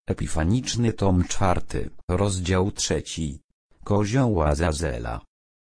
Epifaniczny tom 4, rozdział 3. Kozioł Azazela.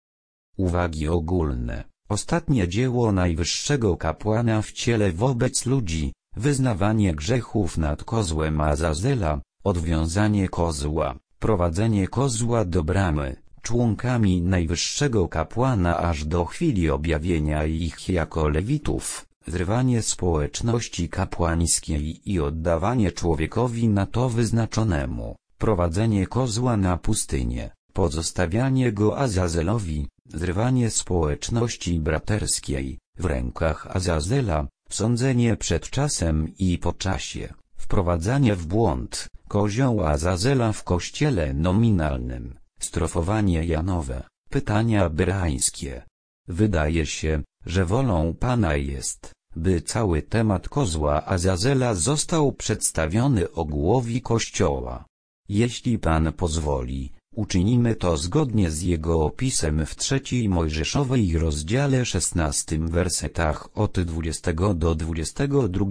Uwagi ogólne. Ostatnie dzieło najwyższego kapłana w ciele wobec ludzi, wyznawanie grzechów nad kozłem Azazela, odwiązanie kozła, prowadzenie kozła do bramy, członkami najwyższego kapłana aż do chwili objawienia ich jako lewitów, zrywanie społeczności kapłańskiej i oddawanie człowiekowi na to wyznaczonemu, prowadzenie kozła na pustynię, pozostawianie go Azazelowi, zrywanie społeczności braterskiej, w rękach Azazela, sądzenie przed czasem i po czasie, wprowadzanie w błąd, kozioł Azazela w kościele nominalnym, strofowanie Janowe, pytania berańskie. Wydaje się, że wolą Pana jest, by cały temat kozła Azazela został przedstawiony ogółowi Kościoła. Jeśli Pan pozwoli, uczynimy to zgodnie z jego opisem w 3 Mojżeszowej rozdziale 16 wersetach od 20 do 22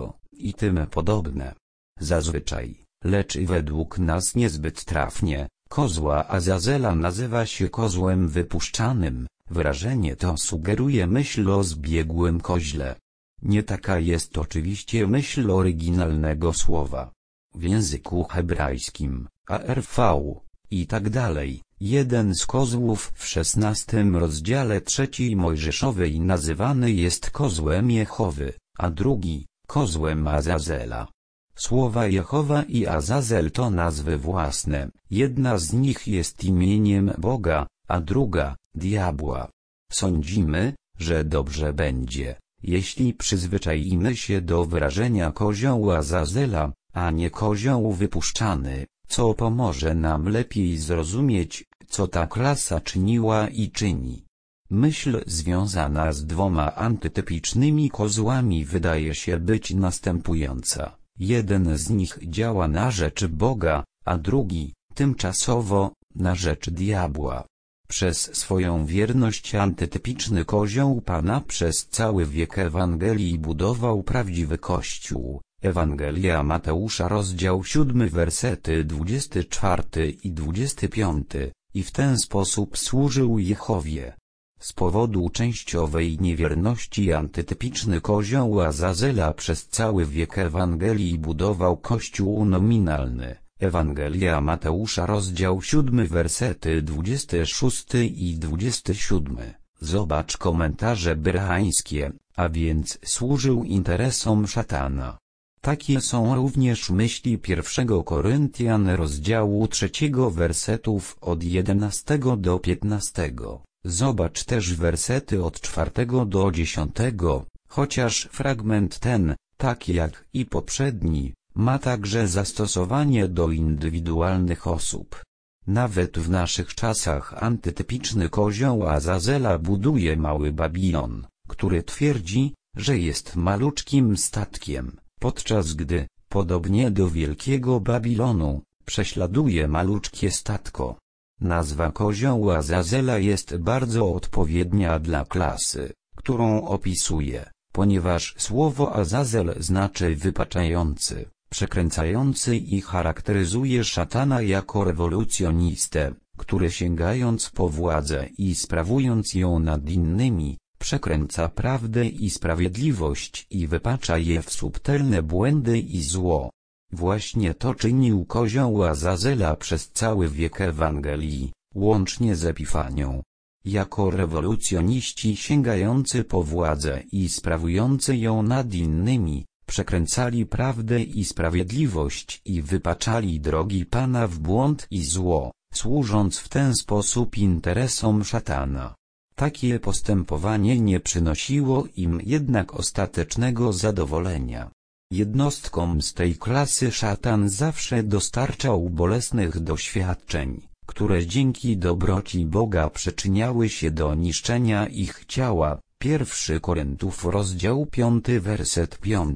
i tym podobne. Zazwyczaj, lecz według nas niezbyt trafnie, kozła Azazela nazywa się kozłem wypuszczanym. Wyrażenie to sugeruje myśl o zbiegłym koźle. Nie taka jest oczywiście myśl oryginalnego słowa. W języku hebrajskim, ARV, i tak dalej, jeden z kozłów w 16 rozdziale 3 Mojżeszowej nazywany jest kozłem Jehowy, a drugi, kozłem Azazela. Słowa Jehowa i Azazel to nazwy własne, jedna z nich jest imieniem Boga, a druga, diabła. Sądzimy, że dobrze będzie, jeśli przyzwyczaimy się do wyrażenia kozioł Azazela, a nie kozioł wypuszczany, co pomoże nam lepiej zrozumieć, co ta klasa czyniła i czyni. Myśl związana z dwoma antytypicznymi kozłami wydaje się być następująca. Jeden z nich działa na rzecz Boga, a drugi, tymczasowo, na rzecz diabła. Przez swoją wierność antytypiczny kozioł Pana przez cały wiek Ewangelii budował prawdziwy Kościół. Ewangelia Mateusza rozdział 7 wersety 24 i 25, i w ten sposób służył Jehowie. Z powodu częściowej niewierności antytypiczny kozioł Azazela przez cały wiek Ewangelii budował Kościół nominalny. Ewangelia Mateusza rozdział 7 wersety 26 i 27. Zobacz komentarze berańskie, a więc służył interesom szatana. Takie są również myśli 1 Koryntian rozdziału 3 wersetów od 11 do 15. Zobacz też wersety od 4 do 10, chociaż fragment ten, tak jak i poprzedni, ma także zastosowanie do indywidualnych osób. Nawet w naszych czasach antytypiczny kozioł Azazela buduje mały Babilon, który twierdzi, że jest maluczkim statkiem, podczas gdy, podobnie do wielkiego Babilonu, prześladuje maluczkie statko. Nazwa kozioł Azazela jest bardzo odpowiednia dla klasy, którą opisuje, ponieważ słowo Azazel znaczy wypaczający, przekręcający i charakteryzuje szatana jako rewolucjonistę, który sięgając po władzę i sprawując ją nad innymi, przekręca prawdę i sprawiedliwość i wypacza je w subtelne błędy i zło. Właśnie to czynił kozioł Azazela przez cały wiek Ewangelii, łącznie z Epifanią. Jako rewolucjoniści sięgający po władzę i sprawujący ją nad innymi, przekręcali prawdę i sprawiedliwość i wypaczali drogi Pana w błąd i zło, służąc w ten sposób interesom szatana. Takie postępowanie nie przynosiło im jednak ostatecznego zadowolenia. Jednostkom z tej klasy szatan zawsze dostarczał bolesnych doświadczeń, które dzięki dobroci Boga przyczyniały się do niszczenia ich ciała. 1 Koryntów rozdział 5 werset 5,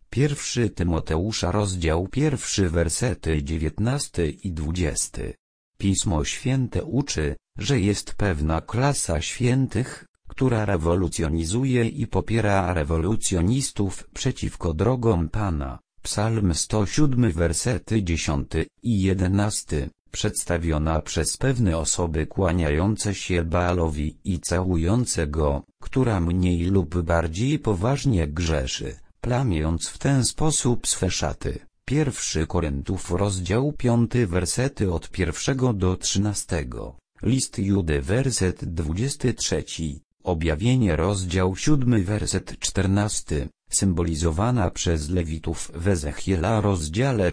1 Tymoteusza rozdział 1 wersety 19 i 20. Pismo Święte uczy, że jest pewna klasa świętych, która rewolucjonizuje i popiera rewolucjonistów przeciwko drogom Pana. Psalm 107 wersety 10 i 11, przedstawiona przez pewne osoby kłaniające się Baalowi i całujące go, która mniej lub bardziej poważnie grzeszy, plamiąc w ten sposób swe szaty. 1 Koryntiów rozdział 5 wersety od 1 do 13. List Judy werset 23. Objawienie rozdział 7 werset 14, symbolizowana przez Lewitów w Ezechiela rozdziale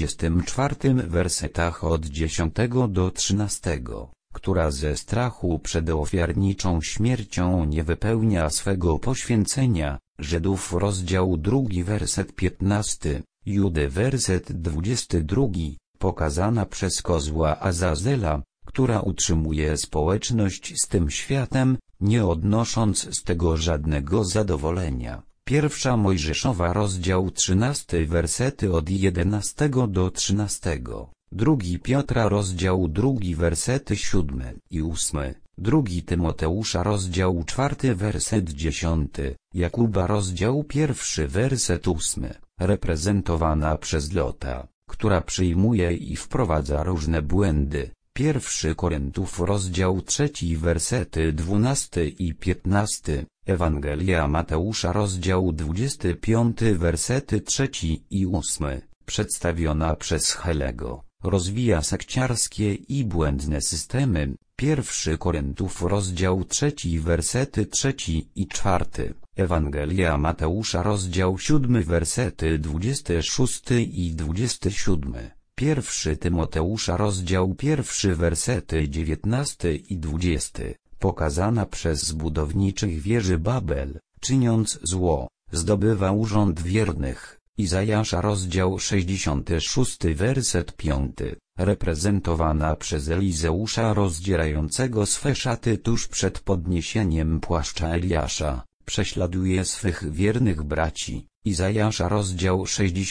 44 wersetach od 10 do 13, która ze strachu przed ofiarniczą śmiercią nie wypełnia swego poświęcenia, Żydów rozdział 2 werset 15, Judy werset 22, pokazana przez kozła Azazela, która utrzymuje społeczność z tym światem, nie odnosząc z tego żadnego zadowolenia. 1 Mojżeszowa rozdział 13 wersety od 11 do 13, 2 Piotra rozdział 2 wersety 7 i 8, 2 Tymoteusza rozdział 4 werset 10, Jakuba rozdział 1 werset 8, reprezentowana przez Lota, która przyjmuje i wprowadza różne błędy. 1 Koryntiów rozdział 3 wersety 12 i 15, Ewangelia Mateusza rozdział 25 wersety 3 i 8, przedstawiona przez Helego, rozwija sekciarskie i błędne systemy. 1 Koryntiów rozdział 3 wersety 3 i 4, Ewangelia Mateusza rozdział 7 wersety 26 i 27. 1 Tymoteusza rozdział 1 wersety 19 i 20, pokazana przez budowniczych wieży Babel, czyniąc zło, zdobywa urząd wiernych. Izajasza rozdział 66 werset 5, reprezentowana przez Elizeusza rozdzierającego swe szaty tuż przed podniesieniem płaszcza Eliasza, prześladuje swych wiernych braci. Izajasza rozdział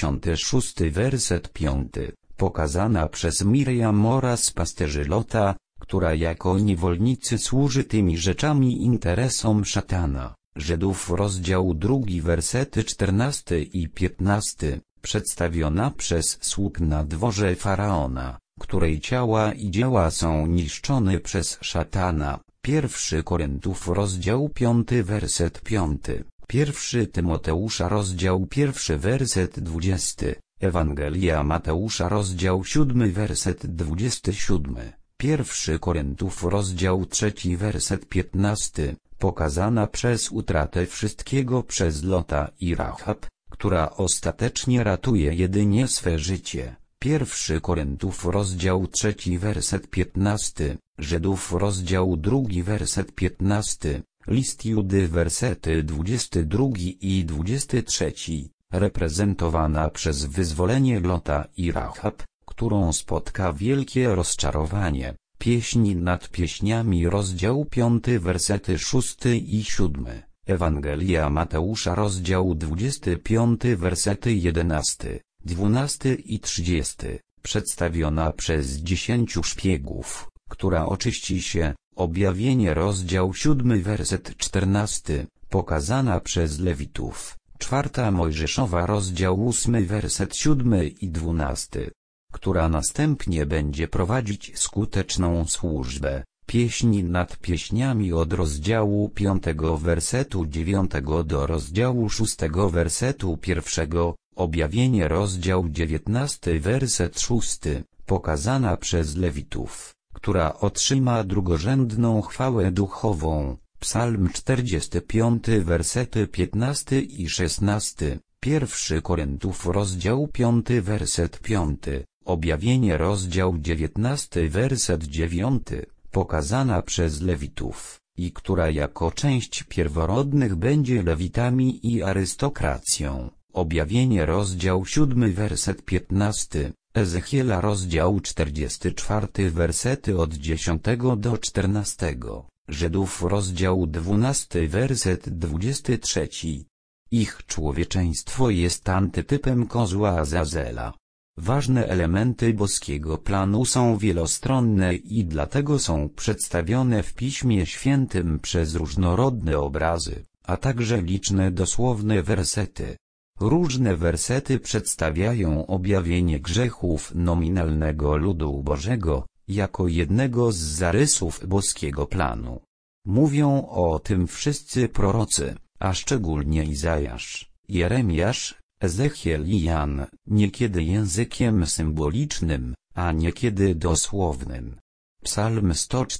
66 werset 5, pokazana przez Miriam oraz pasterzy Lota, która jako niewolnicy służy tymi rzeczami interesom szatana. Żydów rozdział 2 wersety 14 i 15, przedstawiona przez sług na dworze Faraona, której ciała i dzieła są niszczone przez szatana. 1 Koryntiów rozdział 5 werset 5, 1 Tymoteusza rozdział 1 werset 20, Ewangelia Mateusza rozdział 7 werset 27, 1 Koryntiów rozdział 3 werset 15, pokazana przez utratę wszystkiego przez Lota i Rahab, która ostatecznie ratuje jedynie swe życie. 1 Koryntiów rozdział 3 werset 15, Żydów rozdział 2 werset 15, List Judy wersety 22 i 23, reprezentowana przez wyzwolenie Lota i Rahab, którą spotka wielkie rozczarowanie. Pieśni nad pieśniami rozdział 5 wersety 6 i 7, Ewangelia Mateusza rozdział 25 wersety 11, 12 i 30, przedstawiona przez 10 szpiegów, która oczyści się. Objawienie rozdział 7 werset 14, pokazana przez Lewitów. 4 Mojżeszowa rozdział 8 werset 7 i 12, która następnie będzie prowadzić skuteczną służbę. Pieśni nad pieśniami od rozdziału 5 wersetu 9 do rozdziału 6 wersetu 1, objawienie rozdział 19 werset 6, pokazana przez Lewitów, która otrzyma drugorzędną chwałę duchową. Psalm 45 wersety 15 i 16, 1 Koryntiów rozdział 5 werset 5, objawienie rozdział 19 werset 9, pokazana przez Lewitów, i która jako część pierworodnych będzie Lewitami i arystokracją. Objawienie rozdział 7 werset 15, Ezechiela rozdział 44 wersety od 10 do 14, Żydów rozdział 12 werset 23. Ich człowieczeństwo jest antytypem kozła Azazela. Ważne elementy boskiego planu są wielostronne i dlatego są przedstawione w Piśmie Świętym przez różnorodne obrazy, a także liczne dosłowne wersety. Różne wersety przedstawiają objawienie grzechów nominalnego ludu Bożego, jako jednego z zarysów boskiego planu. Mówią o tym wszyscy prorocy, a szczególnie Izajasz, Jeremiasz, Ezechiel i Jan, niekiedy językiem symbolicznym, a niekiedy dosłownym. Psalm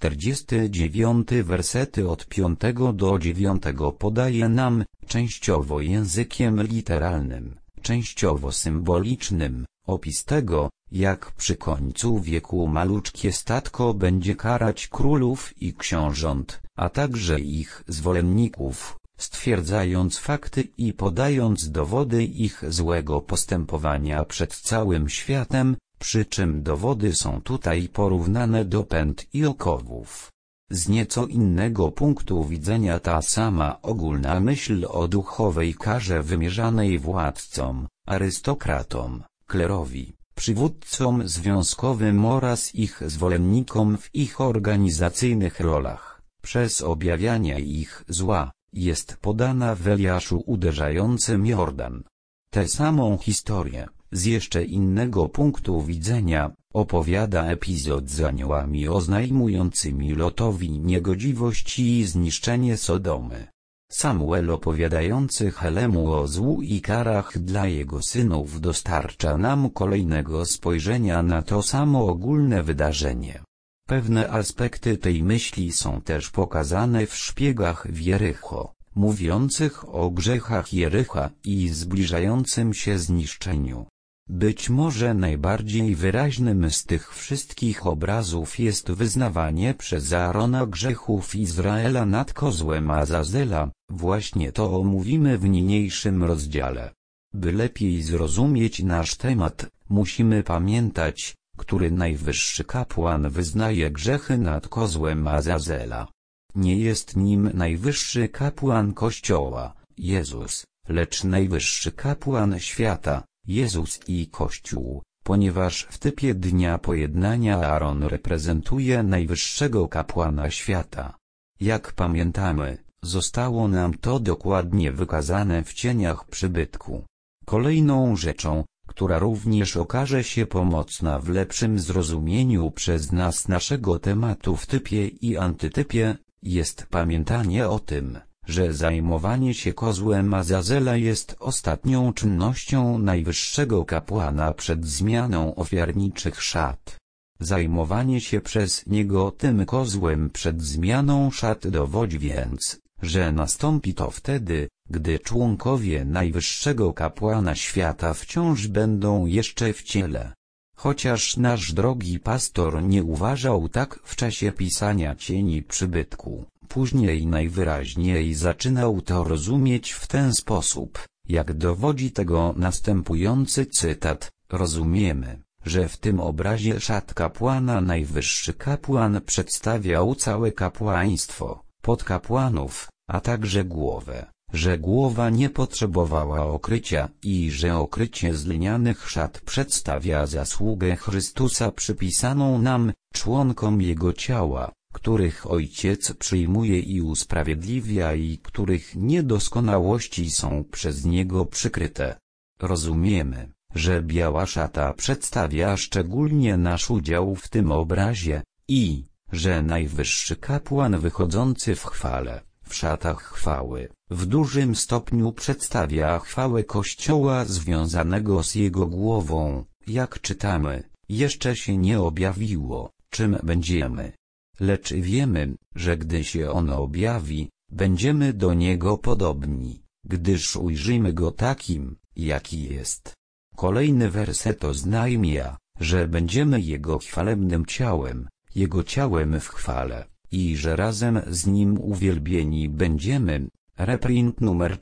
149 wersety od 5 do 9 podaje nam, częściowo językiem literalnym, częściowo symbolicznym, opis tego, jak przy końcu wieku maluczkie statko będzie karać królów i książąt, a także ich zwolenników, stwierdzając fakty i podając dowody ich złego postępowania przed całym światem, przy czym dowody są tutaj porównane do pęd i okowów. Z nieco innego punktu widzenia ta sama ogólna myśl o duchowej karze wymierzanej władcom, arystokratom, klerowi, przywódcom związkowym oraz ich zwolennikom w ich organizacyjnych rolach, przez objawianie ich zła, jest podana w Eliaszu uderzającym Jordan. Tę samą historię, z jeszcze innego punktu widzenia, opowiada epizod z aniołami oznajmującymi Lotowi niegodziwość i zniszczenie Sodomy. Samuel opowiadający Helemu o złu i karach dla jego synów dostarcza nam kolejnego spojrzenia na to samo ogólne wydarzenie. Pewne aspekty tej myśli są też pokazane w szpiegach w Jericho, mówiących o grzechach Jericha i zbliżającym się zniszczeniu. Być może najbardziej wyraźnym z tych wszystkich obrazów jest wyznawanie przez Aarona grzechów Izraela nad kozłem Azazela, właśnie to omówimy w niniejszym rozdziale. By lepiej zrozumieć nasz temat, musimy pamiętać, który najwyższy kapłan wyznaje grzechy nad kozłem Azazela. Nie jest nim najwyższy kapłan Kościoła, Jezus, lecz najwyższy kapłan świata, Jezus i Kościół, ponieważ w typie Dnia Pojednania Aaron reprezentuje najwyższego kapłana świata. Jak pamiętamy, zostało nam to dokładnie wykazane w cieniach przybytku. Kolejną rzeczą, która również okaże się pomocna w lepszym zrozumieniu przez nas naszego tematu w typie i antytypie, jest pamiętanie o tym, że zajmowanie się kozłem Azazela jest ostatnią czynnością najwyższego kapłana przed zmianą ofiarniczych szat. Zajmowanie się przez niego tym kozłem przed zmianą szat dowodzi więc, że nastąpi to wtedy, gdy członkowie najwyższego kapłana świata wciąż będą jeszcze w ciele. Chociaż nasz drogi pastor nie uważał tak w czasie pisania Cieni Przybytku, później najwyraźniej zaczynał to rozumieć w ten sposób, jak dowodzi tego następujący cytat: rozumiemy, że w tym obrazie szat kapłana najwyższy kapłan przedstawiał całe kapłaństwo, podkapłanów, a także głowę, że głowa nie potrzebowała okrycia i że okrycie z lnianych szat przedstawia zasługę Chrystusa przypisaną nam, członkom Jego ciała, których Ojciec przyjmuje i usprawiedliwia i których niedoskonałości są przez Niego przykryte. Rozumiemy, że biała szata przedstawia szczególnie nasz udział w tym obrazie, i, że najwyższy kapłan wychodzący w chwale, w szatach chwały, w dużym stopniu przedstawia chwałę Kościoła związanego z Jego głową, jak czytamy, jeszcze się nie objawiło, czym będziemy. Lecz wiemy, że gdy się ono objawi, będziemy do Niego podobni, gdyż ujrzymy Go takim, jaki jest. Kolejny werset oznajmia, że będziemy Jego chwalebnym ciałem, Jego ciałem w chwale, i że razem z Nim uwielbieni będziemy. Reprint numer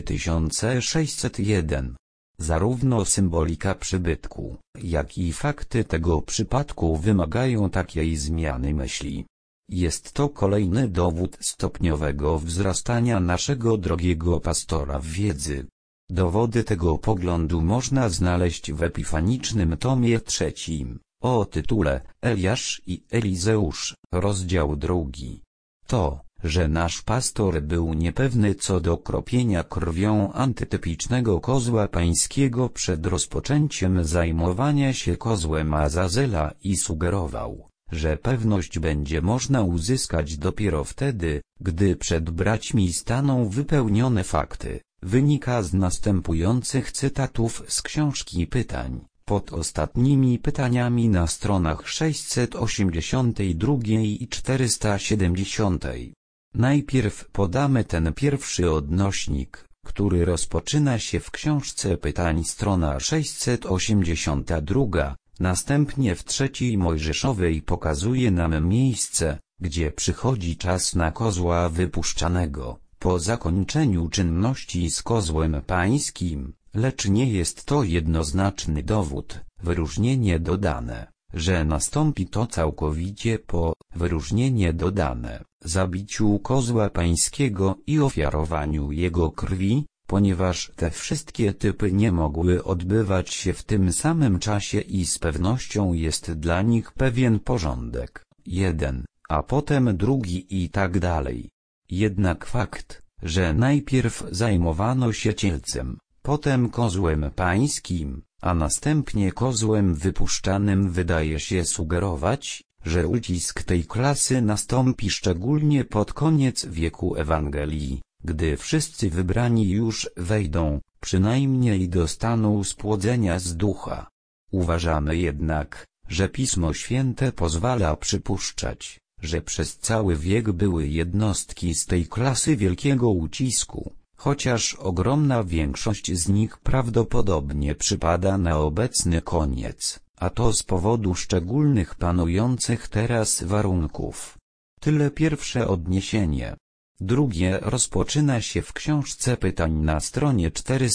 4601. Zarówno symbolika przybytku, jak i fakty tego przypadku wymagają takiej zmiany myśli. Jest to kolejny dowód stopniowego wzrastania naszego drogiego pastora w wiedzy. Dowody tego poglądu można znaleźć w epifanicznym tomie 3, o tytule Eliasz i Elizeusz, rozdział 2. To, że nasz pastor był niepewny co do kropienia krwią antytypicznego kozła pańskiego przed rozpoczęciem zajmowania się kozłem Azazela i sugerował, że pewność będzie można uzyskać dopiero wtedy, gdy przed braćmi staną wypełnione fakty. Wynika z następujących cytatów z Książki Pytań, pod ostatnimi pytaniami na stronach 682 i 470. Najpierw podamy ten pierwszy odnośnik, który rozpoczyna się w Książce Pytań strona 682, następnie w trzeciej Mojżeszowej pokazuje nam miejsce, gdzie przychodzi czas na kozła wypuszczanego, po zakończeniu czynności z kozłem pańskim, lecz nie jest to jednoznaczny dowód, wyróżnienie dodane, że nastąpi to całkowicie po, wyróżnienie dodane, zabiciu kozła pańskiego i ofiarowaniu jego krwi, ponieważ te wszystkie typy nie mogły odbywać się w tym samym czasie i z pewnością jest dla nich pewien porządek, jeden, a potem drugi i tak dalej. Jednak fakt, że najpierw zajmowano się cielcem, potem kozłem pańskim, a następnie kozłem wypuszczanym wydaje się sugerować, że ucisk tej klasy nastąpi szczególnie pod koniec wieku Ewangelii, gdy wszyscy wybrani już wejdą, przynajmniej dostaną spłodzenia z ducha. Uważamy jednak, że Pismo Święte pozwala przypuszczać, że przez cały wiek były jednostki z tej klasy wielkiego ucisku, chociaż ogromna większość z nich prawdopodobnie przypada na obecny koniec, a to z powodu szczególnych panujących teraz warunków. Tyle pierwsze odniesienie. Drugie rozpoczyna się w Książce Pytań na stronie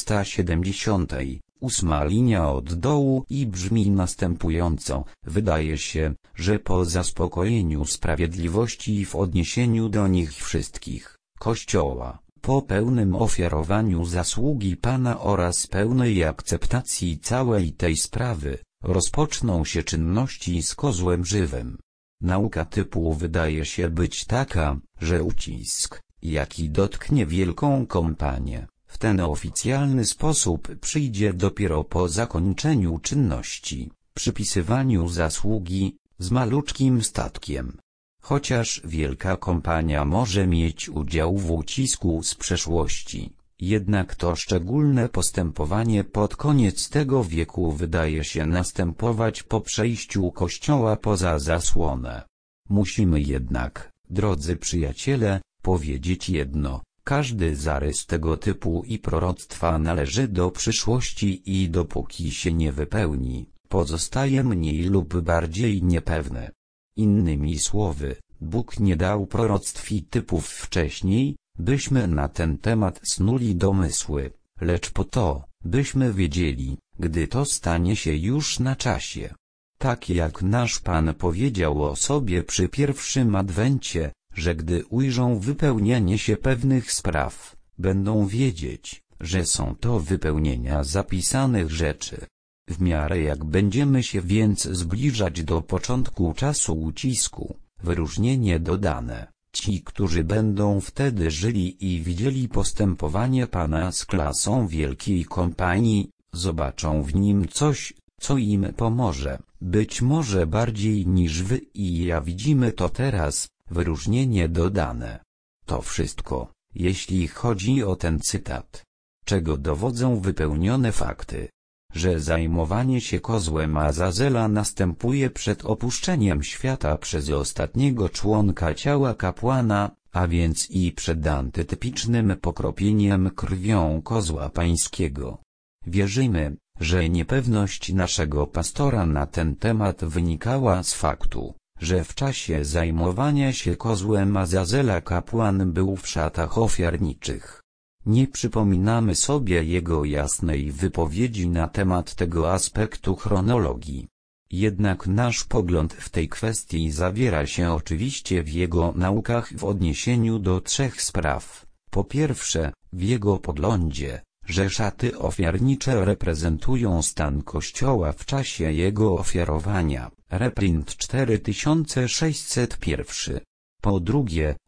470, 8. linia od dołu i brzmi następująco: wydaje się, że po zaspokojeniu sprawiedliwości w odniesieniu do nich wszystkich, Kościoła, po pełnym ofiarowaniu zasługi Pana oraz pełnej akceptacji całej tej sprawy, rozpoczną się czynności z kozłem żywym. Nauka typu wydaje się być taka, że ucisk, jaki dotknie wielką kompanię, w ten oficjalny sposób przyjdzie dopiero po zakończeniu czynności, przypisywaniu zasługi, z maluczkim statkiem. Chociaż wielka kompania może mieć udział w ucisku z przeszłości, jednak to szczególne postępowanie pod koniec tego wieku wydaje się następować po przejściu Kościoła poza zasłonę. Musimy jednak, drodzy przyjaciele, powiedzieć jedno: każdy zarys tego typu i proroctwa należy do przyszłości i dopóki się nie wypełni, pozostaje mniej lub bardziej niepewny. Innymi słowy, Bóg nie dał proroctw i typów wcześniej, byśmy na ten temat snuli domysły, lecz po to, byśmy wiedzieli, gdy to stanie się już na czasie. Tak jak nasz Pan powiedział o sobie przy pierwszym adwencie, że gdy ujrzą wypełnienie się pewnych spraw, będą wiedzieć, że są to wypełnienia zapisanych rzeczy. W miarę jak będziemy się więc zbliżać do początku czasu ucisku, wyróżnienie dodane, ci, którzy będą wtedy żyli i widzieli postępowanie Pana z klasą wielkiej kompanii, zobaczą w nim coś, co im pomoże, być może bardziej niż wy i ja widzimy to teraz, wyróżnienie dodane. To wszystko, jeśli chodzi o ten cytat. Czego dowodzą wypełnione fakty? Że zajmowanie się kozłem Azazela następuje przed opuszczeniem świata przez ostatniego członka ciała kapłana, a więc i przed antytypicznym pokropieniem krwią kozła pańskiego. Wierzymy, że niepewność naszego pastora na ten temat wynikała z faktu, że w czasie zajmowania się kozłem Azazela kapłan był w szatach ofiarniczych. Nie przypominamy sobie jego jasnej wypowiedzi na temat tego aspektu chronologii. Jednak nasz pogląd w tej kwestii zawiera się oczywiście w jego naukach w odniesieniu do trzech spraw. Po pierwsze, w jego poglądzie, że szaty ofiarnicze reprezentują stan Kościoła w czasie jego ofiarowania. Reprint 4601. Po drugie,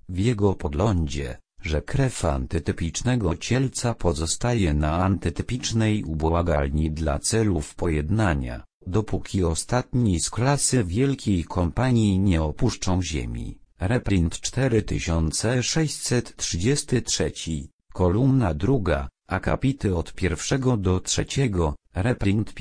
w jego poglądzie, że krew antytypicznego cielca pozostaje na antytypicznej ubłagalni dla celów pojednania, dopóki ostatni z klasy Wielkiej Kompanii nie opuszczą ziemi. Reprint 4633, kolumna 2, akapity od 1 do 3, reprint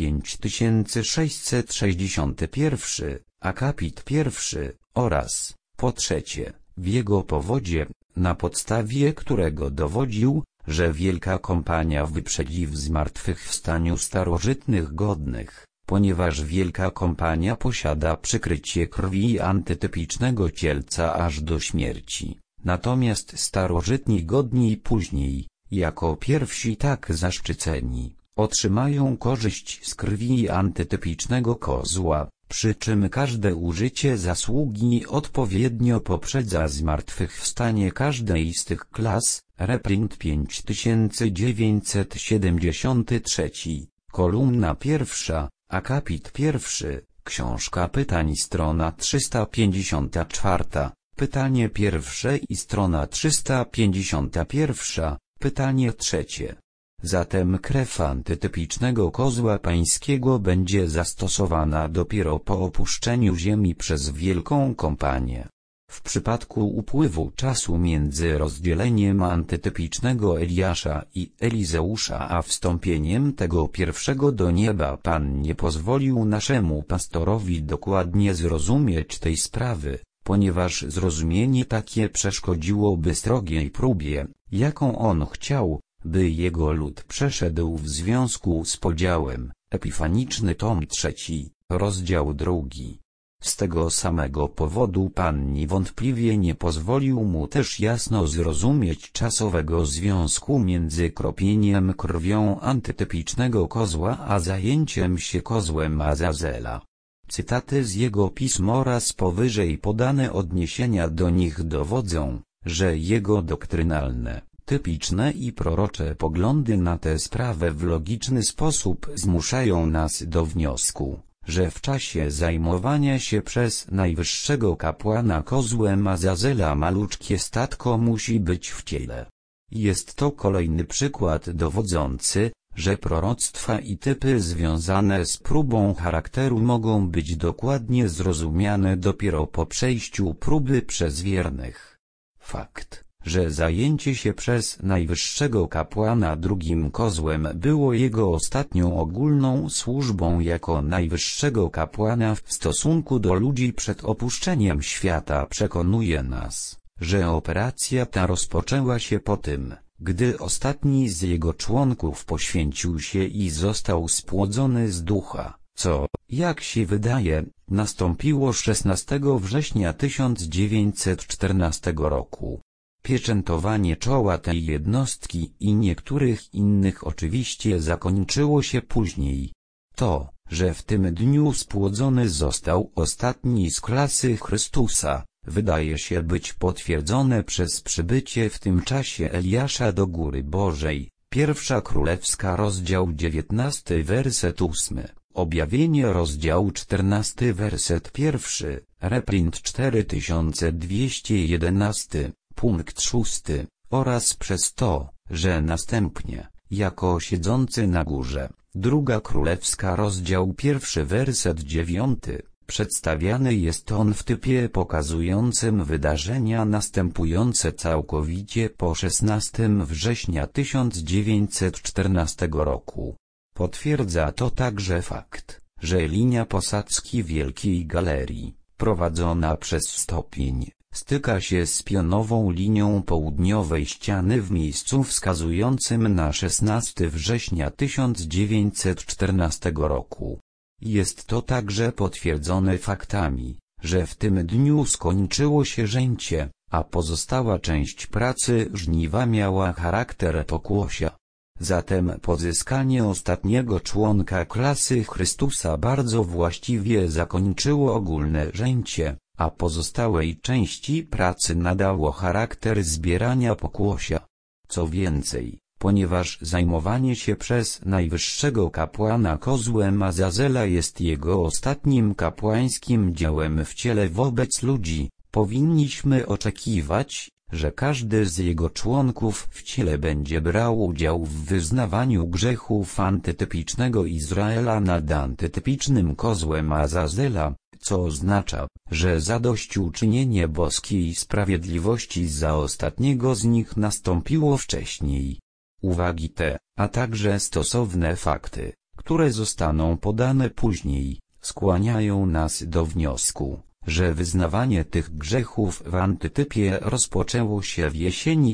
5661, akapit 1, oraz, po trzecie, w jego powodzie, na podstawie którego dowodził, że Wielka Kompania wyprzedzi w zmartwychwstaniu starożytnych godnych, ponieważ Wielka Kompania posiada przykrycie krwi antytypicznego cielca aż do śmierci, natomiast starożytni godni później, jako pierwsi tak zaszczyceni, otrzymają korzyść z krwi antytypicznego kozła, przy czym każde użycie zasługi odpowiednio poprzedza zmartwychwstanie każdej z tych klas. Reprint 5973, kolumna 1, akapit 1, książka pytań strona 354, pytanie pierwsze i strona 351, pytanie trzecie. Zatem krew antytypicznego kozła pańskiego będzie zastosowana dopiero po opuszczeniu ziemi przez Wielką Kompanię. W przypadku upływu czasu między rozdzieleniem antytypicznego Eliasza i Elizeusza a wstąpieniem tego pierwszego do nieba Pan nie pozwolił naszemu pastorowi dokładnie zrozumieć tej sprawy, ponieważ zrozumienie takie przeszkodziłoby srogiej próbie, jaką on chciał, by jego lud przeszedł w związku z podziałem. Epifaniczny tom 3, rozdział 2. Z tego samego powodu Pan niewątpliwie nie pozwolił mu też jasno zrozumieć czasowego związku między kropieniem krwią antytypicznego kozła a zajęciem się kozłem Azazela. Cytaty z jego pism oraz powyżej podane odniesienia do nich dowodzą, że jego doktrynalne, typiczne i prorocze poglądy na tę sprawę w logiczny sposób zmuszają nas do wniosku, że w czasie zajmowania się przez najwyższego kapłana kozłem Azazela maluczkie statko musi być w ciele. Jest to kolejny przykład dowodzący, że proroctwa i typy związane z próbą charakteru mogą być dokładnie zrozumiane dopiero po przejściu próby przez wiernych. Fakt, że zajęcie się przez najwyższego kapłana drugim kozłem było jego ostatnią ogólną służbą jako najwyższego kapłana w stosunku do ludzi przed opuszczeniem świata, przekonuje nas, że operacja ta rozpoczęła się po tym, gdy ostatni z jego członków poświęcił się i został spłodzony z ducha, co, jak się wydaje, nastąpiło 16 września 1914 roku. Pieczętowanie czoła tej jednostki i niektórych innych oczywiście zakończyło się później. To, że w tym dniu spłodzony został ostatni z klasy Chrystusa, wydaje się być potwierdzone przez przybycie w tym czasie Eliasza do Góry Bożej. Pierwsza Królewska rozdział 19 werset 8, Objawienie rozdział 14 werset 1, reprint 4211, punkt 6, oraz przez to, że następnie, jako siedzący na górze, druga Królewska rozdział 1 werset 9, przedstawiany jest on w typie pokazującym wydarzenia następujące całkowicie po 16 września 1914 roku. Potwierdza to także fakt, że linia posadzki Wielkiej Galerii, prowadzona przez stopień, styka się z pionową linią południowej ściany w miejscu wskazującym na 16 września 1914 roku. Jest to także potwierdzone faktami, że w tym dniu skończyło się żęcie, a pozostała część pracy żniwa miała charakter pokłosia. Zatem pozyskanie ostatniego członka klasy Chrystusa bardzo właściwie zakończyło ogólne żęcie, a pozostałej części pracy nadało charakter zbierania pokłosia. Co więcej, ponieważ zajmowanie się przez najwyższego kapłana kozłem Azazela jest jego ostatnim kapłańskim dziełem w ciele wobec ludzi, powinniśmy oczekiwać, że każdy z jego członków w ciele będzie brał udział w wyznawaniu grzechów antytypicznego Izraela nad antytypicznym kozłem Azazela, co oznacza, że zadośćuczynienie boskiej sprawiedliwości za ostatniego z nich nastąpiło wcześniej. Uwagi te, a także stosowne fakty, które zostaną podane później, skłaniają nas do wniosku, że wyznawanie tych grzechów w antytypie rozpoczęło się w jesieni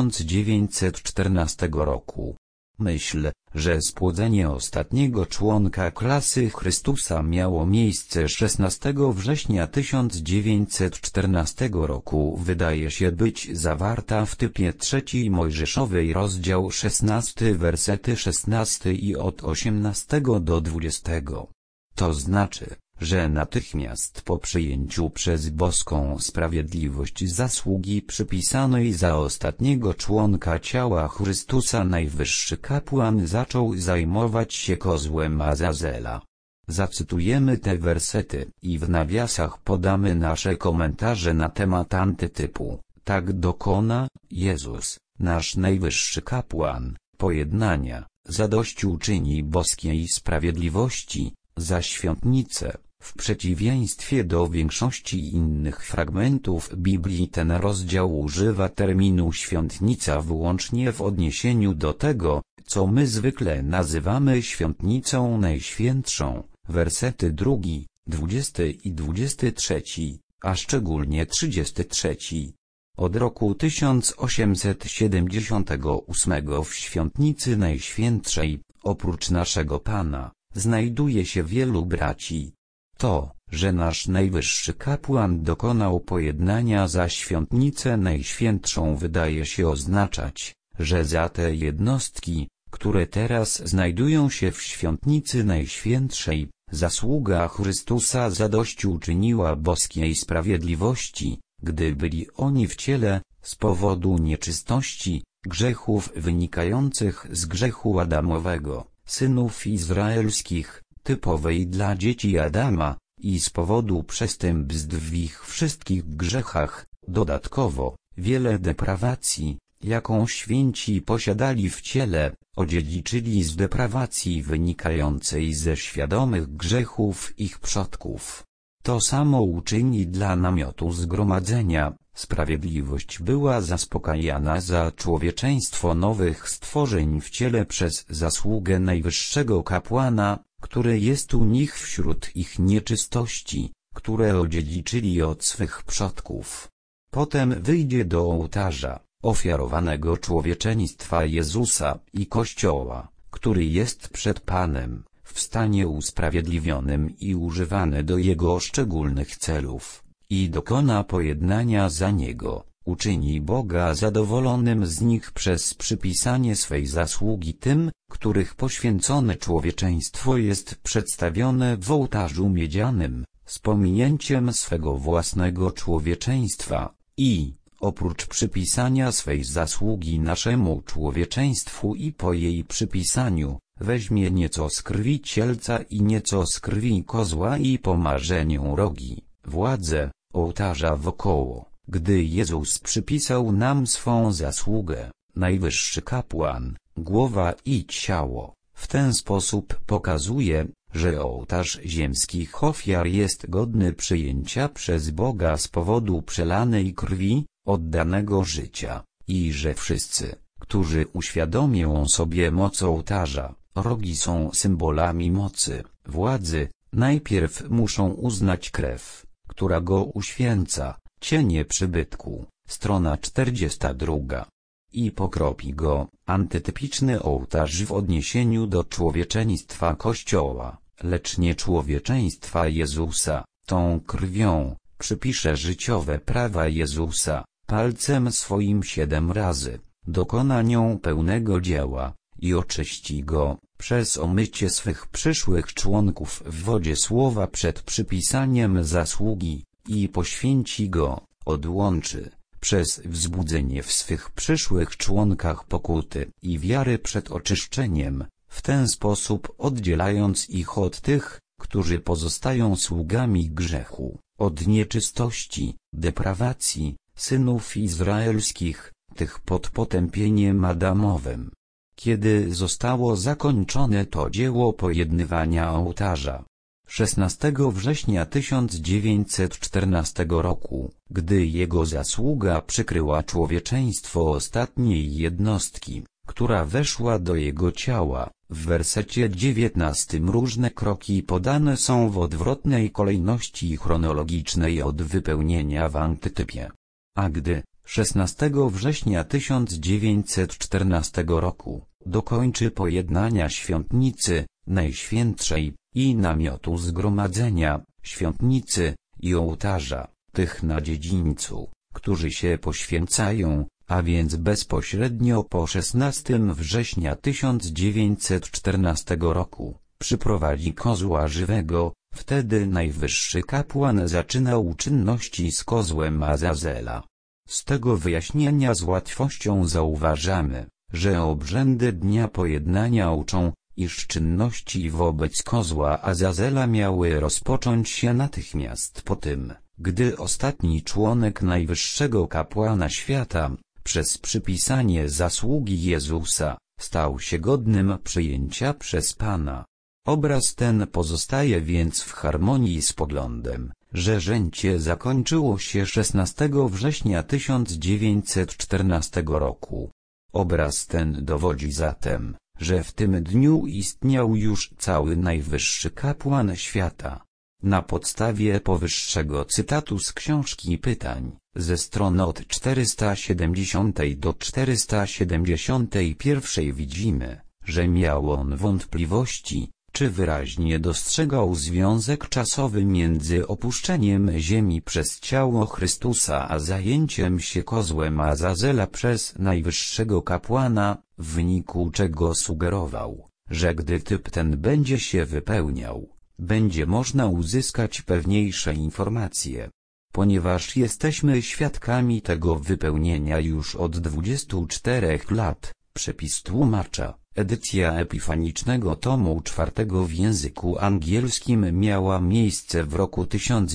1914 roku. Myśl, że spłodzenie ostatniego członka klasy Chrystusa miało miejsce 16 września 1914 roku wydaje się być zawarta w typie 3 Mojżeszowej rozdział 16 wersety 16 i od 18 do 20. To znaczy, że natychmiast po przyjęciu przez boską sprawiedliwość zasługi przypisanej za ostatniego członka ciała Chrystusa najwyższy kapłan zaczął zajmować się kozłem Azazela. Zacytujemy te wersety i w nawiasach podamy nasze komentarze na temat antytypu. Tak dokona Jezus, nasz najwyższy kapłan, pojednania, zadośćuczyni boskiej sprawiedliwości, za świątnicę. W przeciwieństwie do większości innych fragmentów Biblii ten rozdział używa terminu świątnica wyłącznie w odniesieniu do tego, co my zwykle nazywamy świątnicą najświętszą, wersety 2, 20 i 23, a szczególnie 33. Od roku 1878 w świątnicy najświętszej, oprócz naszego Pana, znajduje się wielu braci. To, że nasz najwyższy kapłan dokonał pojednania za świątnicę najświętszą wydaje się oznaczać, że za te jednostki, które teraz znajdują się w świątnicy najświętszej, zasługa Chrystusa zadośćuczyniła boskiej sprawiedliwości, gdy byli oni w ciele, z powodu nieczystości, grzechów wynikających z grzechu Adamowego, synów izraelskich, typowej dla dzieci Adama, i z powodu przestępstw w ich wszystkich grzechach, dodatkowo, wiele deprawacji, jaką święci posiadali w ciele, odziedziczyli z deprawacji wynikającej ze świadomych grzechów ich przodków. To samo uczyni dla namiotu zgromadzenia. Sprawiedliwość była zaspokajana za człowieczeństwo nowych stworzeń w ciele przez zasługę najwyższego kapłana, który jest u nich wśród ich nieczystości, które odziedziczyli od swych przodków. Potem wyjdzie do ołtarza, ofiarowanego człowieczeństwa Jezusa i Kościoła, który jest przed Panem, w stanie usprawiedliwionym i używany do Jego szczególnych celów, i dokona pojednania za Niego, uczyni Boga zadowolonym z nich przez przypisanie swej zasługi tym, których poświęcone człowieczeństwo jest przedstawione w ołtarzu miedzianym, z pominięciem swego własnego człowieczeństwa, i, oprócz przypisania swej zasługi naszemu człowieczeństwu i po jej przypisaniu, weźmie nieco z krwi cielca i nieco z krwi kozła i pomaże nią rogi, władzę, ołtarza wokoło. Gdy Jezus przypisał nam swą zasługę, najwyższy kapłan, głowa i ciało, w ten sposób pokazuje, że ołtarz ziemskich ofiar jest godny przyjęcia przez Boga z powodu przelanej krwi, oddanego życia, i że wszyscy, którzy uświadomią sobie moc ołtarza, rogi są symbolami mocy, władzy, najpierw muszą uznać krew, która go uświęca, cienie przybytku, strona 42. I pokropi go, antytypiczny ołtarz w odniesieniu do człowieczeństwa Kościoła, lecz nie człowieczeństwa Jezusa, tą krwią, przypisze życiowe prawa Jezusa, palcem swoim 7 razy, dokona nią pełnego dzieła, i oczyści go, przez omycie swych przyszłych członków w wodzie słowa przed przypisaniem zasługi, i poświęci go, odłączy, przez wzbudzenie w swych przyszłych członkach pokuty i wiary przed oczyszczeniem, w ten sposób oddzielając ich od tych, którzy pozostają sługami grzechu, od nieczystości, deprawacji, synów izraelskich, tych pod potępieniem Adamowym. Kiedy zostało zakończone to dzieło pojednywania ołtarza? 16 września 1914 roku, gdy jego zasługa przykryła człowieczeństwo ostatniej jednostki, która weszła do jego ciała. W wersecie 19 różne kroki podane są w odwrotnej kolejności chronologicznej od wypełnienia w antytypie. A gdy 16 września 1914 roku dokończy pojednania świątnicy, najświętszej, i namiotu zgromadzenia, świątnicy, i ołtarza, tych na dziedzińcu, którzy się poświęcają, a więc bezpośrednio po 16 września 1914 roku, przyprowadzi kozła żywego, wtedy najwyższy kapłan zaczynał czynności z kozłem Azazela. Z tego wyjaśnienia z łatwością zauważamy, że obrzędy dnia pojednania uczą, iż czynności wobec kozła Azazela miały rozpocząć się natychmiast po tym, gdy ostatni członek najwyższego kapłana świata, przez przypisanie zasługi Jezusa, stał się godnym przyjęcia przez Pana. Obraz ten pozostaje więc w harmonii z poglądem, że żęcie zakończyło się 16 września 1914 roku. Obraz ten dowodzi zatem, że w tym dniu istniał już cały najwyższy kapłan świata. Na podstawie powyższego cytatu z Książki Pytań, ze stron od 470 do 471 widzimy, że miał on wątpliwości, czy wyraźnie dostrzegał związek czasowy między opuszczeniem ziemi przez ciało Chrystusa a zajęciem się kozłem Azazela przez najwyższego kapłana, w wyniku czego sugerował, że gdy typ ten będzie się wypełniał, będzie można uzyskać pewniejsze informacje. Ponieważ jesteśmy świadkami tego wypełnienia już od 24 lat, przepis tłumacza, edycja epifanicznego tomu 4 w języku angielskim miała miejsce w roku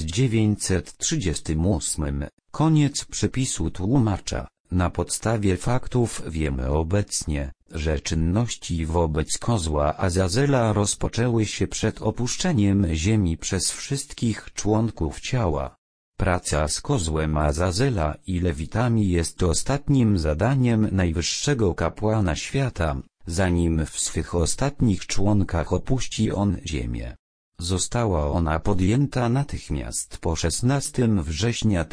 1938, koniec przepisu tłumacza. Na podstawie faktów wiemy obecnie, że czynności wobec kozła Azazela rozpoczęły się przed opuszczeniem ziemi przez wszystkich członków ciała. Praca z kozłem Azazela i lewitami jest ostatnim zadaniem najwyższego kapłana świata, zanim w swych ostatnich członkach opuści on ziemię. Została ona podjęta natychmiast po 16 września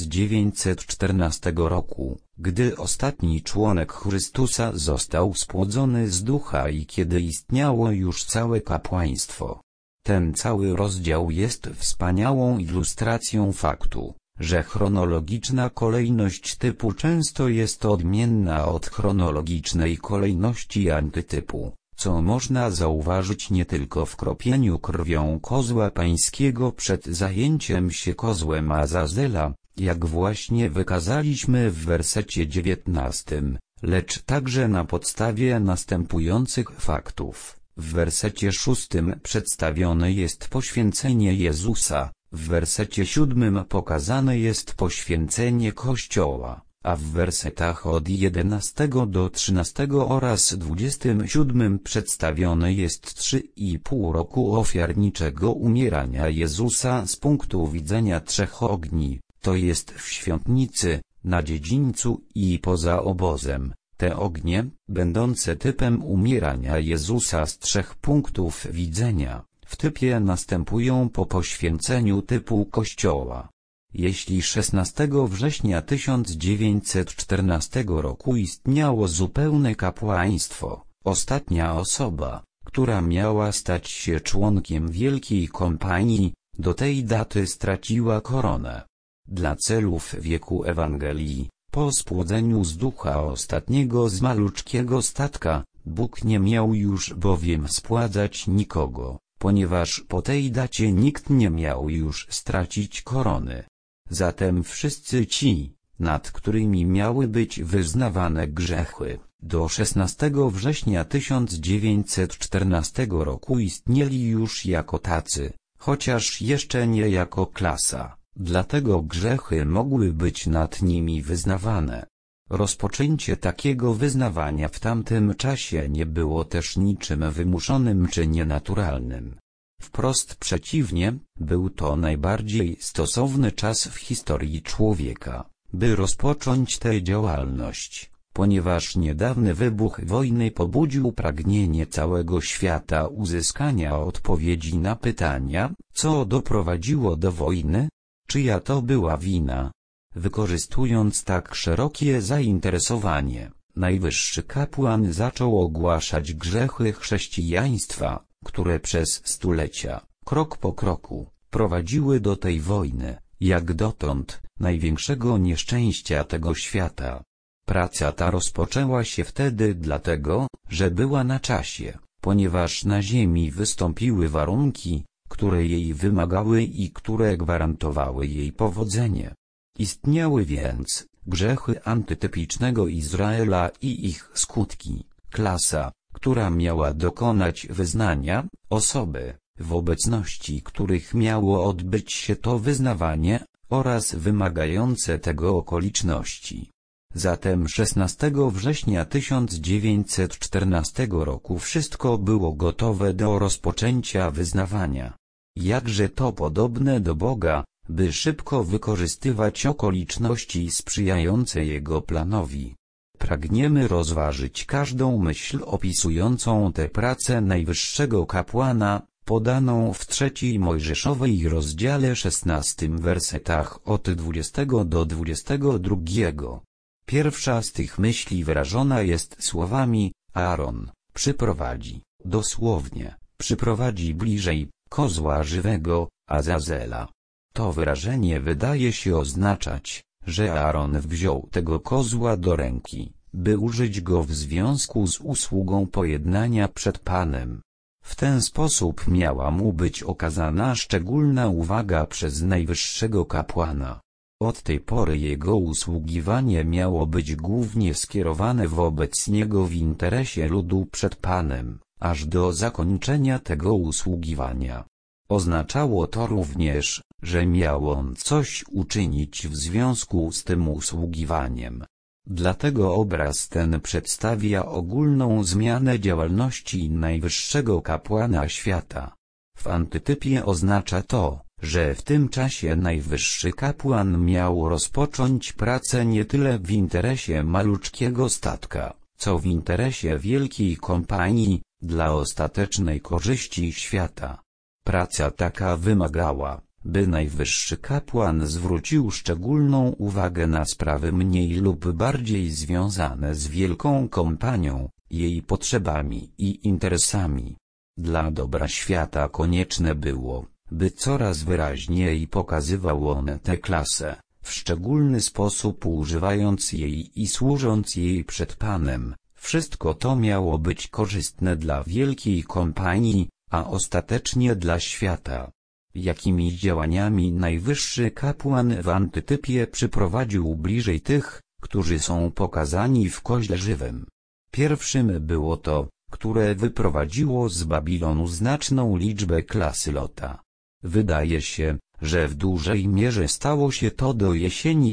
1914 roku, gdy ostatni członek Chrystusa został spłodzony z ducha i kiedy istniało już całe kapłaństwo. Ten cały rozdział jest wspaniałą ilustracją faktu, że chronologiczna kolejność typu często jest odmienna od chronologicznej kolejności antytypu, co można zauważyć nie tylko w kropieniu krwią kozła pańskiego przed zajęciem się kozłem Azazela, jak właśnie wykazaliśmy w wersecie 19, lecz także na podstawie następujących faktów. W wersecie 6 przedstawione jest poświęcenie Jezusa, w wersecie 7 pokazane jest poświęcenie Kościoła, a w wersetach od 11 do 13 oraz 27 przedstawione jest 3,5 roku ofiarniczego umierania Jezusa z punktu widzenia trzech ogni, to jest w świątnicy, na dziedzińcu i poza obozem. Te ognie, będące typem umierania Jezusa z trzech punktów widzenia, w typie następują po poświęceniu typu Kościoła. Jeśli 16 września 1914 roku istniało zupełne kapłaństwo, ostatnia osoba, która miała stać się członkiem Wielkiej Kompanii, do tej daty straciła koronę. Dla celów wieku Ewangelii, po spłodzeniu z ducha ostatniego z maluczkiego statka, Bóg nie miał już bowiem spładzać nikogo, ponieważ po tej dacie nikt nie miał już stracić korony. Zatem wszyscy ci, nad którymi miały być wyznawane grzechy, do 16 września 1914 roku istnieli już jako tacy, chociaż jeszcze nie jako klasa, dlatego grzechy mogły być nad nimi wyznawane. Rozpoczęcie takiego wyznawania w tamtym czasie nie było też niczym wymuszonym czy nienaturalnym. Wprost przeciwnie, był to najbardziej stosowny czas w historii człowieka, by rozpocząć tę działalność, ponieważ niedawny wybuch wojny pobudził pragnienie całego świata uzyskania odpowiedzi na pytania, co doprowadziło do wojny, czyja to była wina. Wykorzystując tak szerokie zainteresowanie, najwyższy kapłan zaczął ogłaszać grzechy chrześcijaństwa, które przez stulecia, krok po kroku, prowadziły do tej wojny, jak dotąd, największego nieszczęścia tego świata. Praca ta rozpoczęła się wtedy dlatego, że była na czasie, ponieważ na ziemi wystąpiły warunki, które jej wymagały i które gwarantowały jej powodzenie. Istniały więc grzechy antytypicznego Izraela i ich skutki, klasa, która miała dokonać wyznania, osoby, w obecności których miało odbyć się to wyznawanie, oraz wymagające tego okoliczności. Zatem 16 września 1914 roku wszystko było gotowe do rozpoczęcia wyznawania. Jakże to podobne do Boga, by szybko wykorzystywać okoliczności sprzyjające Jego planowi. Pragniemy rozważyć każdą myśl opisującą tę pracę najwyższego kapłana, podaną w 3 Mojżeszowej rozdziale 16 wersetach od 20 do 22. Pierwsza z tych myśli wyrażona jest słowami: Aaron przyprowadzi, dosłownie, przyprowadzi bliżej kozła żywego, Azazela. To wyrażenie wydaje się oznaczać, że Aaron wziął tego kozła do ręki, by użyć go w związku z usługą pojednania przed Panem. W ten sposób miała mu być okazana szczególna uwaga przez najwyższego kapłana. Od tej pory jego usługiwanie miało być głównie skierowane wobec niego w interesie ludu przed Panem, aż do zakończenia tego usługiwania. Oznaczało to również, że miał on coś uczynić w związku z tym usługiwaniem. Dlatego obraz ten przedstawia ogólną zmianę działalności najwyższego kapłana świata. W antytypie oznacza to, że w tym czasie najwyższy kapłan miał rozpocząć pracę nie tyle w interesie maluczkiego statka, co w interesie wielkiej kompanii, dla ostatecznej korzyści świata. Praca taka wymagała, by najwyższy kapłan zwrócił szczególną uwagę na sprawy mniej lub bardziej związane z wielką kompanią, jej potrzebami i interesami. Dla dobra świata konieczne było, by coraz wyraźniej pokazywał on tę klasę, w szczególny sposób używając jej i służąc jej przed Panem. Wszystko to miało być korzystne dla wielkiej kompanii, a ostatecznie dla świata. Jakimi działaniami najwyższy kapłan w antytypie przyprowadził bliżej tych, którzy są pokazani w koźle żywym? Pierwszym było to, które wyprowadziło z Babilonu znaczną liczbę klasy Lota. Wydaje się, że w dużej mierze stało się to do jesieni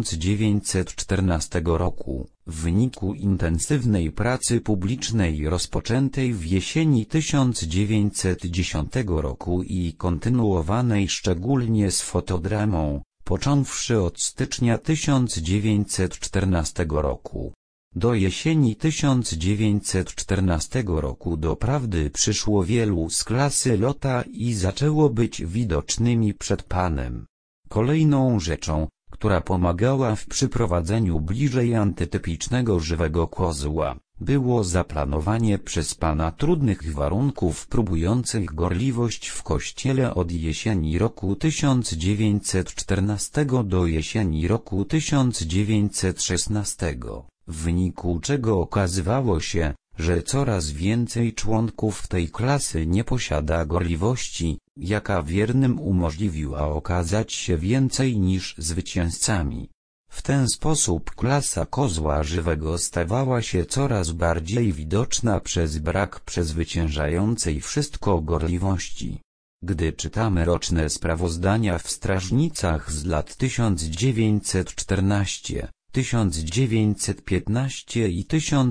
1914 roku, w wyniku intensywnej pracy publicznej rozpoczętej w jesieni 1910 roku i kontynuowanej szczególnie z fotodramą, począwszy od stycznia 1914 roku. Do jesieni 1914 roku doprawdy przyszło wielu z klasy Lota i zaczęło być widocznymi przed Panem. Kolejną rzeczą, która pomagała w przyprowadzeniu bliżej antytypicznego żywego kozła, było zaplanowanie przez Pana trudnych warunków próbujących gorliwość w Kościele od jesieni roku 1914 do jesieni roku 1916. W wyniku czego okazywało się, że coraz więcej członków tej klasy nie posiada gorliwości, jaka wiernym umożliwiła okazać się więcej niż zwycięzcami. W ten sposób klasa kozła żywego stawała się coraz bardziej widoczna przez brak przezwyciężającej wszystko gorliwości. Gdy czytamy roczne sprawozdania w strażnicach z lat 1914, 1915 i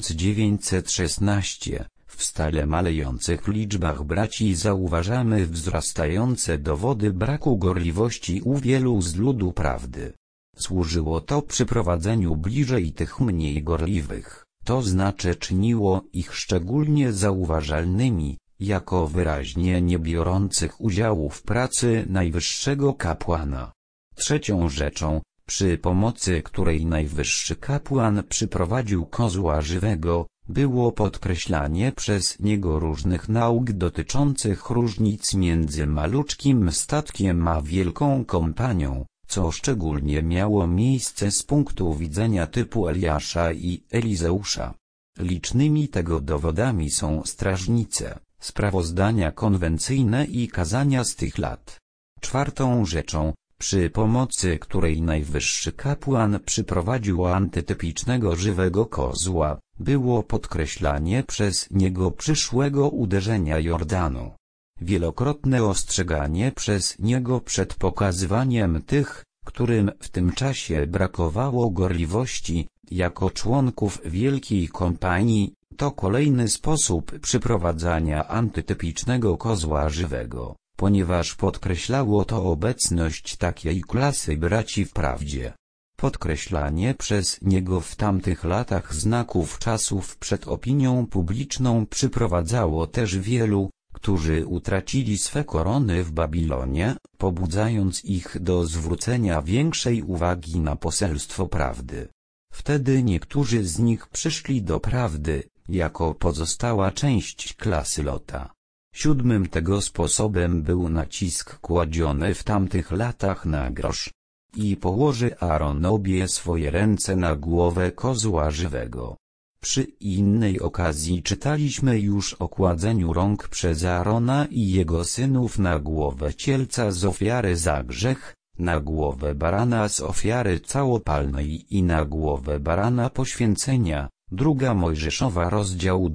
1916, w stale malejących liczbach braci zauważamy wzrastające dowody braku gorliwości u wielu z ludu prawdy. Służyło to przyprowadzeniu bliżej tych mniej gorliwych, to znaczy czyniło ich szczególnie zauważalnymi, jako wyraźnie nie biorących udziału w pracy najwyższego kapłana. Trzecią rzeczą, przy pomocy której najwyższy kapłan przyprowadził kozła żywego, było podkreślanie przez niego różnych nauk dotyczących różnic między maluczkim statkiem a wielką kompanią, co szczególnie miało miejsce z punktu widzenia typu Eliasza i Elizeusza. Licznymi tego dowodami są strażnice, sprawozdania konwencyjne i kazania z tych lat. Czwartą rzeczą, przy pomocy której najwyższy kapłan przyprowadził antytypicznego żywego kozła, było podkreślanie przez niego przyszłego uderzenia Jordanu. Wielokrotne ostrzeganie przez niego przed pokazywaniem tych, którym w tym czasie brakowało gorliwości, jako członków wielkiej kompanii, to kolejny sposób przyprowadzania antytypicznego kozła żywego, ponieważ podkreślało to obecność takiej klasy braci w prawdzie. Podkreślanie przez niego w tamtych latach znaków czasów przed opinią publiczną przyprowadzało też wielu, którzy utracili swe korony w Babilonie, pobudzając ich do zwrócenia większej uwagi na poselstwo prawdy. Wtedy niektórzy z nich przyszli do prawdy, jako pozostała część klasy Lota. Siódmym tego sposobem był nacisk kładziony w tamtych latach na grosz. I położy Aaron obie swoje ręce na głowę kozła żywego. Przy innej okazji czytaliśmy już o kładzeniu rąk przez Aarona i jego synów na głowę cielca z ofiary za grzech, na głowę barana z ofiary całopalnej i na głowę barana poświęcenia. Druga Mojżeszowa rozdział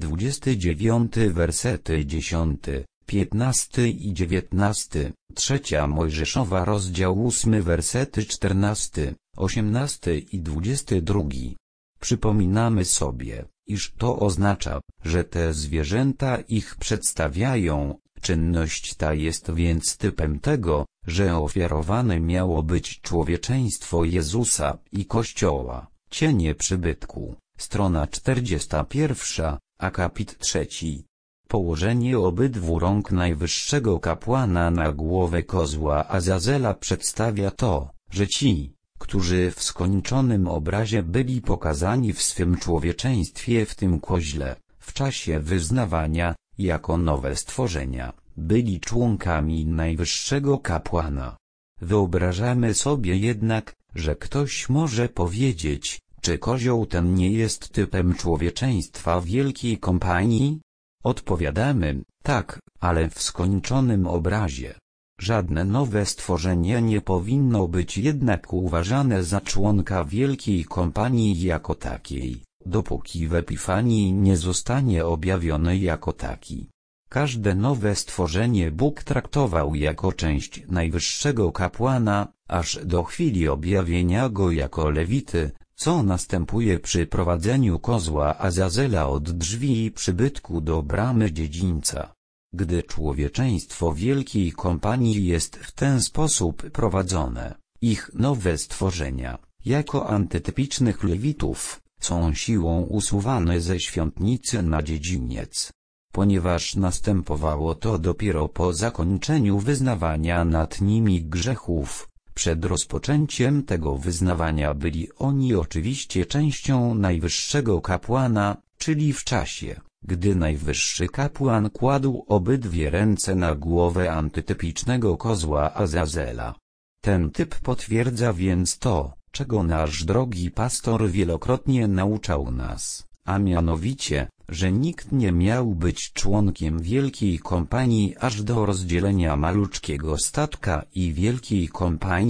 29 wersety 10, 15 i 19, Trzecia Mojżeszowa rozdział 8 wersety 14, 18 i 22. Przypominamy sobie, iż to oznacza, że te zwierzęta ich przedstawiają, czynność ta jest więc typem tego, że ofiarowane miało być człowieczeństwo Jezusa i Kościoła, cienie przybytku, strona 41, akapit 3. Położenie obydwu rąk najwyższego kapłana na głowę kozła Azazela przedstawia to, że ci, którzy w skończonym obrazie byli pokazani w swym człowieczeństwie w tym koźle, w czasie wyznawania, jako nowe stworzenia, byli członkami najwyższego kapłana. Wyobrażamy sobie jednak, że ktoś może powiedzieć, czy kozioł ten nie jest typem człowieczeństwa wielkiej kompanii? Odpowiadamy, tak, ale w skończonym obrazie. Żadne nowe stworzenie nie powinno być jednak uważane za członka wielkiej kompanii jako takiej, dopóki w Epifanii nie zostanie objawiony jako taki. Każde nowe stworzenie Bóg traktował jako część najwyższego kapłana, aż do chwili objawienia go jako Lewity, co następuje przy prowadzeniu kozła Azazela od drzwi przybytku do bramy dziedzińca. Gdy człowieczeństwo wielkiej kompanii jest w ten sposób prowadzone, ich nowe stworzenia, jako antytypicznych Lewitów, są siłą usuwane ze świątnicy na dziedziniec. Ponieważ następowało to dopiero po zakończeniu wyznawania nad nimi grzechów, przed rozpoczęciem tego wyznawania byli oni oczywiście częścią najwyższego kapłana, czyli w czasie, gdy najwyższy kapłan kładł obydwie ręce na głowę antytypicznego kozła Azazela. Ten typ potwierdza więc to, czego nasz drogi pastor wielokrotnie nauczał nas, a mianowicie, że nikt nie miał być członkiem wielkiej kompanii aż do rozdzielenia maluczkiego statka i wielkiej kompanii,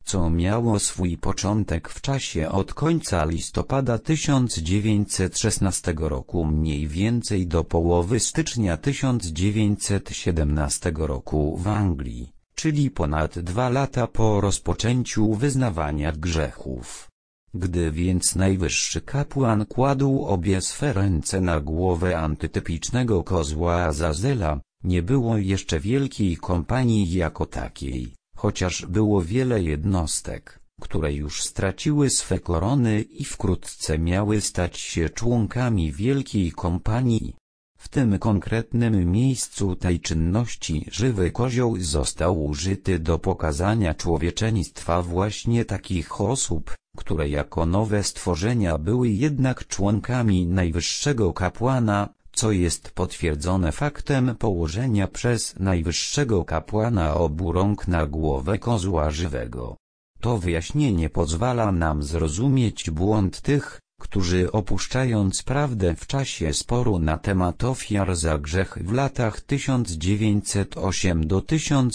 co miało swój początek w czasie od końca listopada 1916 roku mniej więcej do połowy stycznia 1917 roku w Anglii, czyli ponad 2 lata po rozpoczęciu wyznawania grzechów. Gdy więc najwyższy kapłan kładł obie swe ręce na głowę antytypicznego kozła Azazela, nie było jeszcze wielkiej kompanii jako takiej, chociaż było wiele jednostek, które już straciły swe korony i wkrótce miały stać się członkami wielkiej kompanii. W tym konkretnym miejscu tej czynności żywy kozioł został użyty do pokazania człowieczeństwa właśnie takich osób, które jako nowe stworzenia były jednak członkami najwyższego kapłana, co jest potwierdzone faktem położenia przez najwyższego kapłana obu rąk na głowę kozła żywego. To wyjaśnienie pozwala nam zrozumieć błąd tych, którzy opuszczając prawdę w czasie sporu na temat ofiar za grzech w latach 1908 do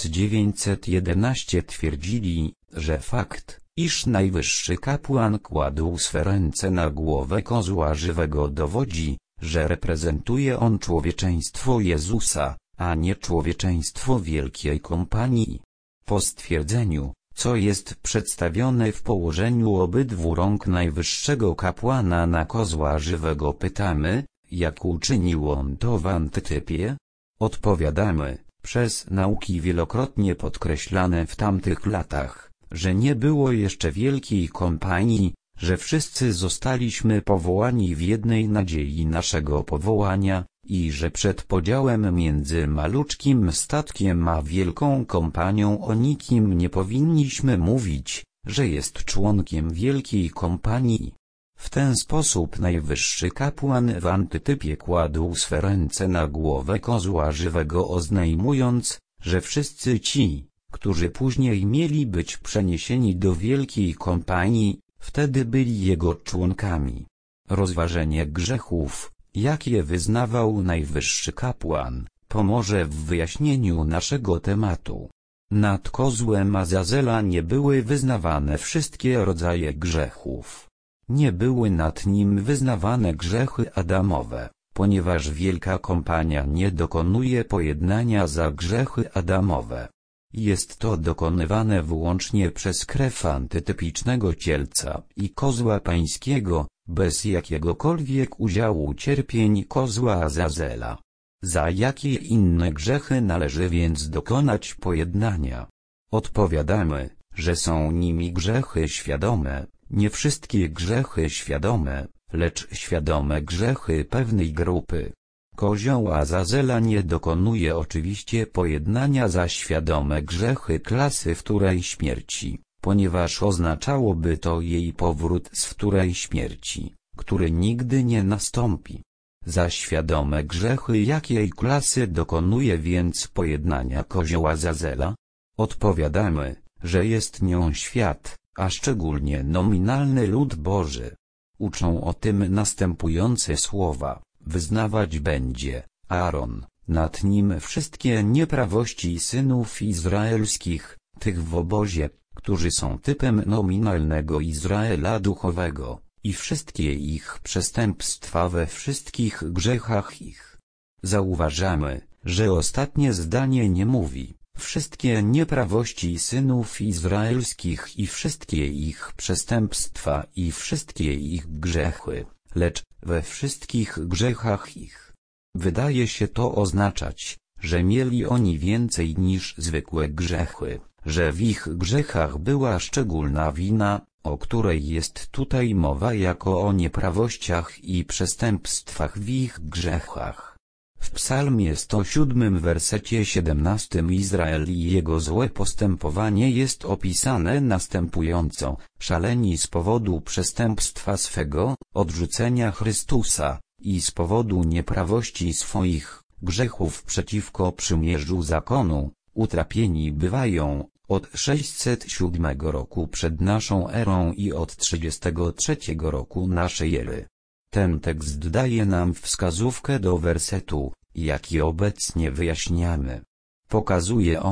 1911 twierdzili, że fakt, iż najwyższy kapłan kładł swe ręce na głowę kozła żywego dowodzi, że reprezentuje on człowieczeństwo Jezusa, a nie człowieczeństwo Wielkiej Kompanii. Po stwierdzeniu, co jest przedstawione w położeniu obydwu rąk najwyższego kapłana na kozła żywego pytamy, jak uczynił on to w antytypie? Odpowiadamy, przez nauki wielokrotnie podkreślane w tamtych latach, że nie było jeszcze Wielkiej Kompanii, że wszyscy zostaliśmy powołani w jednej nadziei naszego powołania, i że przed podziałem między maluczkim statkiem a wielką kompanią o nikim nie powinniśmy mówić, że jest członkiem Wielkiej Kompanii. W ten sposób najwyższy kapłan w antytypie kładł swe ręce na głowę kozła żywego, oznajmując, że wszyscy ci, którzy później mieli być przeniesieni do Wielkiej Kompanii, wtedy byli jego członkami. Rozważenie grzechów, jakie wyznawał najwyższy kapłan, pomoże w wyjaśnieniu naszego tematu. Nad kozłem Azazela nie były wyznawane wszystkie rodzaje grzechów. Nie były nad nim wyznawane grzechy Adamowe, ponieważ Wielka Kompania nie dokonuje pojednania za grzechy Adamowe. Jest to dokonywane wyłącznie przez krew antytypicznego cielca i kozła pańskiego, bez jakiegokolwiek udziału cierpień kozła Azazela. Za jakie inne grzechy należy więc dokonać pojednania? Odpowiadamy, że są nimi grzechy świadome, nie wszystkie grzechy świadome, lecz świadome grzechy pewnej grupy. Kozioł Azazela nie dokonuje oczywiście pojednania za świadome grzechy klasy wtórej śmierci, ponieważ oznaczałoby to jej powrót z wtórej śmierci, który nigdy nie nastąpi. Za świadome grzechy jakiej klasy dokonuje więc pojednania kozioł Azazela? Odpowiadamy, że jest nią świat, a szczególnie nominalny lud Boży. Uczą o tym następujące słowa: wyznawać będzie Aaron, nad nim wszystkie nieprawości synów izraelskich, tych w obozie, którzy są typem nominalnego Izraela duchowego, i wszystkie ich przestępstwa we wszystkich grzechach ich. Zauważamy, że ostatnie zdanie nie mówi wszystkie nieprawości synów izraelskich i wszystkie ich przestępstwa i wszystkie ich grzechy, lecz we wszystkich grzechach ich. Wydaje się to oznaczać, że mieli oni więcej niż zwykłe grzechy, że w ich grzechach była szczególna wina, o której jest tutaj mowa jako o nieprawościach i przestępstwach w ich grzechach. W psalmie 107 wersecie 17 Izrael i jego złe postępowanie jest opisane następująco: szaleni z powodu przestępstwa swego, odrzucenia Chrystusa, i z powodu nieprawości swoich, grzechów przeciwko przymierzu zakonu, utrapieni bywają, od 607 roku przed naszą erą i od 33 roku naszej ery. Ten tekst daje nam wskazówkę do wersetu, jaki obecnie wyjaśniamy. Pokazuje on,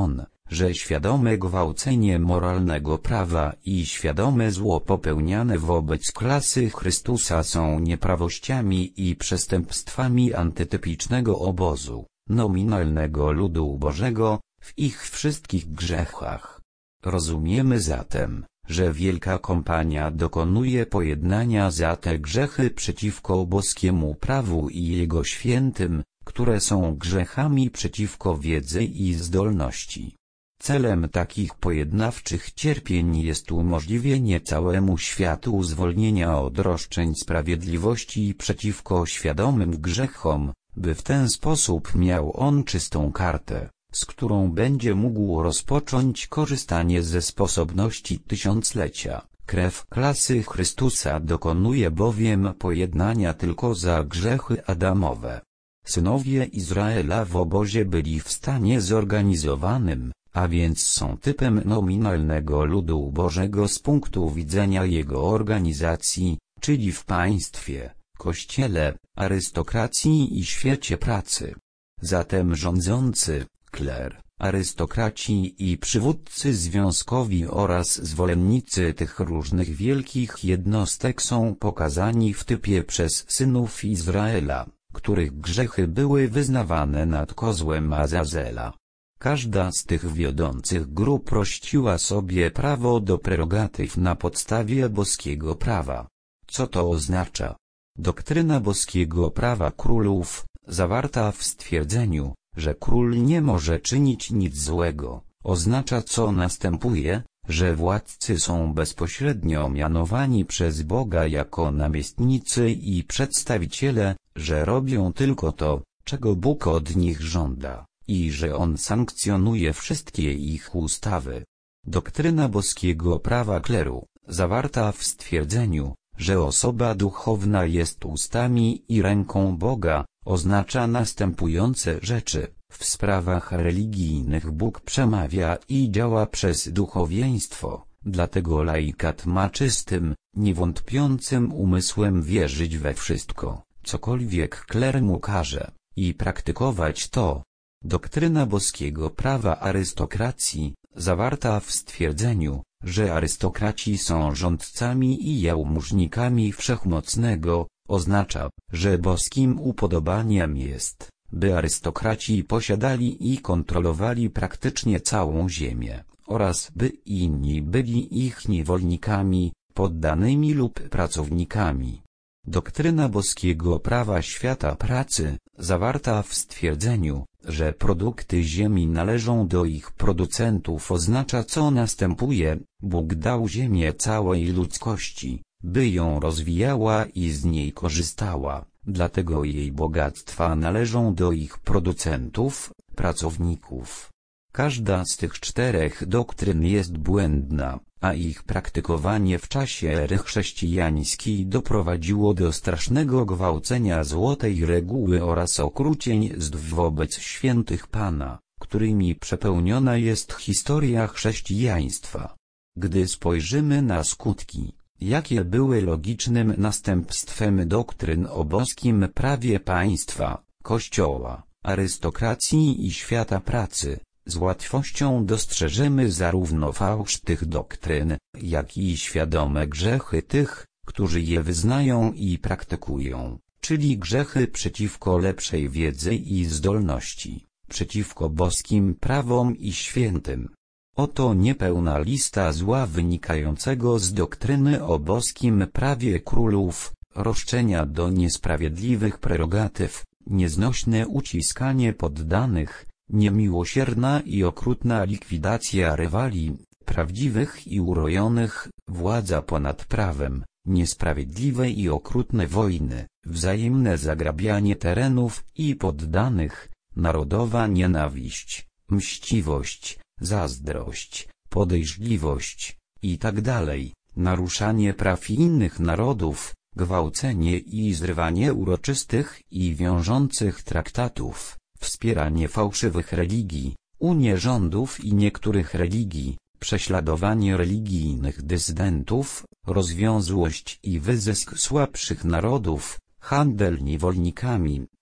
że świadome gwałcenie moralnego prawa i świadome zło popełniane wobec klasy Chrystusa są nieprawościami i przestępstwami antytypicznego obozu, nominalnego ludu Bożego, w ich wszystkich grzechach. Rozumiemy zatem, że Wielka Kompania dokonuje pojednania za te grzechy przeciwko boskiemu prawu i Jego świętym, które są grzechami przeciwko wiedzy i zdolności. Celem takich pojednawczych cierpień jest umożliwienie całemu światu zwolnienia od roszczeń sprawiedliwości przeciwko świadomym grzechom, by w ten sposób miał on czystą kartę, z którą będzie mógł rozpocząć korzystanie ze sposobności tysiąclecia. Krew klasy Chrystusa dokonuje bowiem pojednania tylko za grzechy Adamowe. Synowie Izraela w obozie byli w stanie zorganizowanym, a więc są typem nominalnego ludu Bożego z punktu widzenia jego organizacji, czyli w państwie, kościele, arystokracji i świecie pracy. Zatem rządzący, kler, arystokraci i przywódcy związkowi oraz zwolennicy tych różnych wielkich jednostek są pokazani w typie przez synów Izraela, których grzechy były wyznawane nad kozłem Azazela. Każda z tych wiodących grup rościła sobie prawo do prerogatyw na podstawie boskiego prawa. Co to oznacza? Doktryna boskiego prawa królów, zawarta w stwierdzeniu, że król nie może czynić nic złego, oznacza co następuje, że władcy są bezpośrednio mianowani przez Boga jako namiestnicy i przedstawiciele, że robią tylko to, czego Bóg od nich żąda, i że On sankcjonuje wszystkie ich ustawy. Doktryna boskiego prawa kleru, zawarta w stwierdzeniu, że osoba duchowna jest ustami i ręką Boga, oznacza następujące rzeczy. W sprawach religijnych Bóg przemawia i działa przez duchowieństwo, dlatego laikat ma czystym, niewątpiącym umysłem wierzyć we wszystko, cokolwiek kler mu każe, i praktykować to. Doktryna boskiego prawa arystokracji, zawarta w stwierdzeniu, że arystokraci są rządcami i jałmużnikami Wszechmocnego, oznacza, że boskim upodobaniem jest, by arystokraci posiadali i kontrolowali praktycznie całą ziemię, oraz by inni byli ich niewolnikami, poddanymi lub pracownikami. Doktryna boskiego prawa świata pracy, zawarta w stwierdzeniu, że produkty ziemi należą do ich producentów, oznacza co następuje. Bóg dał ziemię całej ludzkości, by ją rozwijała i z niej korzystała, dlatego jej bogactwa należą do ich producentów, pracowników. Każda z tych czterech doktryn jest błędna, a ich praktykowanie w czasie ery chrześcijańskiej doprowadziło do strasznego gwałcenia złotej reguły oraz okrucieństw wobec świętych Pana, którymi przepełniona jest historia chrześcijaństwa. Gdy spojrzymy na skutki, jakie były logicznym następstwem doktryn o boskim prawie państwa, kościoła, arystokracji i świata pracy, z łatwością dostrzeżemy zarówno fałsz tych doktryn, jak i świadome grzechy tych, którzy je wyznają i praktykują, czyli grzechy przeciwko lepszej wiedzy i zdolności, przeciwko boskim prawom i świętym. Oto niepełna lista zła wynikającego z doktryny o boskim prawie królów, roszczenia do niesprawiedliwych prerogatyw, nieznośne uciskanie poddanych, niemiłosierna i okrutna likwidacja rywali, prawdziwych i urojonych, władza ponad prawem, niesprawiedliwe i okrutne wojny, wzajemne zagrabianie terenów i poddanych, narodowa nienawiść, mściwość, zazdrość, podejrzliwość, itd., naruszanie praw innych narodów, gwałcenie i zrywanie uroczystych i wiążących traktatów, wspieranie fałszywych religii, unię rządów i niektórych religii, prześladowanie religijnych dysydentów, rozwiązłość i wyzysk słabszych narodów, handel niewolnikami,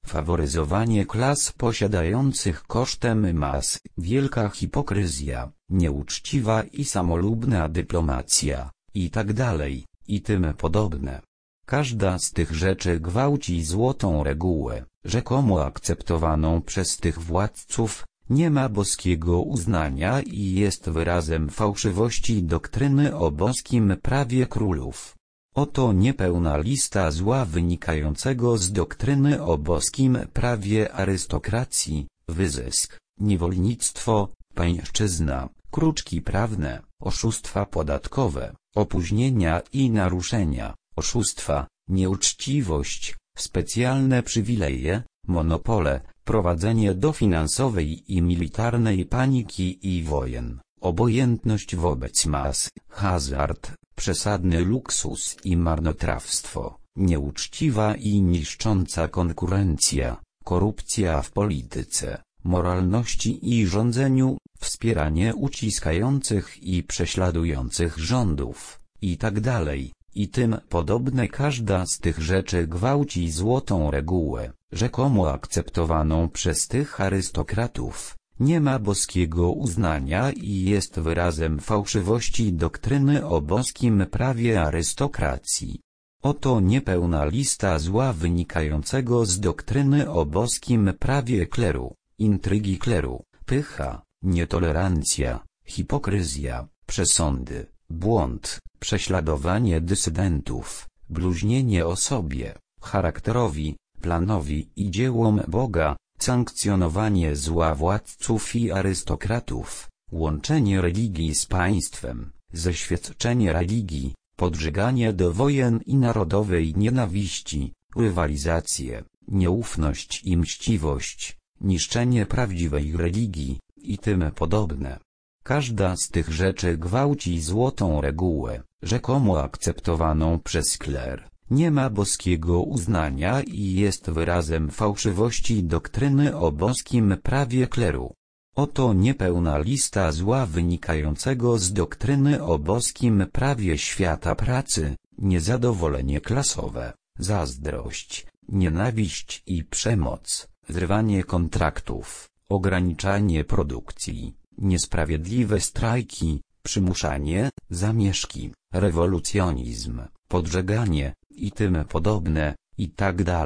faworyzowanie klas posiadających kosztem mas, wielka hipokryzja, nieuczciwa i samolubna dyplomacja, itd., i tym podobne. Każda z tych rzeczy gwałci złotą regułę, rzekomo akceptowaną przez tych władców, nie ma boskiego uznania i jest wyrazem fałszywości doktryny o boskim prawie królów. Oto niepełna lista zła wynikającego z doktryny o boskim prawie arystokracji: wyzysk, niewolnictwo, pańszczyzna, kruczki prawne, oszustwa podatkowe, opóźnienia i naruszenia, oszustwa, nieuczciwość, specjalne przywileje, monopole, prowadzenie do finansowej i militarnej paniki i wojen, obojętność wobec mas, hazard, przesadny luksus i marnotrawstwo, nieuczciwa i niszcząca konkurencja, korupcja w polityce, moralności i rządzeniu, wspieranie uciskających i prześladujących rządów, itd., i tym podobne. Każda z tych rzeczy gwałci złotą regułę, rzekomo akceptowaną przez tych arystokratów, nie ma boskiego uznania i jest wyrazem fałszywości doktryny o boskim prawie arystokracji. Oto niepełna lista zła wynikającego z doktryny o boskim prawie kleru: intrygi kleru, pycha, nietolerancja, hipokryzja, przesądy, błąd, prześladowanie dysydentów, bluźnienie osobie, charakterowi, planowi i dziełom Boga, sankcjonowanie zła władców i arystokratów, łączenie religii z państwem, zeświadczenie religii, podżeganie do wojen i narodowej nienawiści, rywalizację, nieufność i mściwość, niszczenie prawdziwej religii, i tym podobne. Każda z tych rzeczy gwałci złotą regułę, rzekomo akceptowaną przez kler, nie ma boskiego uznania i jest wyrazem fałszywości doktryny o boskim prawie kleru. Oto niepełna lista zła wynikającego z doktryny o boskim prawie świata pracy: niezadowolenie klasowe, zazdrość, nienawiść i przemoc, zrywanie kontraktów, ograniczanie produkcji, niesprawiedliwe strajki, przymuszanie, zamieszki, rewolucjonizm, podżeganie, i tym podobne, itd.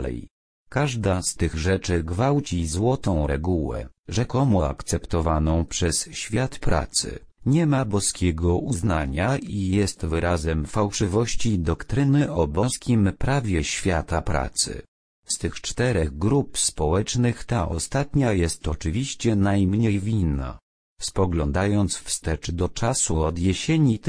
Każda z tych rzeczy gwałci złotą regułę, rzekomo akceptowaną przez świat pracy, nie ma boskiego uznania i jest wyrazem fałszywości doktryny o boskim prawie świata pracy. Z tych czterech grup społecznych ta ostatnia jest oczywiście najmniej winna. Spoglądając wstecz do czasu od jesieni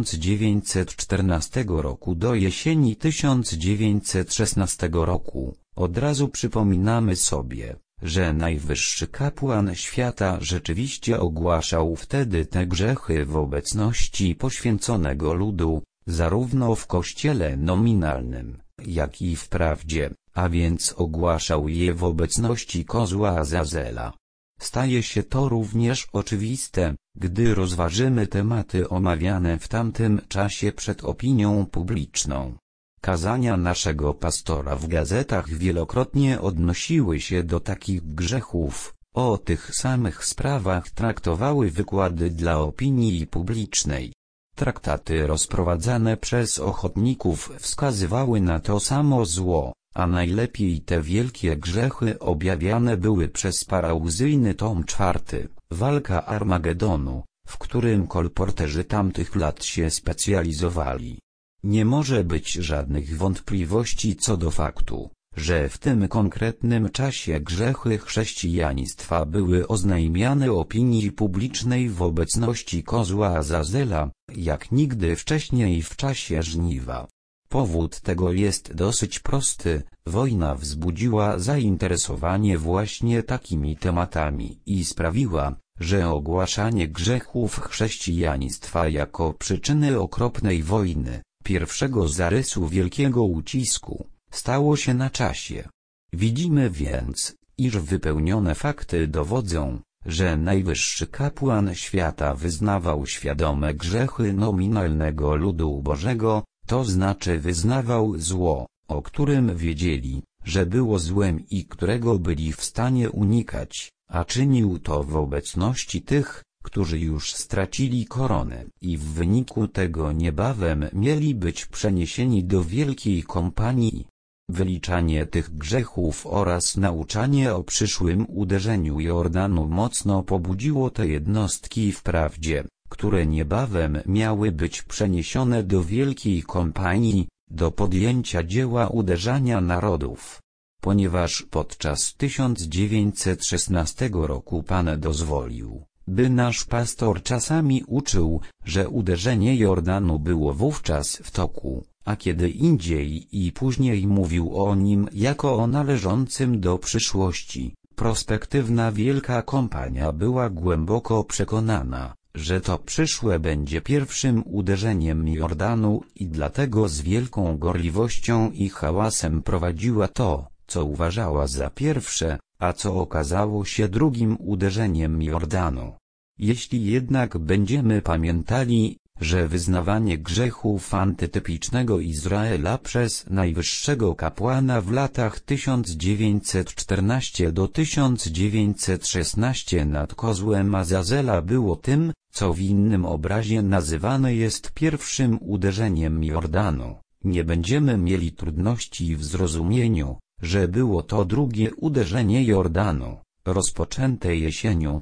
1914 roku do jesieni 1916 roku, od razu przypominamy sobie, że najwyższy kapłan świata rzeczywiście ogłaszał wtedy te grzechy w obecności poświęconego ludu, zarówno w kościele nominalnym, jak i w prawdzie, a więc ogłaszał je w obecności kozła Azazela. Staje się to również oczywiste, gdy rozważymy tematy omawiane w tamtym czasie przed opinią publiczną. Kazania naszego pastora w gazetach wielokrotnie odnosiły się do takich grzechów, o tych samych sprawach traktowały wykłady dla opinii publicznej. Traktaty rozprowadzane przez ochotników wskazywały na to samo zło, a najlepiej te wielkie grzechy objawiane były przez parauzyjny tom 4, Walka Armagedonu, w którym kolporterzy tamtych lat się specjalizowali. Nie może być żadnych wątpliwości co do faktu, że w tym konkretnym czasie grzechy chrześcijaństwa były oznajmiane opinii publicznej w obecności kozła Azazela, jak nigdy wcześniej w czasie żniwa. Powód tego jest dosyć prosty: wojna wzbudziła zainteresowanie właśnie takimi tematami i sprawiła, że ogłaszanie grzechów chrześcijaństwa jako przyczyny okropnej wojny, pierwszego zarysu wielkiego ucisku, stało się na czasie. Widzimy więc, iż wypełnione fakty dowodzą, że najwyższy kapłan świata wyznawał świadome grzechy nominalnego ludu Bożego, to znaczy wyznawał zło, o którym wiedzieli, że było złem i którego byli w stanie unikać, a czynił to w obecności tych, którzy już stracili koronę i w wyniku tego niebawem mieli być przeniesieni do wielkiej kompanii. Wyliczanie tych grzechów oraz nauczanie o przyszłym uderzeniu Jordanu mocno pobudziło te jednostki wprawdzie, które niebawem miały być przeniesione do wielkiej kompanii, do podjęcia dzieła uderzania narodów. Ponieważ podczas 1916 roku Pan dozwolił, by nasz pastor czasami uczył, że uderzenie Jordanu było wówczas w toku, a kiedy indziej i później mówił o nim jako o należącym do przyszłości, prospektywna wielka kompania była głęboko przekonana, że to przyszłe będzie pierwszym uderzeniem Jordanu i dlatego z wielką gorliwością i hałasem prowadziła to, co uważała za pierwsze, a co okazało się drugim uderzeniem Jordanu. Jeśli jednak będziemy pamiętali, że wyznawanie grzechów antytypicznego Izraela przez najwyższego kapłana w latach 1914 do 1916 nad kozłem Azazela było tym, co w innym obrazie nazywane jest pierwszym uderzeniem Jordanu, nie będziemy mieli trudności w zrozumieniu, że było to drugie uderzenie Jordanu, rozpoczęte jesienią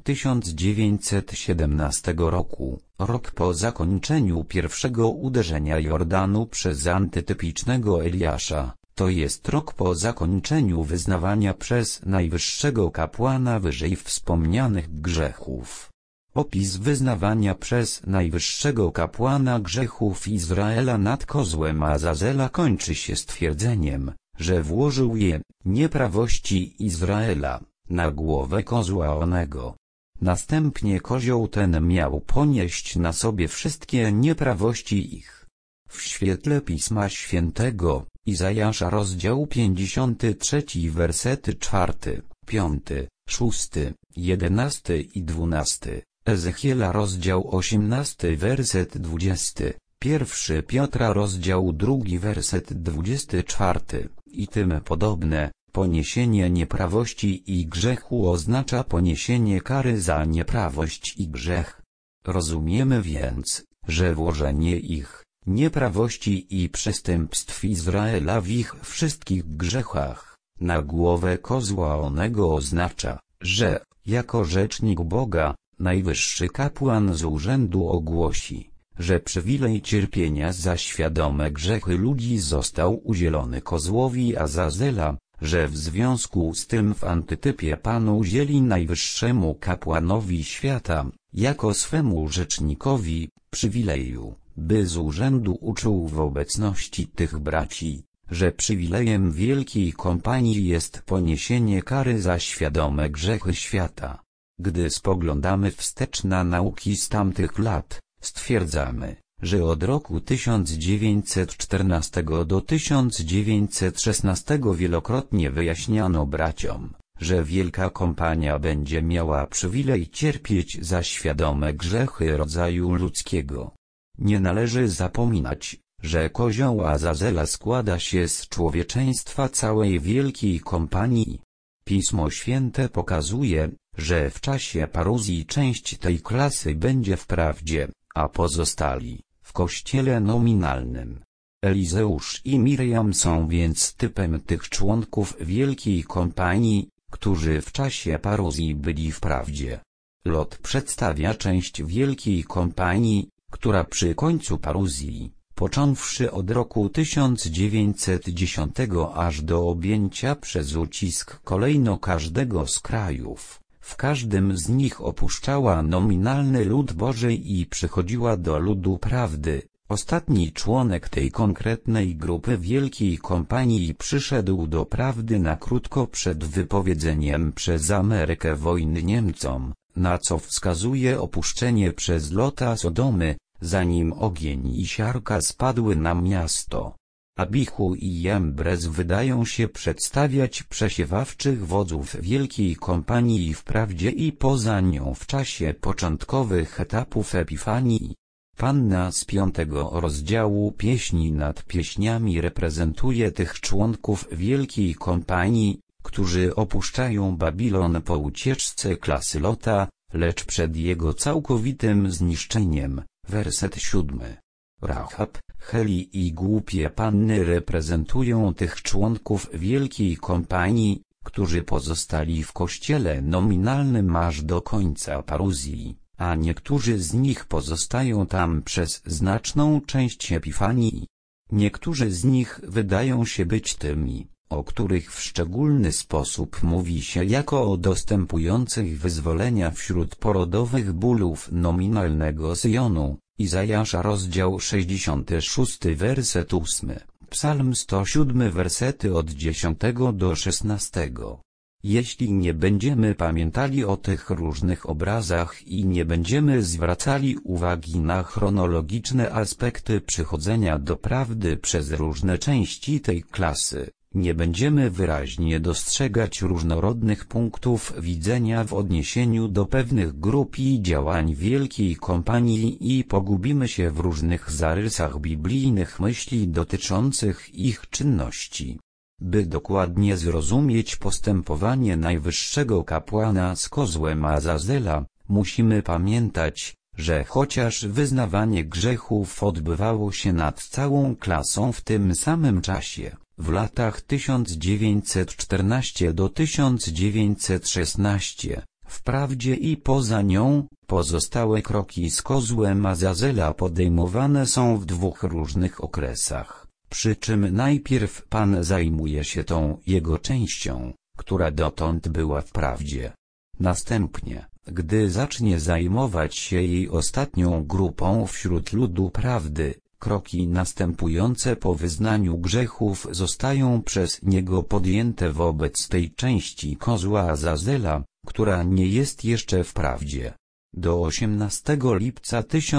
1917 roku, rok po zakończeniu pierwszego uderzenia Jordanu przez antytypicznego Eliasza, to jest rok po zakończeniu wyznawania przez najwyższego kapłana wyżej wspomnianych grzechów. Opis wyznawania przez najwyższego kapłana grzechów Izraela nad kozłem Azazela kończy się stwierdzeniem, że włożył je, nieprawości Izraela, na głowę kozła onego. Następnie kozioł ten miał ponieść na sobie wszystkie nieprawości ich. W świetle Pisma Świętego, Izajasza rozdział 53 wersety 4, 5, 6, 11 i 12, Ezechiela rozdział 18 werset 20, 1 Piotra rozdział 2 werset 24 i tym podobne. Poniesienie nieprawości i grzechu oznacza poniesienie kary za nieprawość i grzech. Rozumiemy więc, że włożenie ich, nieprawości i przestępstw Izraela w ich wszystkich grzechach, na głowę kozła onego oznacza, że, jako rzecznik Boga, najwyższy kapłan z urzędu ogłosi, że przywilej cierpienia za świadome grzechy ludzi został udzielony kozłowi Azazela, że w związku z tym w antytypie Pan udzieli najwyższemu kapłanowi świata, jako swemu rzecznikowi, przywileju, by z urzędu uczuł w obecności tych braci, że przywilejem wielkiej kompanii jest poniesienie kary za świadome grzechy świata. Gdy spoglądamy wstecz na nauki z tamtych lat, stwierdzamy, że od roku 1914 do 1916 wielokrotnie wyjaśniano braciom, że wielka kompania będzie miała przywilej cierpieć za świadome grzechy rodzaju ludzkiego. Nie należy zapominać, że kozioł Azazela składa się z człowieczeństwa całej wielkiej kompanii. Pismo Święte pokazuje, że w czasie paruzji część tej klasy będzie wprawdzie, a pozostali w kościele nominalnym. Elizeusz i Miriam są więc typem tych członków wielkiej kompanii, którzy w czasie paruzji byli wprawdzie. Lot przedstawia część wielkiej kompanii, która przy końcu paruzji, począwszy od roku 1910 aż do objęcia przez ucisk kolejno każdego z krajów, w każdym z nich opuszczała nominalny lud Boży i przychodziła do ludu prawdy. Ostatni członek tej konkretnej grupy wielkiej kompanii przyszedł do prawdy na krótko przed wypowiedzeniem przez Amerykę wojny Niemcom, na co wskazuje opuszczenie przez Lota Sodomy, zanim ogień i siarka spadły na miasto. Abichu i Jembrez wydają się przedstawiać przesiewawczych wodzów wielkiej kompanii wprawdzie i poza nią w czasie początkowych etapów Epifanii. Panna z 5 rozdziału Pieśni nad pieśniami reprezentuje tych członków wielkiej kompanii, którzy opuszczają Babilon po ucieczce klasy Lota, lecz przed jego całkowitym zniszczeniem. Werset 7. Rahab, Heli i głupie panny reprezentują tych członków wielkiej kompanii, którzy pozostali w kościele nominalnym aż do końca paruzji, a niektórzy z nich pozostają tam przez znaczną część Epifanii. Niektórzy z nich wydają się być tymi, o których w szczególny sposób mówi się jako o dostępujących wyzwolenia wśród porodowych bólów nominalnego Syjonu. Izajasza rozdział 66 werset 8, Psalm 107 wersety od 10 do 16. Jeśli nie będziemy pamiętali o tych różnych obrazach i nie będziemy zwracali uwagi na chronologiczne aspekty przychodzenia do prawdy przez różne części tej klasy, nie będziemy wyraźnie dostrzegać różnorodnych punktów widzenia w odniesieniu do pewnych grup i działań wielkiej kompanii i pogubimy się w różnych zarysach biblijnych myśli dotyczących ich czynności. By dokładnie zrozumieć postępowanie najwyższego kapłana z kozłem Azazela, musimy pamiętać, że chociaż wyznawanie grzechów odbywało się nad całą klasą w tym samym czasie, w latach 1914 do 1916, wprawdzie i poza nią, pozostałe kroki z kozłem Azazela podejmowane są w dwóch różnych okresach, przy czym najpierw Pan zajmuje się tą jego częścią, która dotąd była wprawdzie. Następnie, gdy zacznie zajmować się jej ostatnią grupą wśród ludu prawdy, kroki następujące po wyznaniu grzechów zostają przez niego podjęte wobec tej części kozła Azazela, która nie jest jeszcze wprawdzie. Do 18 lipca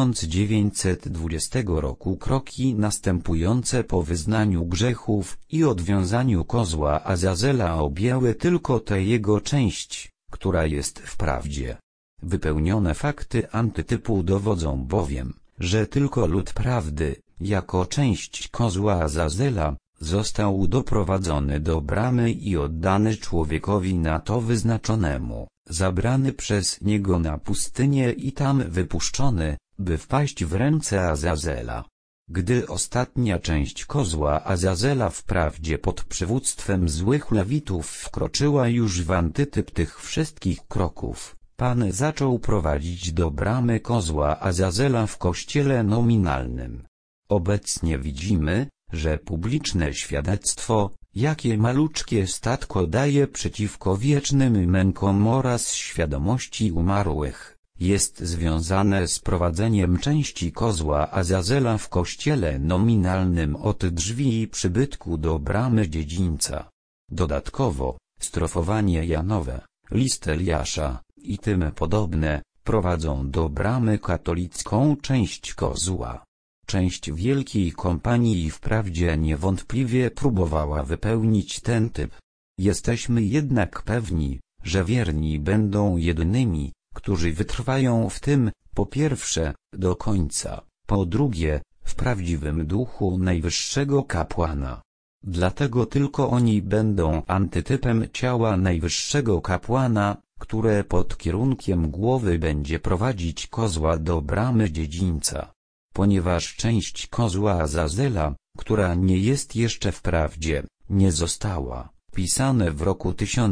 1920 roku kroki następujące po wyznaniu grzechów i odwiązaniu kozła Azazela objęły tylko tę jego część, która jest wprawdzie. Wypełnione fakty antytypu dowodzą bowiem, że tylko lud prawdy, jako część kozła Azazela, został doprowadzony do bramy i oddany człowiekowi na to wyznaczonemu, zabrany przez niego na pustynię i tam wypuszczony, by wpaść w ręce Azazela. Gdy ostatnia część kozła Azazela wprawdzie pod przywództwem złych Lewitów wkroczyła już w antytyp tych wszystkich kroków, Pan zaczął prowadzić do bramy kozła Azazela w kościele nominalnym. Obecnie widzimy, że publiczne świadectwo, jakie maluczkie statko daje przeciwko wiecznym mękom oraz świadomości umarłych, jest związane z prowadzeniem części kozła Azazela w kościele nominalnym od drzwi przybytku do bramy dziedzińca. Dodatkowo, strofowanie Janowe, list Eliasza i tym podobne, prowadzą do bramy katolicką część kozła. Część wielkiej kompanii wprawdzie niewątpliwie próbowała wypełnić ten typ. Jesteśmy jednak pewni, że wierni będą jedynymi, którzy wytrwają w tym, po pierwsze, do końca, po drugie, w prawdziwym duchu najwyższego kapłana. Dlatego tylko oni będą antytypem ciała najwyższego kapłana, które pod kierunkiem głowy będzie prowadzić kozła do bramy dziedzińca. Ponieważ część kozła Azazela, która nie jest jeszcze wprawdzie, nie została, pisane w roku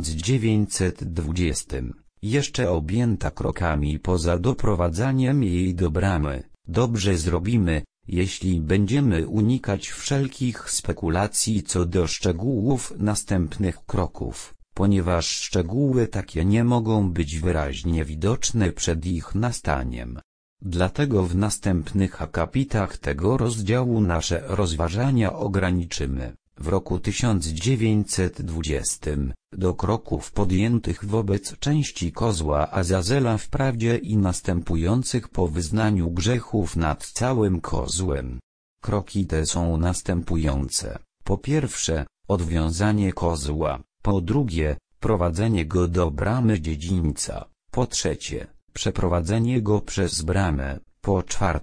1920, jeszcze objęta krokami poza doprowadzaniem jej do bramy, dobrze zrobimy, jeśli będziemy unikać wszelkich spekulacji co do szczegółów następnych kroków, ponieważ szczegóły takie nie mogą być wyraźnie widoczne przed ich nastaniem. Dlatego w następnych akapitach tego rozdziału nasze rozważania ograniczymy, w roku 1920, do kroków podjętych wobec części kozła Azazela wprawdzie i następujących po wyznaniu grzechów nad całym kozłem. Kroki te są następujące: po pierwsze, odwiązanie kozła, po drugie, prowadzenie go do bramy dziedzińca, po trzecie, przeprowadzenie go przez bramę, po czwarte,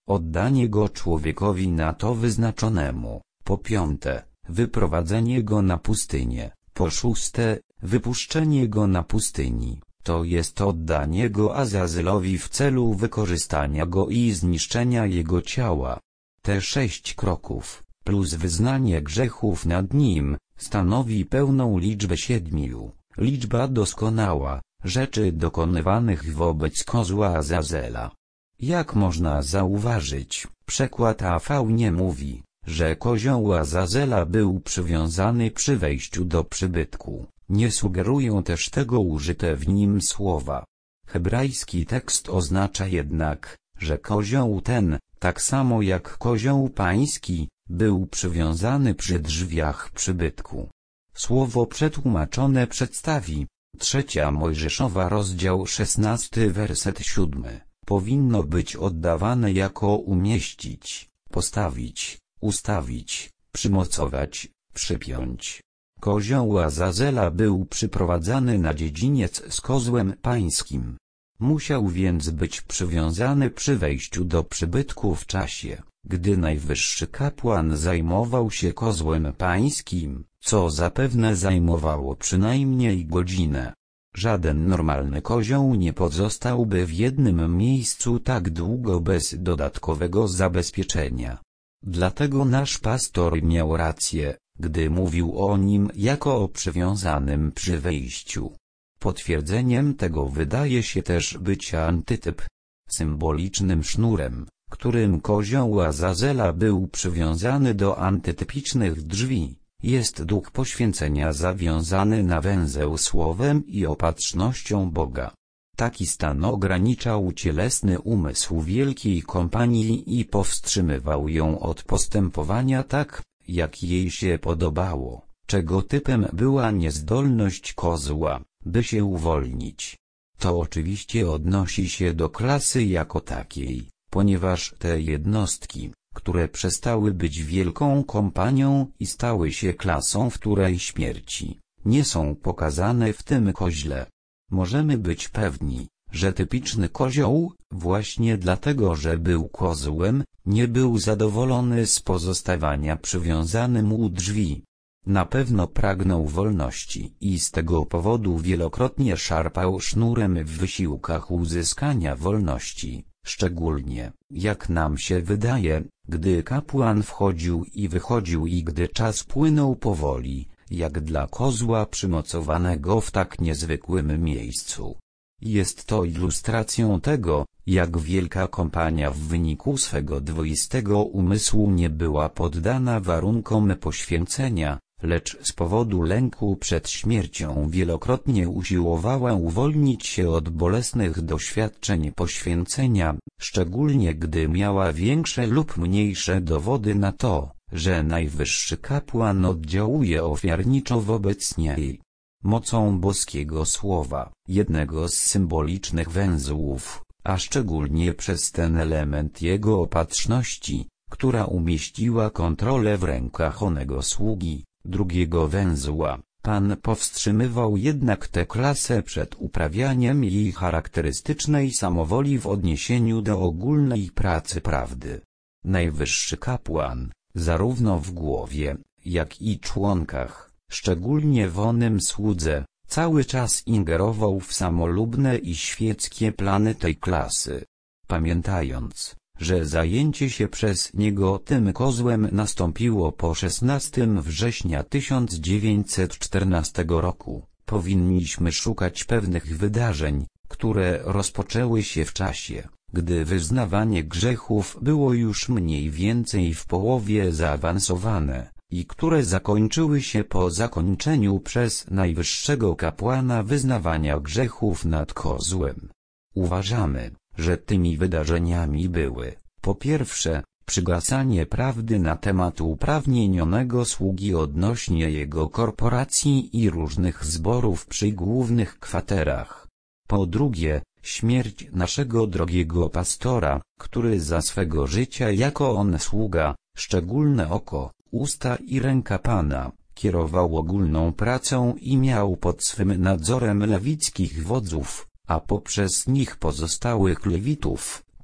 oddanie go człowiekowi na to wyznaczonemu, po piąte, wyprowadzenie go na pustynię, po szóste, wypuszczenie go na pustyni, to jest oddanie go Azazelowi w celu wykorzystania go i zniszczenia jego ciała. Te 6 kroków, plus wyznanie grzechów nad nim, stanowi pełną liczbę 7, liczba doskonała, rzeczy dokonywanych wobec kozła Azazela. Jak można zauważyć, przekład AV nie mówi, że kozioł Azazela był przywiązany przy wejściu do przybytku, nie sugerują też tego użyte w nim słowa. Hebrajski tekst oznacza jednak, że kozioł ten, tak samo jak kozioł pański, był przywiązany przy drzwiach przybytku. Słowo przetłumaczone przedstawi, 3 Mojżeszowa rozdział 16 werset 7, powinno być oddawane jako umieścić, postawić, ustawić, przymocować, przypiąć. Kozioł Azazela był przyprowadzany na dziedziniec z kozłem pańskim. Musiał więc być przywiązany przy wejściu do przybytku w czasie, gdy najwyższy kapłan zajmował się kozłem pańskim, co zapewne zajmowało przynajmniej godzinę. Żaden normalny kozioł nie pozostałby w jednym miejscu tak długo bez dodatkowego zabezpieczenia. Dlatego nasz pastor miał rację, gdy mówił o nim jako o przywiązanym przy wejściu. Potwierdzeniem tego wydaje się też być antytyp. Symbolicznym sznurem, którym kozioł Azazela był przywiązany do antytypicznych drzwi, jest duch poświęcenia zawiązany na węzeł słowem i opatrznością Boga. Taki stan ograniczał cielesny umysł wielkiej kompanii i powstrzymywał ją od postępowania tak, jak jej się podobało, czego typem była niezdolność kozła, by się uwolnić. To oczywiście odnosi się do klasy jako takiej, ponieważ te jednostki, które przestały być wielką kompanią i stały się klasą wtórej śmierci, nie są pokazane w tym koźle. Możemy być pewni, że typiczny kozioł, właśnie dlatego że był kozłem, nie był zadowolony z pozostawania przywiązanym u drzwi. Na pewno pragnął wolności i z tego powodu wielokrotnie szarpał sznurem w wysiłkach uzyskania wolności, szczególnie, jak nam się wydaje, gdy kapłan wchodził i wychodził i gdy czas płynął powoli, jak dla kozła przymocowanego w tak niezwykłym miejscu. Jest to ilustracją tego, jak wielka kompania w wyniku swego dwoistego umysłu nie była poddana warunkom poświęcenia, lecz z powodu lęku przed śmiercią wielokrotnie usiłowała uwolnić się od bolesnych doświadczeń poświęcenia, szczególnie gdy miała większe lub mniejsze dowody na to, że najwyższy kapłan oddziałuje ofiarniczo wobec niej. Mocą boskiego słowa, jednego z symbolicznych węzłów, a szczególnie przez ten element jego opatrzności, która umieściła kontrolę w rękach onego sługi, drugiego węzła, Pan powstrzymywał jednak tę klasę przed uprawianiem jej charakterystycznej samowoli w odniesieniu do ogólnej pracy prawdy. Najwyższy kapłan, zarówno w głowie, jak i członkach, szczególnie w onym słudze, cały czas ingerował w samolubne i świeckie plany tej klasy. Pamiętając, że zajęcie się przez niego tym kozłem nastąpiło po 16 września 1914 roku, powinniśmy szukać pewnych wydarzeń, które rozpoczęły się w czasie, gdy wyznawanie grzechów było już mniej więcej w połowie zaawansowane, i które zakończyły się po zakończeniu przez najwyższego kapłana wyznawania grzechów nad kozłem. Uważamy, że tymi wydarzeniami były, po pierwsze, przygasanie prawdy na temat uprawnionego sługi odnośnie jego korporacji i różnych zborów przy głównych kwaterach. Po drugie, śmierć naszego drogiego pastora, który za swego życia jako on sługa, szczególne oko, usta i ręka Pana, kierował ogólną pracą i miał pod swym nadzorem lewickich wodzów, a poprzez nich pozostałych lewitów,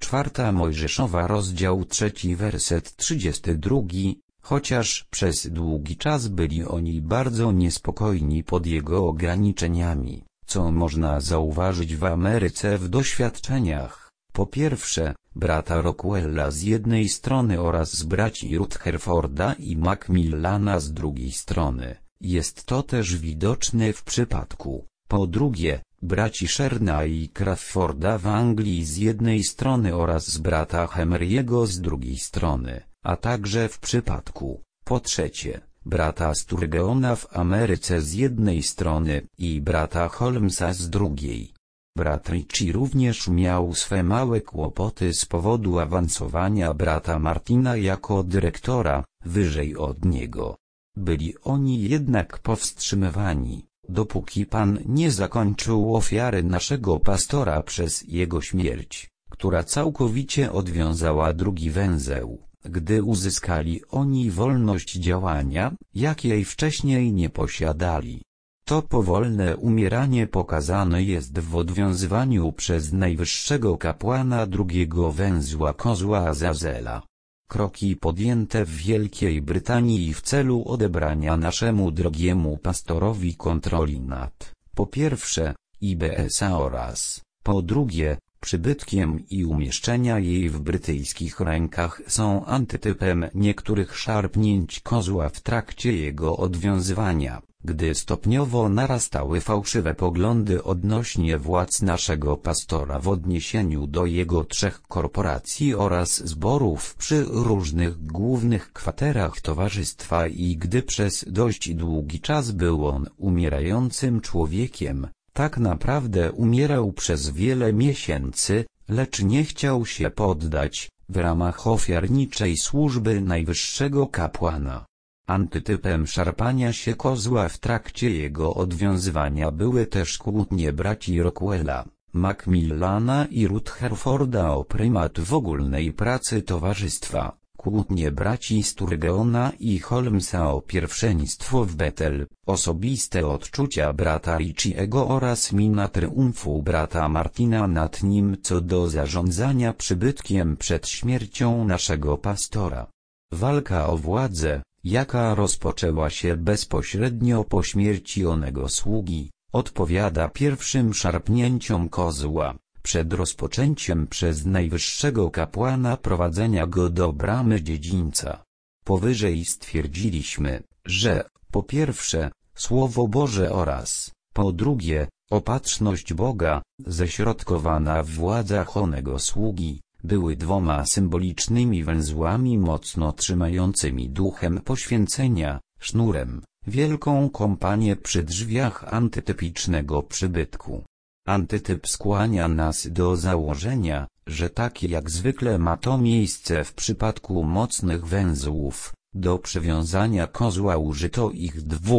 4 Mojżeszowa rozdział 3 werset 32, chociaż przez długi czas byli oni bardzo niespokojni pod jego ograniczeniami, co można zauważyć w Ameryce w doświadczeniach. Po pierwsze, brata Rockwella z jednej strony oraz z braci Rutherforda i Macmillana z drugiej strony. Jest to też widoczne w przypadku, po drugie, braci Sherna i Crawforda w Anglii z jednej strony oraz z brata Henry'ego z drugiej strony, a także w przypadku, po trzecie, brata Sturgeona w Ameryce z jednej strony i brata Holmesa z drugiej. Brat Ritchie również miał swe małe kłopoty z powodu awansowania brata Martina jako dyrektora, wyżej od niego. Byli oni jednak powstrzymywani, dopóki Pan nie zakończył ofiary naszego pastora przez jego śmierć, która całkowicie odwiązała drugi węzeł, gdy uzyskali oni wolność działania, jakiej wcześniej nie posiadali. To powolne umieranie pokazane jest w odwiązywaniu przez najwyższego kapłana drugiego węzła kozła Azazela. Kroki podjęte w Wielkiej Brytanii w celu odebrania naszemu drogiemu pastorowi kontroli nad, po pierwsze, IBS-a oraz, po drugie, przybytkiem i umieszczenia jej w brytyjskich rękach są antytypem niektórych szarpnięć kozła w trakcie jego odwiązywania, gdy stopniowo narastały fałszywe poglądy odnośnie władz naszego pastora w odniesieniu do jego 3 korporacji oraz zborów przy różnych głównych kwaterach towarzystwa i gdy przez dość długi czas był on umierającym człowiekiem, tak naprawdę umierał przez wiele miesięcy, lecz nie chciał się poddać, w ramach ofiarniczej służby najwyższego kapłana. Antytypem szarpania się kozła w trakcie jego odwiązywania były też kłótnie braci Rockwella, Macmillana i Rutherforda o prymat w ogólnej pracy towarzystwa, kłótnie braci Sturgeona i Holmesa o pierwszeństwo w Bethel, osobiste odczucia brata Ritchiego oraz mina triumfu brata Martina nad nim co do zarządzania przybytkiem przed śmiercią naszego pastora. Walka o władzę, jaka rozpoczęła się bezpośrednio po śmierci onego sługi, odpowiada pierwszym szarpnięciom kozła, przed rozpoczęciem przez najwyższego kapłana prowadzenia go do bramy dziedzińca. Powyżej stwierdziliśmy, że, po pierwsze, Słowo Boże oraz, po drugie, opatrzność Boga, ześrodkowana w władzach onego sługi, były 2 symbolicznymi węzłami mocno trzymającymi duchem poświęcenia, sznurem, wielką kompanię przy drzwiach antytypicznego przybytku. Antytyp skłania nas do założenia, że tak jak zwykle ma to miejsce w przypadku mocnych węzłów, do przywiązania kozła użyto ich 2.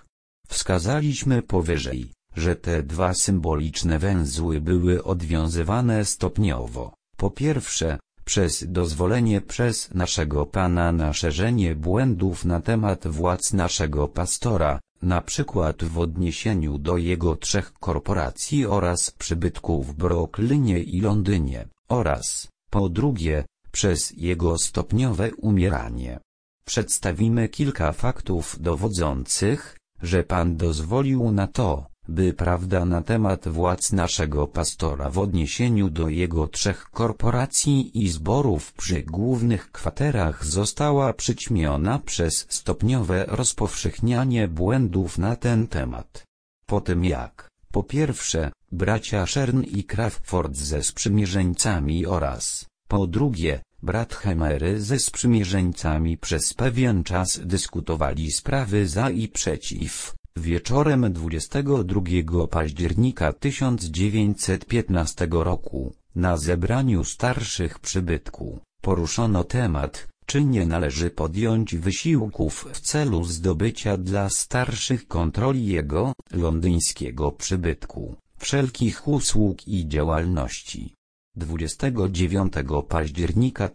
Wskazaliśmy powyżej, że te 2 symboliczne węzły były odwiązywane stopniowo. Po pierwsze, przez dozwolenie przez naszego Pana na szerzenie błędów na temat władz naszego pastora, na przykład w odniesieniu do jego 3 korporacji oraz przybytku w Brooklynie i Londynie, oraz, po drugie, przez jego stopniowe umieranie. Przedstawimy kilka faktów dowodzących, że Pan dozwolił na to, by prawda na temat władz naszego pastora w odniesieniu do jego 3 korporacji i zborów przy głównych kwaterach została przyćmiona przez stopniowe rozpowszechnianie błędów na ten temat. Po tym jak, po pierwsze, bracia Shern i Crawford ze sprzymierzeńcami oraz, po drugie, brat Henry ze sprzymierzeńcami przez pewien czas dyskutowali sprawy za i przeciw. Wieczorem 22 października 1915 roku, na zebraniu starszych przybytku, poruszono temat, czy nie należy podjąć wysiłków w celu zdobycia dla starszych kontroli jego, londyńskiego przybytku, wszelkich usług i działalności. 29 października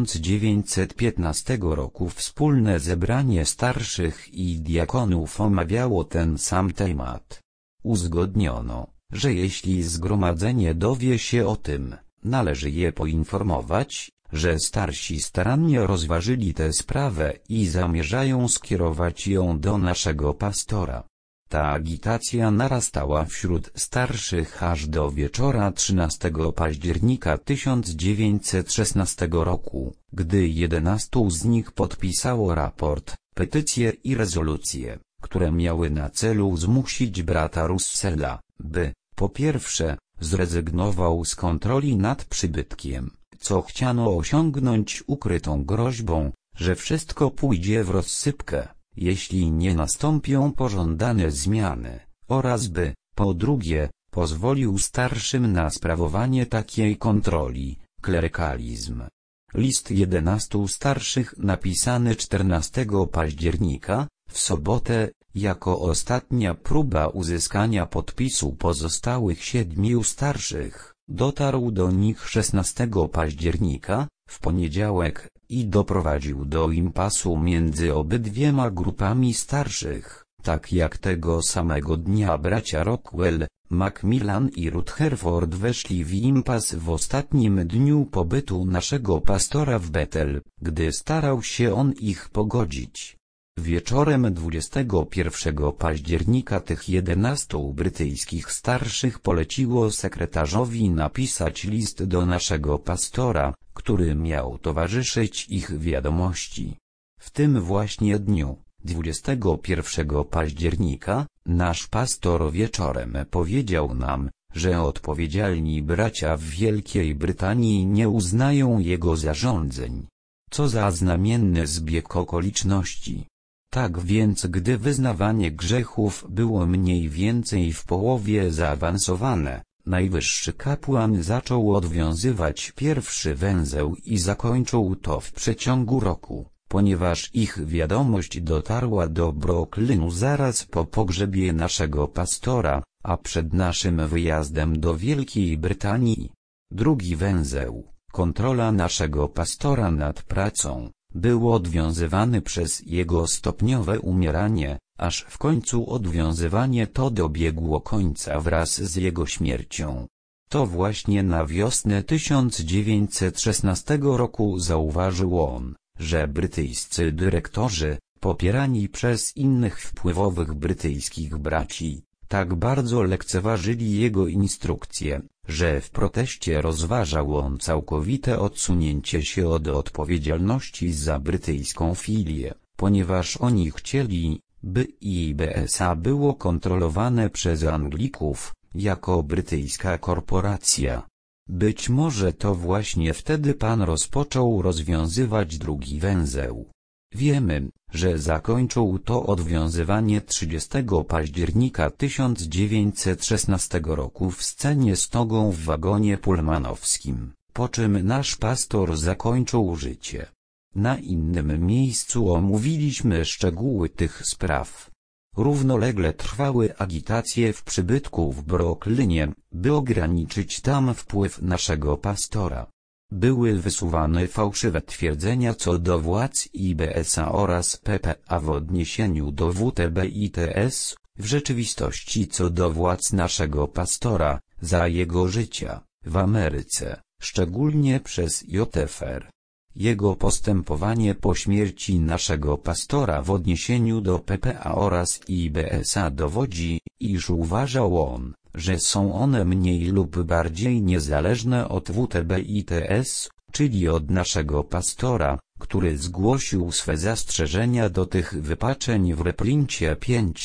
1915 roku wspólne zebranie starszych i diakonów omawiało ten sam temat. Uzgodniono, że jeśli zgromadzenie dowie się o tym, należy je poinformować, że starsi starannie rozważyli tę sprawę i zamierzają skierować ją do naszego pastora. Ta agitacja narastała wśród starszych aż do wieczora 13 października 1916 roku, gdy 11 z nich podpisało raport, petycję i rezolucję, które miały na celu zmusić brata Russella, by, po pierwsze, zrezygnował z kontroli nad przybytkiem, co chciano osiągnąć ukrytą groźbą, że wszystko pójdzie w rozsypkę, jeśli nie nastąpią pożądane zmiany, oraz by, po drugie, pozwolił starszym na sprawowanie takiej kontroli, klerykalizm. List 11 starszych napisany 14 października, w sobotę, jako ostatnia próba uzyskania podpisu pozostałych 7 starszych, dotarł do nich 16 października, w poniedziałek, i doprowadził do impasu między obydwiema grupami starszych, tak jak tego samego dnia bracia Rockwell, Macmillan i Rutherford weszli w impas w ostatnim dniu pobytu naszego pastora w Bethel, gdy starał się on ich pogodzić. Wieczorem 21 października tych 11 brytyjskich starszych poleciło sekretarzowi napisać list do naszego pastora, który miał towarzyszyć ich wiadomości. W tym właśnie dniu, 21 października, nasz pastor wieczorem powiedział nam, że odpowiedzialni bracia w Wielkiej Brytanii nie uznają jego zarządzeń. Co za znamienny zbieg okoliczności. Tak więc gdy wyznawanie grzechów było mniej więcej w połowie zaawansowane, najwyższy kapłan zaczął odwiązywać pierwszy węzeł i zakończył to w przeciągu roku, ponieważ ich wiadomość dotarła do Brooklynu zaraz po pogrzebie naszego pastora, a przed naszym wyjazdem do Wielkiej Brytanii. Drugi węzeł, kontrola naszego pastora nad pracą, był odwiązywany przez jego stopniowe umieranie, aż w końcu odwiązywanie to dobiegło końca wraz z jego śmiercią. To właśnie na wiosnę 1916 roku zauważył on, że brytyjscy dyrektorzy, popierani przez innych wpływowych brytyjskich braci, tak bardzo lekceważyli jego instrukcje, że w proteście rozważał on całkowite odsunięcie się od odpowiedzialności za brytyjską filię, ponieważ oni chcieli, by IBSA było kontrolowane przez Anglików, jako brytyjska korporacja. Być może to właśnie wtedy pan rozpoczął rozwiązywać drugi węzeł. Wiemy, że zakończył to odwiązywanie 30 października 1916 roku w scenie z nogą w wagonie pullmanowskim, po czym nasz pastor zakończył życie. Na innym miejscu omówiliśmy szczegóły tych spraw. Równolegle trwały agitacje w przybytku w Brooklynie, by ograniczyć tam wpływ naszego pastora. Były wysuwane fałszywe twierdzenia co do władz IBSA oraz PPA w odniesieniu do WTB-ITS, w rzeczywistości co do władz naszego pastora, za jego życia, w Ameryce, szczególnie przez JFR. Jego postępowanie po śmierci naszego pastora w odniesieniu do PPA oraz IBSA dowodzi, iż uważał on, że są one mniej lub bardziej niezależne od WTB-ITS, czyli od naszego pastora, który zgłosił swe zastrzeżenia do tych wypaczeń w reprincie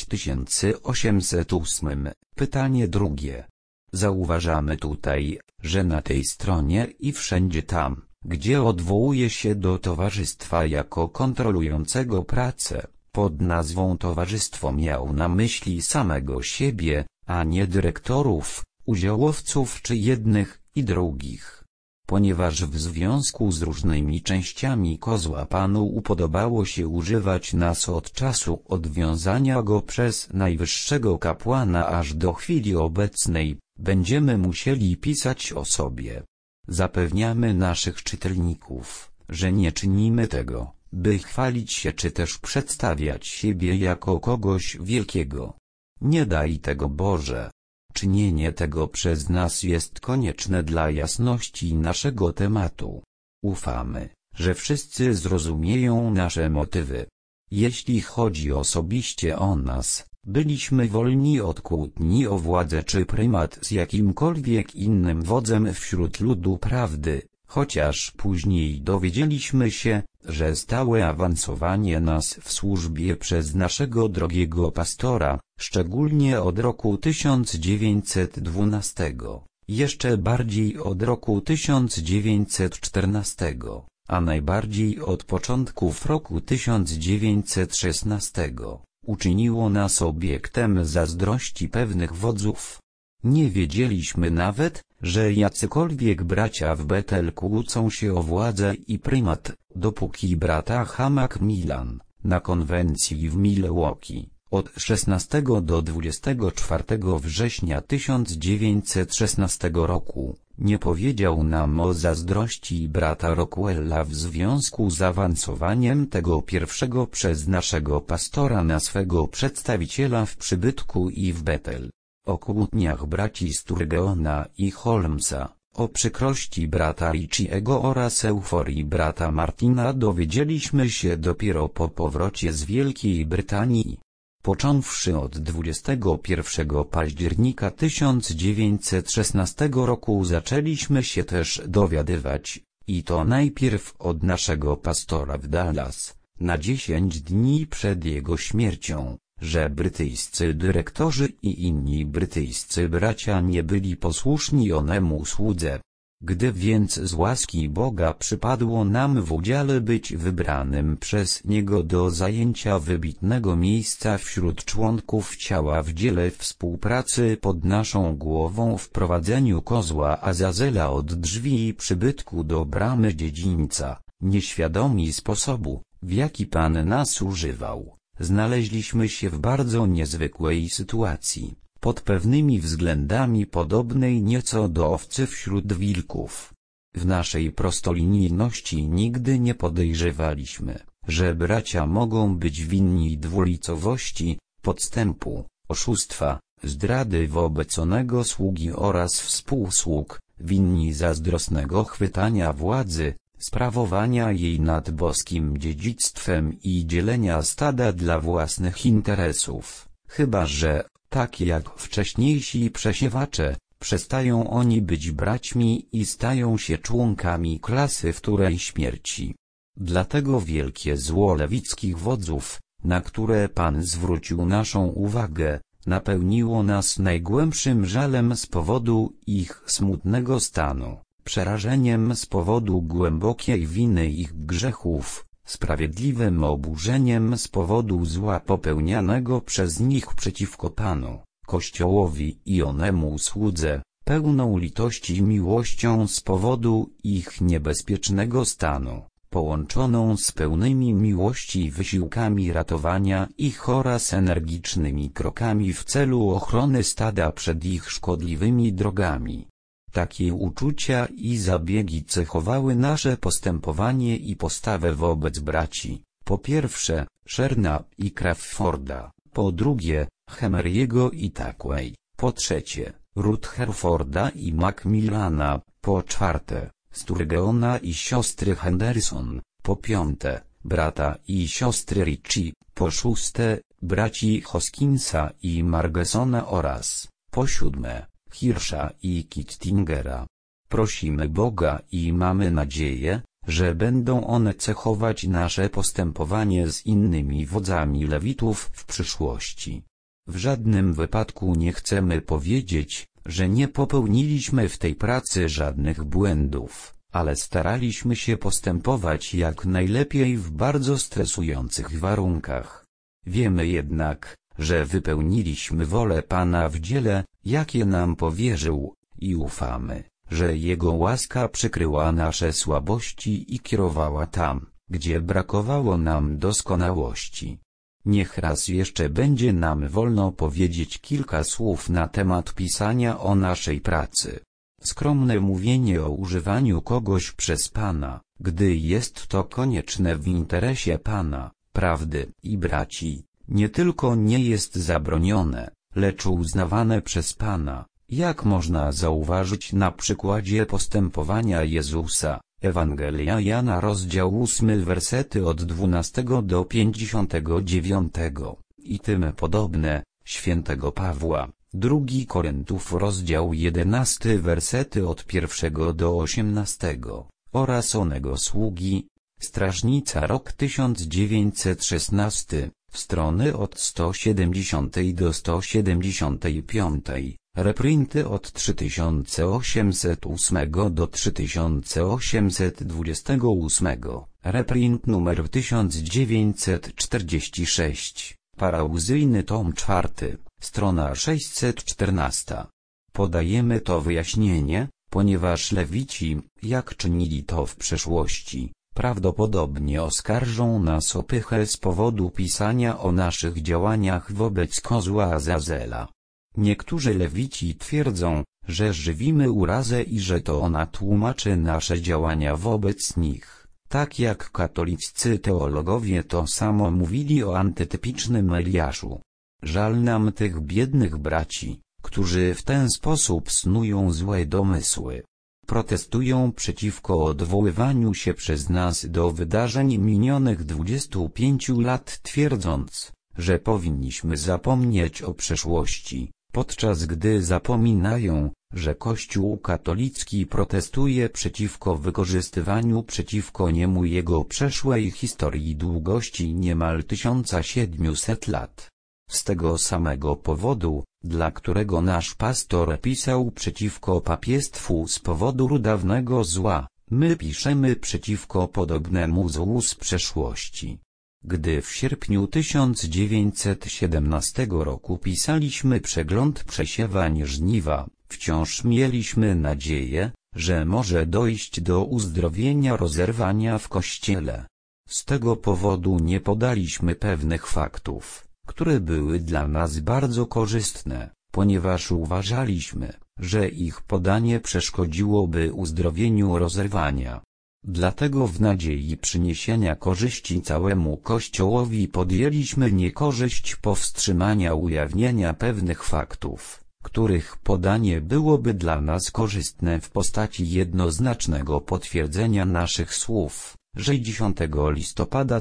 5808. Pytanie drugie. Zauważamy tutaj, że na tej stronie i wszędzie tam, gdzie odwołuje się do towarzystwa jako kontrolującego pracę, pod nazwą towarzystwo miał na myśli samego siebie, a nie dyrektorów, udziałowców czy jednych i drugich. Ponieważ w związku z różnymi częściami kozła panu upodobało się używać nas od czasu odwiązania go przez najwyższego kapłana aż do chwili obecnej, będziemy musieli pisać o sobie. Zapewniamy naszych czytelników, że nie czynimy tego, by chwalić się czy też przedstawiać siebie jako kogoś wielkiego. Nie daj tego Boże. uczynienie tego przez nas jest konieczne dla jasności naszego tematu. Ufamy, że wszyscy zrozumieją nasze motywy. Jeśli chodzi osobiście o nas, byliśmy wolni od kłótni o władzę czy prymat z jakimkolwiek innym wodzem wśród ludu prawdy, chociaż później dowiedzieliśmy się, że stałe awansowanie nas w służbie przez naszego drogiego pastora, szczególnie od roku 1912, jeszcze bardziej od roku 1914, a najbardziej od początków roku 1916, uczyniło nas obiektem zazdrości pewnych wodzów. Nie wiedzieliśmy nawet, że jacykolwiek bracia w Betel kłócą się o władzę i prymat, dopóki brata Macmillan, na konwencji w Milwaukee, od 16 do 24 września 1916 roku, nie powiedział nam o zazdrości brata Rockwella w związku z awansowaniem tego pierwszego przez naszego pastora na swego przedstawiciela w przybytku i w Betel. O kłótniach braci Sturgeona i Holmesa, o przykrości brata Richiego oraz euforii brata Martina dowiedzieliśmy się dopiero po powrocie z Wielkiej Brytanii. Począwszy od 21 października 1916 roku zaczęliśmy się też dowiadywać, i to najpierw od naszego pastora w Dallas, na 10 dni przed jego śmiercią, że brytyjscy dyrektorzy i inni brytyjscy bracia nie byli posłuszni onemu słudze. Gdy więc z łaski Boga przypadło nam w udziale być wybranym przez Niego do zajęcia wybitnego miejsca wśród członków ciała w dziele współpracy pod naszą głową w prowadzeniu kozła Azazela od drzwi przybytku do bramy dziedzińca, nieświadomi sposobu, w jaki Pan nas używał, znaleźliśmy się w bardzo niezwykłej sytuacji, pod pewnymi względami podobnej nieco do owcy wśród wilków. W naszej prostolinijności nigdy nie podejrzewaliśmy, że bracia mogą być winni dwulicowości, podstępu, oszustwa, zdrady wobec onego sługi oraz współsług, winni zazdrosnego chwytania władzy, sprawowania jej nad boskim dziedzictwem i dzielenia stada dla własnych interesów, chyba że, tak jak wcześniejsi przesiewacze, przestają oni być braćmi i stają się członkami klasy wtórej śmierci. Dlatego wielkie zło lewickich wodzów, na które Pan zwrócił naszą uwagę, napełniło nas najgłębszym żalem z powodu ich smutnego stanu, przerażeniem z powodu głębokiej winy ich grzechów, sprawiedliwym oburzeniem z powodu zła popełnianego przez nich przeciwko Panu, Kościołowi i onemu słudze, pełną litości i miłością z powodu ich niebezpiecznego stanu, połączoną z pełnymi miłości wysiłkami ratowania ich oraz energicznymi krokami w celu ochrony stada przed ich szkodliwymi drogami. Takie uczucia i zabiegi cechowały nasze postępowanie i postawę wobec braci, po pierwsze, Sherna i Crawforda, po drugie, Hemery'ego i Tackway, po trzecie, Rutherforda i Macmillana, po czwarte, Sturgeona i siostry Henderson, po piąte, brata i siostry Ritchie, po szóste, braci Hoskinsa i Margesona oraz, po siódme, Hirscha i Kittingera. Prosimy Boga i mamy nadzieję, że będą one cechować nasze postępowanie z innymi wodzami lewitów w przyszłości. W żadnym wypadku nie chcemy powiedzieć, że nie popełniliśmy w tej pracy żadnych błędów, ale staraliśmy się postępować jak najlepiej w bardzo stresujących warunkach. Wiemy jednak, że wypełniliśmy wolę Pana w dziele, jakie nam powierzył, i ufamy, że Jego łaska przykryła nasze słabości i kierowała tam, gdzie brakowało nam doskonałości. Niech raz jeszcze będzie nam wolno powiedzieć kilka słów na temat pisania o naszej pracy. Skromne mówienie o używaniu kogoś przez Pana, gdy jest to konieczne w interesie Pana, prawdy i braci, nie tylko nie jest zabronione, lecz uznawane przez Pana, jak można zauważyć na przykładzie postępowania Jezusa. Ewangelia Jana rozdział 8 wersety od 12 do 59 i tym podobne, świętego Pawła, 2 Koryntów rozdział 11 wersety od 1 do 18, oraz onego sługi, Strażnica rok 1916, strony od 170 do 175, reprinty od 3808 do 3828, reprint numer 1946, parauzyjny tom 4, strona 614. Podajemy to wyjaśnienie, ponieważ Lewici, jak czynili to w przeszłości, prawdopodobnie oskarżą nas o pychę z powodu pisania o naszych działaniach wobec kozła Azazela. Niektórzy Lewici twierdzą, że żywimy urazę i że to ona tłumaczy nasze działania wobec nich, tak jak katoliccy teologowie to samo mówili o antytypicznym Eliaszu. Żal nam tych biednych braci, którzy w ten sposób snują złe domysły. Protestują przeciwko odwoływaniu się przez nas do wydarzeń minionych 25 lat, twierdząc, że powinniśmy zapomnieć o przeszłości, podczas gdy zapominają, że Kościół katolicki protestuje przeciwko wykorzystywaniu przeciwko niemu jego przeszłej historii długości niemal 1700 lat. Z tego samego powodu, dla którego nasz pastor pisał przeciwko papiestwu z powodu dawnego zła, my piszemy przeciwko podobnemu złu z przeszłości. Gdy w sierpniu 1917 roku pisaliśmy przegląd przesiewań żniwa, wciąż mieliśmy nadzieję, że może dojść do uzdrowienia rozerwania w Kościele. Z tego powodu nie podaliśmy pewnych faktów, które były dla nas bardzo korzystne, ponieważ uważaliśmy, że ich podanie przeszkodziłoby uzdrowieniu rozerwania. Dlatego w nadziei przyniesienia korzyści całemu Kościołowi podjęliśmy niekorzyść powstrzymania ujawnienia pewnych faktów, których podanie byłoby dla nas korzystne w postaci jednoznacznego potwierdzenia naszych słów, że 10 listopada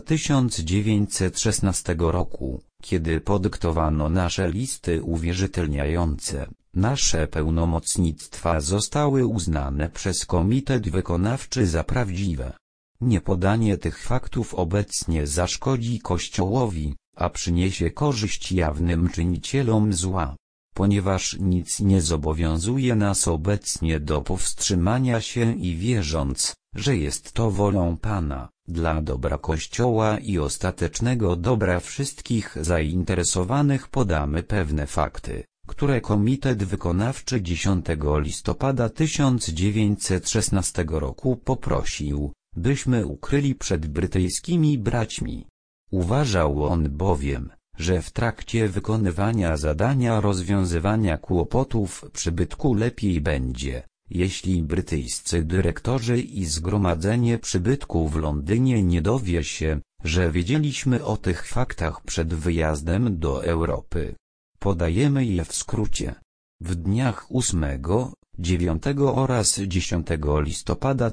1916 roku, kiedy podyktowano nasze listy uwierzytelniające, nasze pełnomocnictwa zostały uznane przez Komitet Wykonawczy za prawdziwe. Niepodanie tych faktów obecnie zaszkodzi Kościołowi, a przyniesie korzyść jawnym czynicielom zła. Ponieważ nic nie zobowiązuje nas obecnie do powstrzymania się i wierząc, że jest to wolą Pana, dla dobra Kościoła i ostatecznego dobra wszystkich zainteresowanych podamy pewne fakty, które Komitet Wykonawczy 10 listopada 1916 roku poprosił, byśmy ukryli przed brytyjskimi braćmi. Uważał on bowiem, że w trakcie wykonywania zadania rozwiązywania kłopotów przybytku lepiej będzie, jeśli brytyjscy dyrektorzy i zgromadzenie przybytku w Londynie nie dowie się, że wiedzieliśmy o tych faktach przed wyjazdem do Europy. Podajemy je w skrócie. W dniach 8, 9 oraz 10 listopada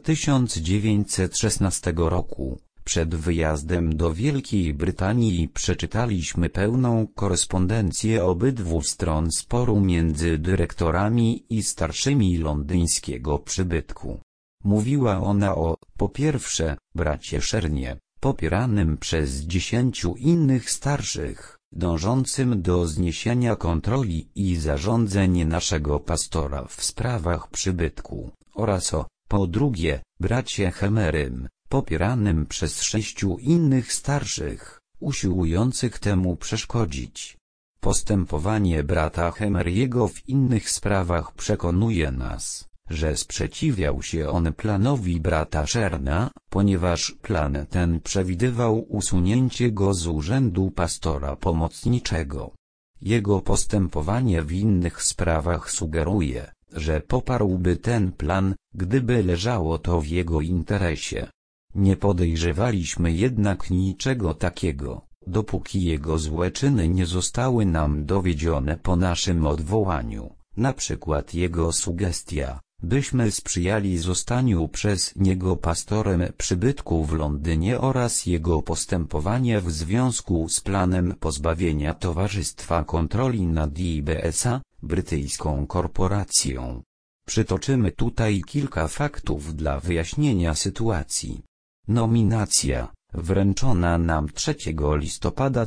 1916 roku, przed wyjazdem do Wielkiej Brytanii przeczytaliśmy pełną korespondencję obydwu stron sporu między dyrektorami i starszymi londyńskiego przybytku. Mówiła ona o, po pierwsze, bracie Szernie, popieranym przez 10 innych starszych, dążącym do zniesienia kontroli i zarządzeń naszego pastora w sprawach przybytku, oraz o, po drugie, bracie Hemerym, popieranym przez 6 innych starszych, usiłujących temu przeszkodzić. Postępowanie brata Hemeriego w innych sprawach przekonuje nas, że sprzeciwiał się on planowi brata Szerna, ponieważ plan ten przewidywał usunięcie go z urzędu pastora pomocniczego. Jego postępowanie w innych sprawach sugeruje, że poparłby ten plan, gdyby leżało to w jego interesie. Nie podejrzewaliśmy jednak niczego takiego, dopóki jego złe czyny nie zostały nam dowiedzione po naszym odwołaniu, na przykład jego sugestia, byśmy sprzyjali zostaniu przez niego pastorem przybytku w Londynie oraz jego postępowanie w związku z planem pozbawienia towarzystwa kontroli nad IBS-a, brytyjską korporacją. Przytoczymy tutaj kilka faktów dla wyjaśnienia sytuacji. Nominacja, wręczona nam 3 listopada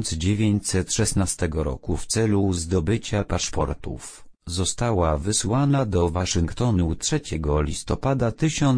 1916 roku w celu zdobycia paszportów, została wysłana do Waszyngtonu 3 listopada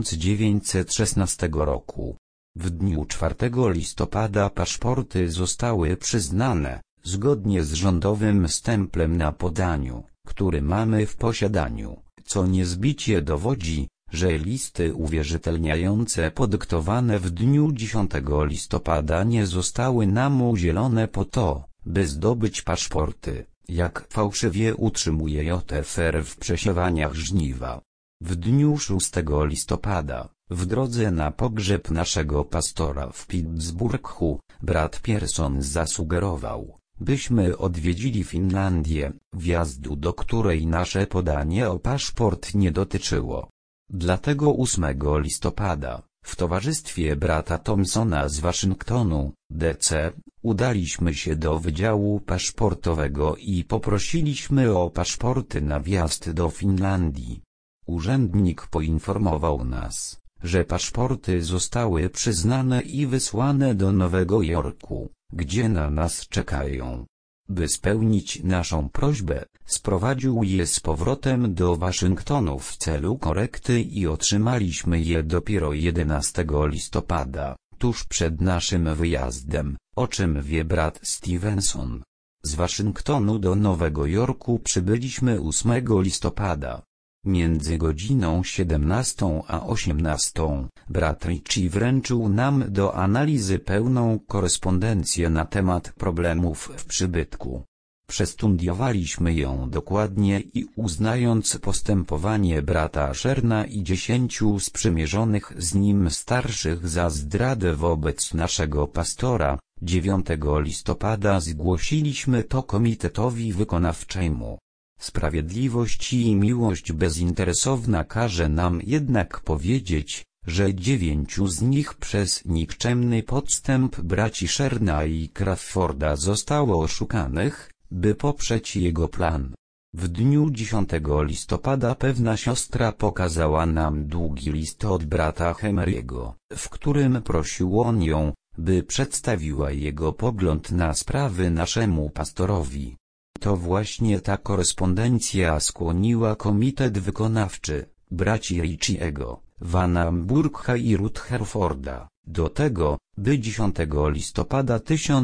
1916 roku. W dniu 4 listopada paszporty zostały przyznane, zgodnie z rządowym stemplem na podaniu, który mamy w posiadaniu, co niezbicie dowodzi, że listy uwierzytelniające podyktowane w dniu 10 listopada nie zostały nam udzielone po to, by zdobyć paszporty, jak fałszywie utrzymuje JFR w przesiewaniach żniwa. W dniu 6 listopada, w drodze na pogrzeb naszego pastora w Pittsburghu, brat Pearson zasugerował, byśmy odwiedzili Finlandię, wjazdu do której nasze podanie o paszport nie dotyczyło. Dlatego 8 listopada, w towarzystwie brata Thompsona z Waszyngtonu, D.C., udaliśmy się do Wydziału Paszportowego i poprosiliśmy o paszporty na wjazd do Finlandii. Urzędnik poinformował nas, że paszporty zostały przyznane i wysłane do Nowego Jorku, gdzie na nas czekają. By spełnić naszą prośbę, sprowadził je z powrotem do Waszyngtonu w celu korekty i otrzymaliśmy je dopiero 11 listopada, tuż przed naszym wyjazdem, o czym wie brat Stevenson. Z Waszyngtonu do Nowego Jorku przybyliśmy 8 listopada. Między godziną 17 a 18 brat Ritchie wręczył nam do analizy pełną korespondencję na temat problemów w przybytku. Przestudiowaliśmy ją dokładnie i uznając postępowanie brata Sherna i 10 sprzymierzonych z nim starszych za zdradę wobec naszego pastora, 9 listopada zgłosiliśmy to komitetowi wykonawczemu. Sprawiedliwość i miłość bezinteresowna każe nam jednak powiedzieć, że 9 z nich przez nikczemny podstęp braci Sherna i Crawforda zostało oszukanych, by poprzeć jego plan. W dniu 10 listopada pewna siostra pokazała nam długi list od brata Henry'ego, w którym prosił on ją, by przedstawiła jego pogląd na sprawy naszemu pastorowi. To właśnie ta korespondencja skłoniła komitet wykonawczy, braci Ritchiego, Vana Burka i Rutherforda, do tego, by 10 listopada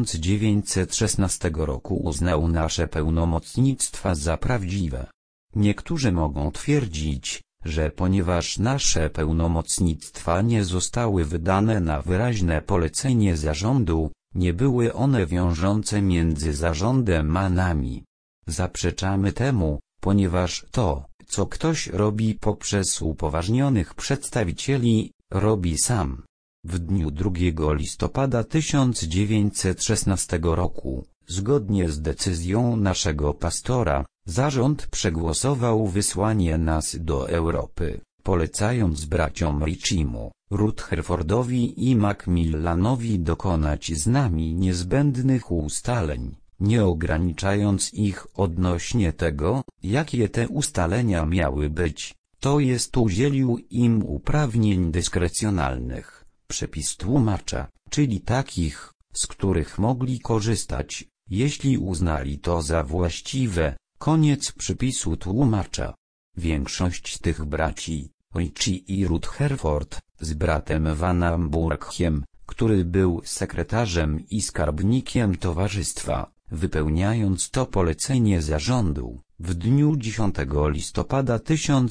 1916 roku uznał nasze pełnomocnictwa za prawdziwe. Niektórzy mogą twierdzić, że ponieważ nasze pełnomocnictwa nie zostały wydane na wyraźne polecenie zarządu, nie były one wiążące między zarządem a nami. Zaprzeczamy temu, ponieważ to, co ktoś robi poprzez upoważnionych przedstawicieli, robi sam. W dniu 2 listopada 1916 roku, zgodnie z decyzją naszego pastora, zarząd przegłosował wysłanie nas do Europy, polecając braciom Ritchiemu, Rutherfordowi i Macmillanowi dokonać z nami niezbędnych ustaleń, nie ograniczając ich odnośnie tego, jakie te ustalenia miały być, to jest udzielił im uprawnień dyskrecjonalnych, przepis tłumacza, czyli takich, z których mogli korzystać, jeśli uznali to za właściwe. Koniec przypisu tłumacza. Większość tych braci, Ritchie i Rutherford, z bratem Vanem Burkiem, który był sekretarzem i skarbnikiem towarzystwa, wypełniając to polecenie zarządu, w dniu 10 listopada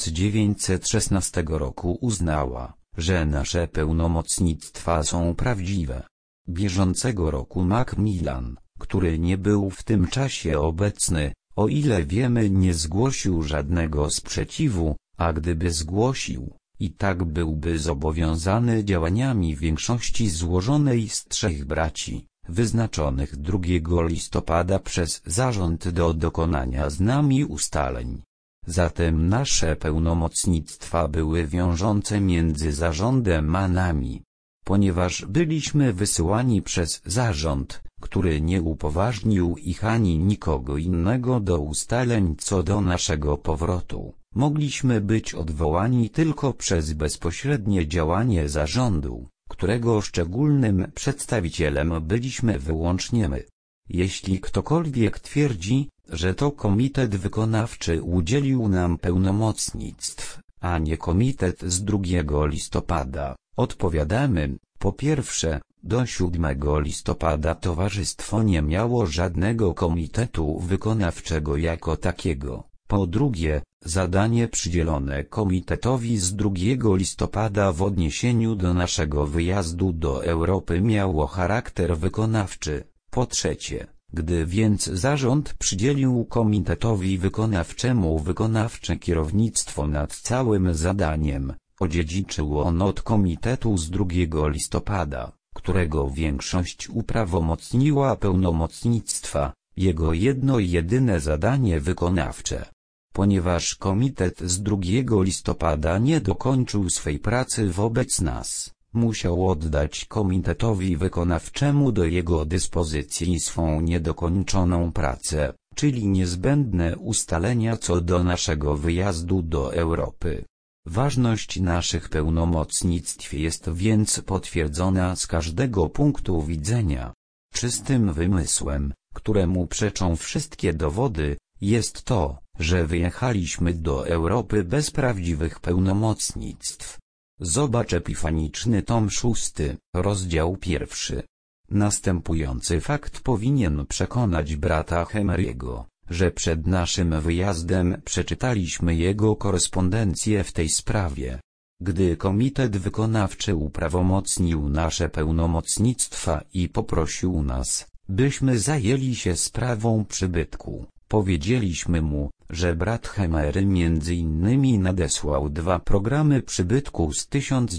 1916 roku uznała, że nasze pełnomocnictwa są prawdziwe. Bieżącego roku Macmillan, który nie był w tym czasie obecny, o ile wiemy, nie zgłosił żadnego sprzeciwu, a gdyby zgłosił, i tak byłby zobowiązany działaniami większości złożonej z 3 braci, wyznaczonych 2 listopada przez zarząd do dokonania z nami ustaleń. Zatem nasze pełnomocnictwa były wiążące między zarządem a nami. Ponieważ byliśmy wysyłani przez zarząd, który nie upoważnił ich ani nikogo innego do ustaleń co do naszego powrotu, mogliśmy być odwołani tylko przez bezpośrednie działanie zarządu, którego szczególnym przedstawicielem byliśmy wyłącznie my. Jeśli ktokolwiek twierdzi, że to komitet wykonawczy udzielił nam pełnomocnictw, a nie komitet z 2 listopada, odpowiadamy: po pierwsze, do 7 listopada towarzystwo nie miało żadnego komitetu wykonawczego jako takiego. Po drugie, zadanie przydzielone komitetowi z 2 listopada w odniesieniu do naszego wyjazdu do Europy miało charakter wykonawczy. Po trzecie, gdy więc zarząd przydzielił komitetowi wykonawczemu wykonawcze kierownictwo nad całym zadaniem, odziedziczył on od komitetu z 2 listopada, którego większość uprawomocniła pełnomocnictwa, jego jedno i jedyne zadanie wykonawcze. Ponieważ komitet z 2 listopada nie dokończył swej pracy wobec nas, musiał oddać komitetowi wykonawczemu do jego dyspozycji swą niedokończoną pracę, czyli niezbędne ustalenia co do naszego wyjazdu do Europy. Ważność naszych pełnomocnictw jest więc potwierdzona z każdego punktu widzenia. Czystym wymysłem, któremu przeczą wszystkie dowody, jest to, że wyjechaliśmy do Europy bez prawdziwych pełnomocnictw. Zobacz Epifaniczny tom 6, rozdział 1. Następujący fakt powinien przekonać brata Henry'ego, że przed naszym wyjazdem przeczytaliśmy jego korespondencję w tej sprawie. Gdy komitet wykonawczy uprawomocnił nasze pełnomocnictwa i poprosił nas, byśmy zajęli się sprawą przybytku, powiedzieliśmy mu, że brat Henry między innymi nadesłał 2 programy przybytku z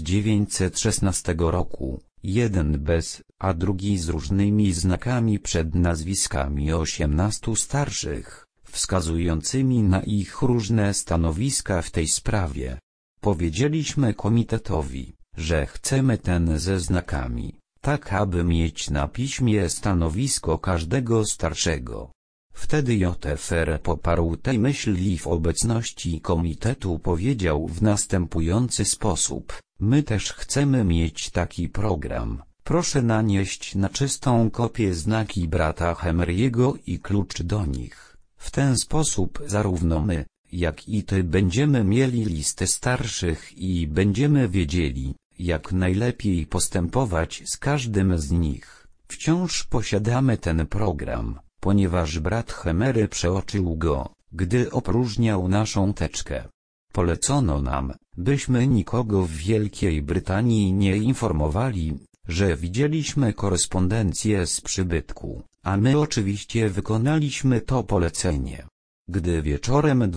1916 roku, jeden bez, a drugi z różnymi znakami przed nazwiskami 18 starszych, wskazującymi na ich różne stanowiska w tej sprawie. Powiedzieliśmy komitetowi, że chcemy ten ze znakami, tak aby mieć na piśmie stanowisko każdego starszego. Wtedy JFR poparł tę myśl i w obecności komitetu powiedział w następujący sposób: my też chcemy mieć taki program. Proszę nanieść na czystą kopię znaki brata Henry'ego i klucz do nich. W ten sposób zarówno my, jak i ty będziemy mieli listę starszych i będziemy wiedzieli, jak najlepiej postępować z każdym z nich. Wciąż posiadamy ten program, ponieważ brat Henry przeoczył go, gdy opróżniał naszą teczkę. Polecono nam, byśmy nikogo w Wielkiej Brytanii nie informowali, że widzieliśmy korespondencję z przybytku, a my oczywiście wykonaliśmy to polecenie. Gdy wieczorem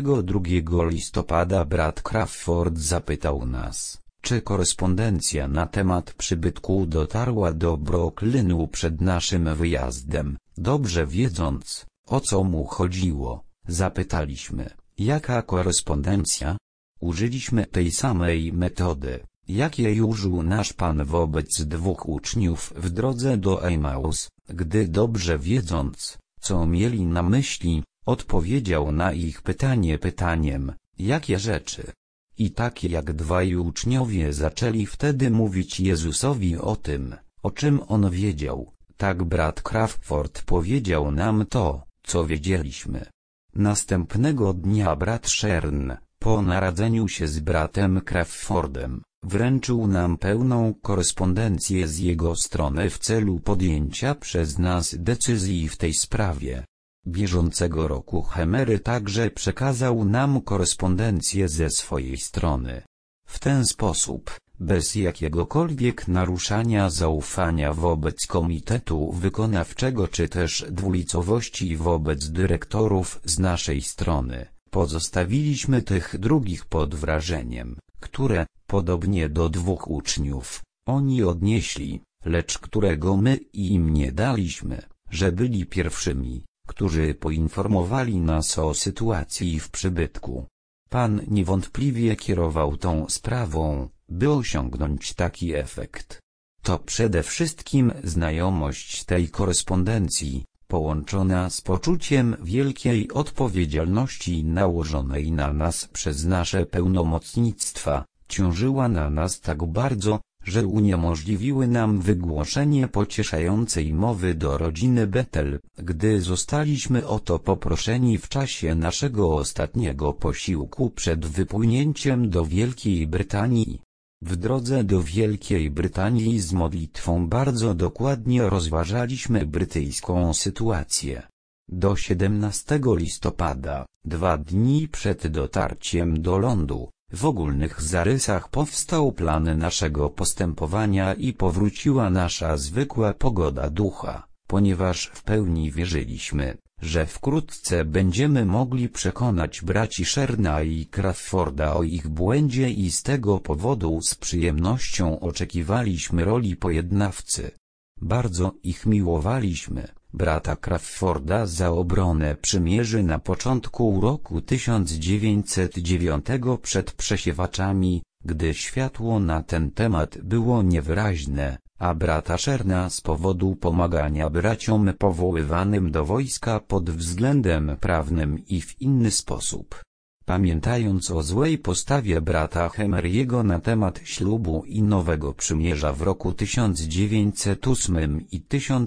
22 listopada brat Crawford zapytał nas, czy korespondencja na temat przybytku dotarła do Brooklynu przed naszym wyjazdem, dobrze wiedząc, o co mu chodziło, zapytaliśmy, jaka korespondencja? Użyliśmy tej samej metody, jakiej użył nasz Pan wobec 2 uczniów w drodze do Emaus, gdy dobrze wiedząc, co mieli na myśli, odpowiedział na ich pytanie pytaniem, jakie rzeczy? I tak jak 2 uczniowie zaczęli wtedy mówić Jezusowi o tym, o czym on wiedział, tak brat Crawford powiedział nam to, co wiedzieliśmy. Następnego dnia brat Shern, po naradzeniu się z bratem Crawfordem, wręczył nam pełną korespondencję z jego strony w celu podjęcia przez nas decyzji w tej sprawie. Bieżącego roku Henry także przekazał nam korespondencję ze swojej strony. W ten sposób, bez jakiegokolwiek naruszania zaufania wobec komitetu wykonawczego czy też dwulicowości wobec dyrektorów z naszej strony, pozostawiliśmy tych drugich pod wrażeniem, które, podobnie do 2 uczniów, oni odnieśli, lecz którego my im nie daliśmy, że byli pierwszymi, którzy poinformowali nas o sytuacji w przybytku. Pan niewątpliwie kierował tą sprawą, by osiągnąć taki efekt. To przede wszystkim znajomość tej korespondencji, połączona z poczuciem wielkiej odpowiedzialności nałożonej na nas przez nasze pełnomocnictwa, ciążyła na nas tak bardzo, że uniemożliwiły nam wygłoszenie pocieszającej mowy do rodziny Bethel, gdy zostaliśmy o to poproszeni w czasie naszego ostatniego posiłku przed wypłynięciem do Wielkiej Brytanii. W drodze do Wielkiej Brytanii z modlitwą bardzo dokładnie rozważaliśmy brytyjską sytuację. Do 17 listopada, 2 dni przed dotarciem do lądu, w ogólnych zarysach powstał plan naszego postępowania i powróciła nasza zwykła pogoda ducha, ponieważ w pełni wierzyliśmy, że wkrótce będziemy mogli przekonać braci Sherna i Crawforda o ich błędzie i z tego powodu z przyjemnością oczekiwaliśmy roli pojednawcy. Bardzo ich miłowaliśmy, brata Crawforda za obronę przymierzy na początku roku 1909 przed przesiewaczami, gdy światło na ten temat było niewyraźne, a brata Sherna z powodu pomagania braciom powoływanym do wojska pod względem prawnym i w inny sposób. Pamiętając o złej postawie brata Henry'ego na temat ślubu i nowego przymierza w roku 1908 i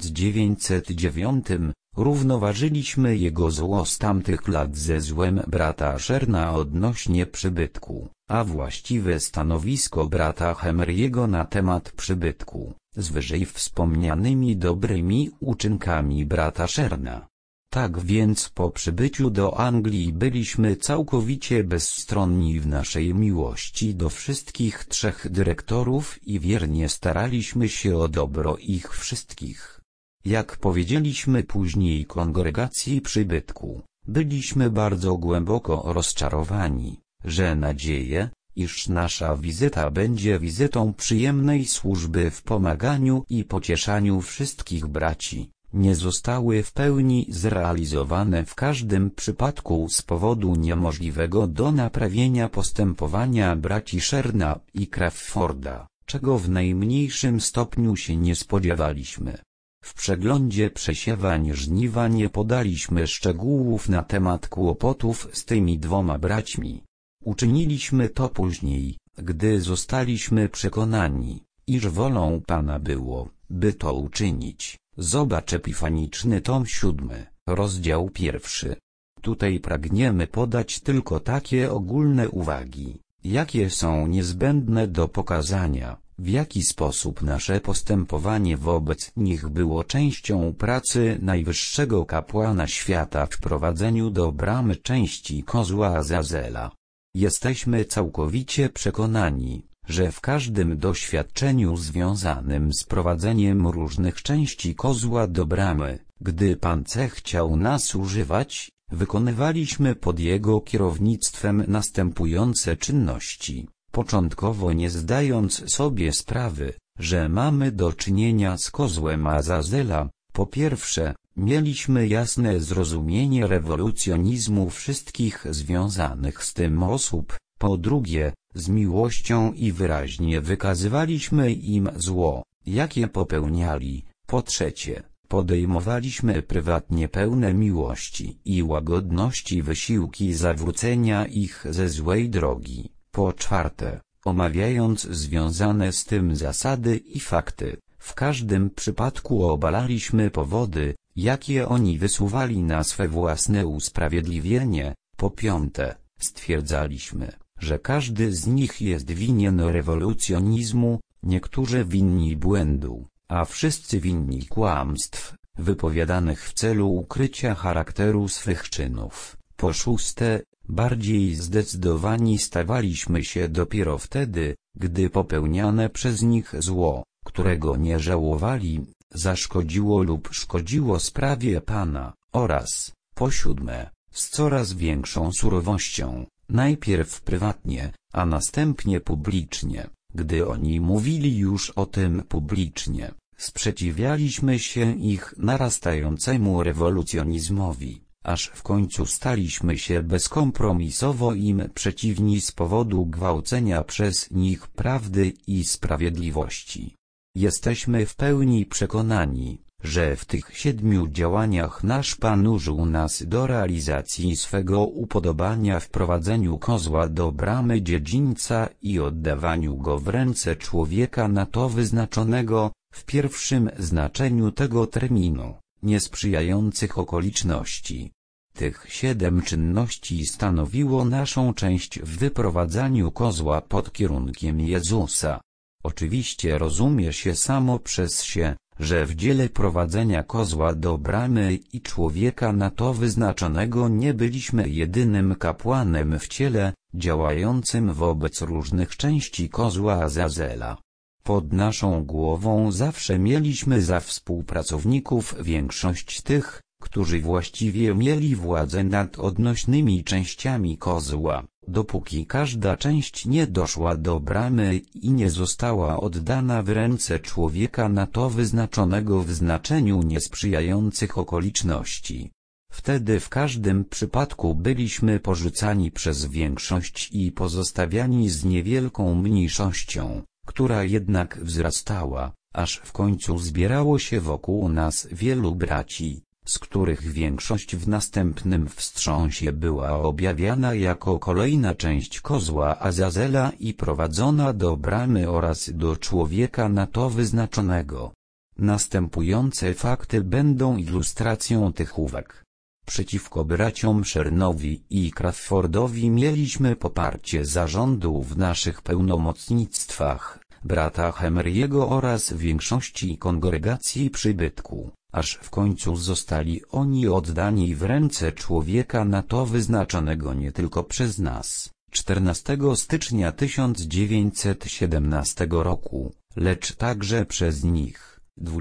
1909, równoważyliśmy jego zło z tamtych lat ze złem brata Sherna odnośnie przybytku, a właściwe stanowisko brata Henry'ego na temat przybytku, z wyżej wspomnianymi dobrymi uczynkami brata Sherna. Tak więc po przybyciu do Anglii byliśmy całkowicie bezstronni w naszej miłości do wszystkich trzech dyrektorów i wiernie staraliśmy się o dobro ich wszystkich. Jak powiedzieliśmy później kongregacji przybytku, byliśmy bardzo głęboko rozczarowani, że nadzieję, iż nasza wizyta będzie wizytą przyjemnej służby w pomaganiu i pocieszaniu wszystkich braci, nie zostały w pełni zrealizowane w każdym przypadku z powodu niemożliwego do naprawienia postępowania braci Sherna i Crawforda, czego w najmniejszym stopniu się nie spodziewaliśmy. W przeglądzie przesiewań żniwa nie podaliśmy szczegółów na temat kłopotów z tymi dwoma braćmi. Uczyniliśmy to później, gdy zostaliśmy przekonani, iż wolą Pana było, by to uczynić. Zobacz Epifaniczny tom 7, rozdział 1. Tutaj pragniemy podać tylko takie ogólne uwagi, jakie są niezbędne do pokazania, w jaki sposób nasze postępowanie wobec nich było częścią pracy najwyższego kapłana świata w prowadzeniu do bramy części kozła Azazela. Jesteśmy całkowicie przekonani, że w każdym doświadczeniu związanym z prowadzeniem różnych części kozła do bramy, gdy Pan chciał nas używać, wykonywaliśmy pod jego kierownictwem następujące czynności, początkowo nie zdając sobie sprawy, że mamy do czynienia z kozłem Azazela. Po pierwsze, mieliśmy jasne zrozumienie rewolucjonizmu wszystkich związanych z tym osób, po drugie, z miłością i wyraźnie wykazywaliśmy im zło, jakie popełniali, po trzecie, podejmowaliśmy prywatnie pełne miłości i łagodności wysiłki zawrócenia ich ze złej drogi, po czwarte, omawiając związane z tym zasady i fakty, w każdym przypadku obalaliśmy powody, jakie oni wysuwali na swe własne usprawiedliwienie, po piąte, stwierdzaliśmy, że każdy z nich jest winien rewolucjonizmu, niektórzy winni błędu, a wszyscy winni kłamstw, wypowiadanych w celu ukrycia charakteru swych czynów. Po szóste, bardziej zdecydowani stawaliśmy się dopiero wtedy, gdy popełniane przez nich zło, którego nie żałowali, zaszkodziło lub szkodziło sprawie Pana, oraz, po siódme, z coraz większą surowością, najpierw prywatnie, a następnie publicznie, gdy oni mówili już o tym publicznie, Sprzeciwialiśmy się ich narastającemu rewolucjonizmowi, aż w końcu staliśmy się bezkompromisowo im przeciwni z powodu gwałcenia przez nich prawdy i sprawiedliwości. Jesteśmy w pełni przekonani, że w tych 7 działaniach nasz Pan użył nas do realizacji swego upodobania w prowadzeniu kozła do bramy dziedzińca i oddawaniu go w ręce człowieka na to wyznaczonego, w pierwszym znaczeniu tego terminu, niesprzyjających okoliczności. Tych 7 czynności stanowiło naszą część w wyprowadzaniu kozła pod kierunkiem Jezusa. Oczywiście rozumie się samo przez się, że w dziele prowadzenia kozła do bramy i człowieka na to wyznaczonego nie byliśmy jedynym kapłanem w ciele, działającym wobec różnych części kozła Azazela. Pod naszą głową zawsze mieliśmy za współpracowników większość tych, którzy właściwie mieli władzę nad odnośnymi częściami kozła, dopóki każda część nie doszła do bramy i nie została oddana w ręce człowieka na to wyznaczonego w znaczeniu niesprzyjających okoliczności. Wtedy w każdym przypadku byliśmy porzucani przez większość i pozostawiani z niewielką mniejszością, która jednak wzrastała, aż w końcu zbierało się wokół nas wielu braci, z których większość w następnym wstrząsie była objawiana jako kolejna część kozła Azazela i prowadzona do bramy oraz do człowieka na to wyznaczonego. Następujące fakty będą ilustracją tych uwag. Przeciwko braciom Shernowi i Crawfordowi mieliśmy poparcie zarządu w naszych pełnomocnictwach, brata Henry'ego oraz większości kongregacji przybytku, aż w końcu zostali oni oddani w ręce człowieka na to wyznaczonego nie tylko przez nas, 14 stycznia 1917 roku, lecz także przez nich,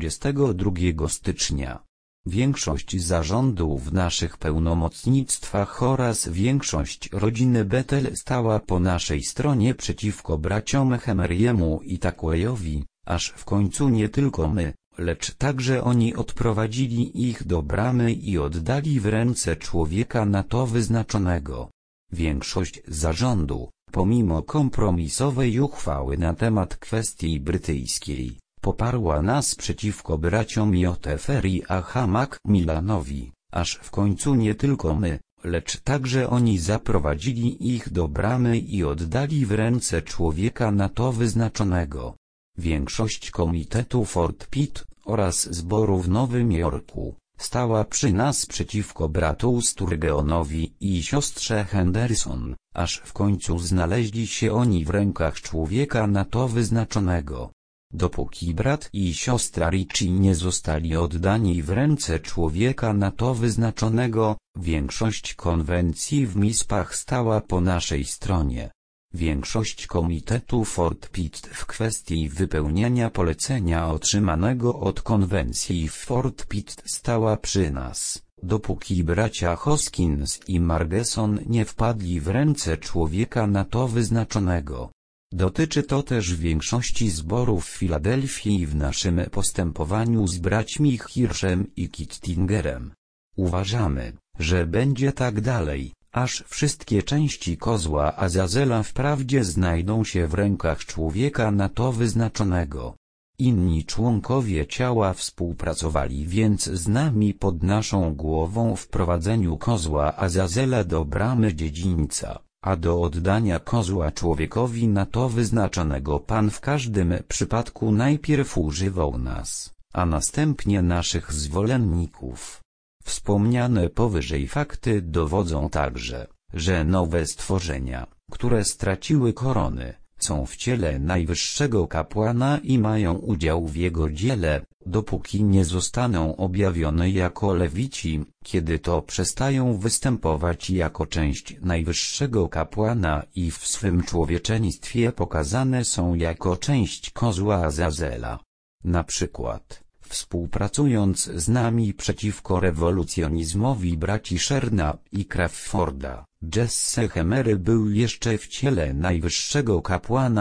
22 stycznia. Większość zarządu w naszych pełnomocnictwach oraz większość rodziny Bethel stała po naszej stronie przeciwko braciom Henry'emu i Takwayowi, aż w końcu nie tylko my, lecz także oni odprowadzili ich do bramy i oddali w ręce człowieka na to wyznaczonego. Większość zarządu, pomimo kompromisowej uchwały na temat kwestii brytyjskiej, poparła nas przeciwko braciom Jotefer i Ahamak Milanowi, aż w końcu nie tylko my, lecz także oni zaprowadzili ich do bramy i oddali w ręce człowieka na to wyznaczonego. Większość komitetu Fort Pitt oraz zboru w Nowym Jorku stała przy nas przeciwko bratu Sturgeonowi i siostrze Henderson, aż w końcu znaleźli się oni w rękach człowieka na to wyznaczonego. Dopóki brat i siostra Ritchie nie zostali oddani w ręce człowieka na to wyznaczonego, większość konwencji w Mispach stała po naszej stronie. Większość komitetu Fort Pitt w kwestii wypełniania polecenia otrzymanego od konwencji w Fort Pitt stała przy nas, dopóki bracia Hoskins i Margeson nie wpadli w ręce człowieka na to wyznaczonego. Dotyczy to też większości zborów w Filadelfii w naszym postępowaniu z braćmi Hirschem i Kittingerem. Uważamy, że będzie tak dalej, aż wszystkie części kozła Azazela wprawdzie znajdą się w rękach człowieka na to wyznaczonego. Inni członkowie ciała współpracowali więc z nami pod naszą głową w prowadzeniu kozła Azazela do bramy dziedzińca, a do oddania kozła człowiekowi na to wyznaczonego Pan w każdym przypadku najpierw używał nas, a następnie naszych zwolenników. Wspomniane powyżej fakty dowodzą także, że nowe stworzenia, które straciły korony, są w ciele najwyższego kapłana i mają udział w jego dziele, dopóki nie zostaną objawione jako lewici, kiedy to przestają występować jako część najwyższego kapłana i w swym człowieczeństwie pokazane są jako część kozła Azazela. Na przykład, współpracując z nami przeciwko rewolucjonizmowi braci Sherna i Crawforda, Jesse Hemery był jeszcze w ciele najwyższego kapłana,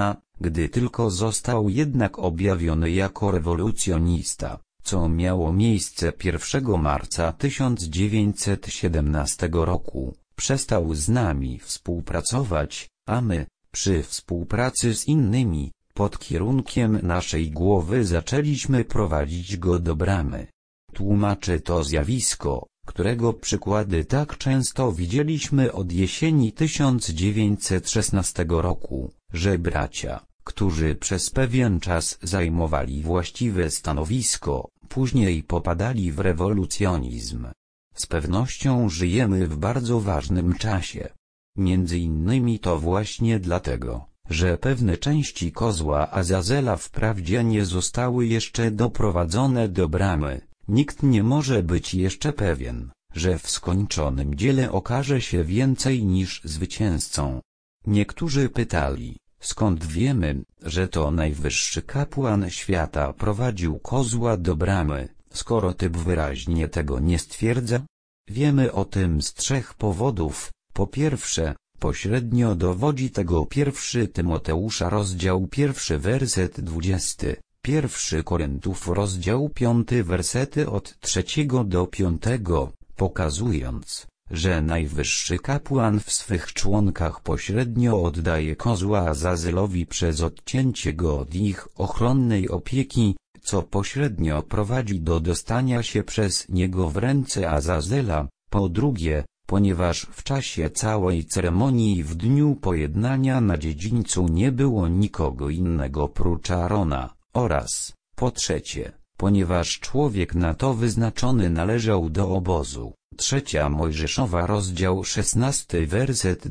gdy tylko został jednak objawiony jako rewolucjonista, co miało miejsce 1 marca 1917 roku, przestał z nami współpracować, a my, przy współpracy z innymi, pod kierunkiem naszej głowy zaczęliśmy prowadzić go do bramy. Tłumaczy to zjawisko, którego przykłady tak często widzieliśmy od jesieni 1916 roku, że bracia, którzy przez pewien czas zajmowali właściwe stanowisko, później popadali w rewolucjonizm. Z pewnością żyjemy w bardzo ważnym czasie. Między innymi to właśnie dlatego, że pewne części kozła Azazela wprawdzie nie zostały jeszcze doprowadzone do bramy. Nikt nie może być jeszcze pewien, że w skończonym dziele okaże się więcej niż zwycięzcą. Niektórzy pytali, skąd wiemy, że to najwyższy kapłan świata prowadził kozła do bramy, skoro typ wyraźnie tego nie stwierdza? Wiemy o tym z 3 powodów. Po pierwsze, pośrednio dowodzi tego 1 Tymoteusza rozdział 1 werset 20. 1 Koryntów rozdział 5 wersety od 3 do 5, pokazując, że najwyższy kapłan w swych członkach pośrednio oddaje kozła Azazelowi przez odcięcie go od ich ochronnej opieki, co pośrednio prowadzi do dostania się przez niego w ręce Azazela. Po drugie, ponieważ w czasie całej ceremonii w dniu pojednania na dziedzińcu nie było nikogo innego prócz Arona. Oraz, po trzecie, ponieważ człowiek na to wyznaczony należał do obozu. 3 Mojżeszowa rozdział 16 werset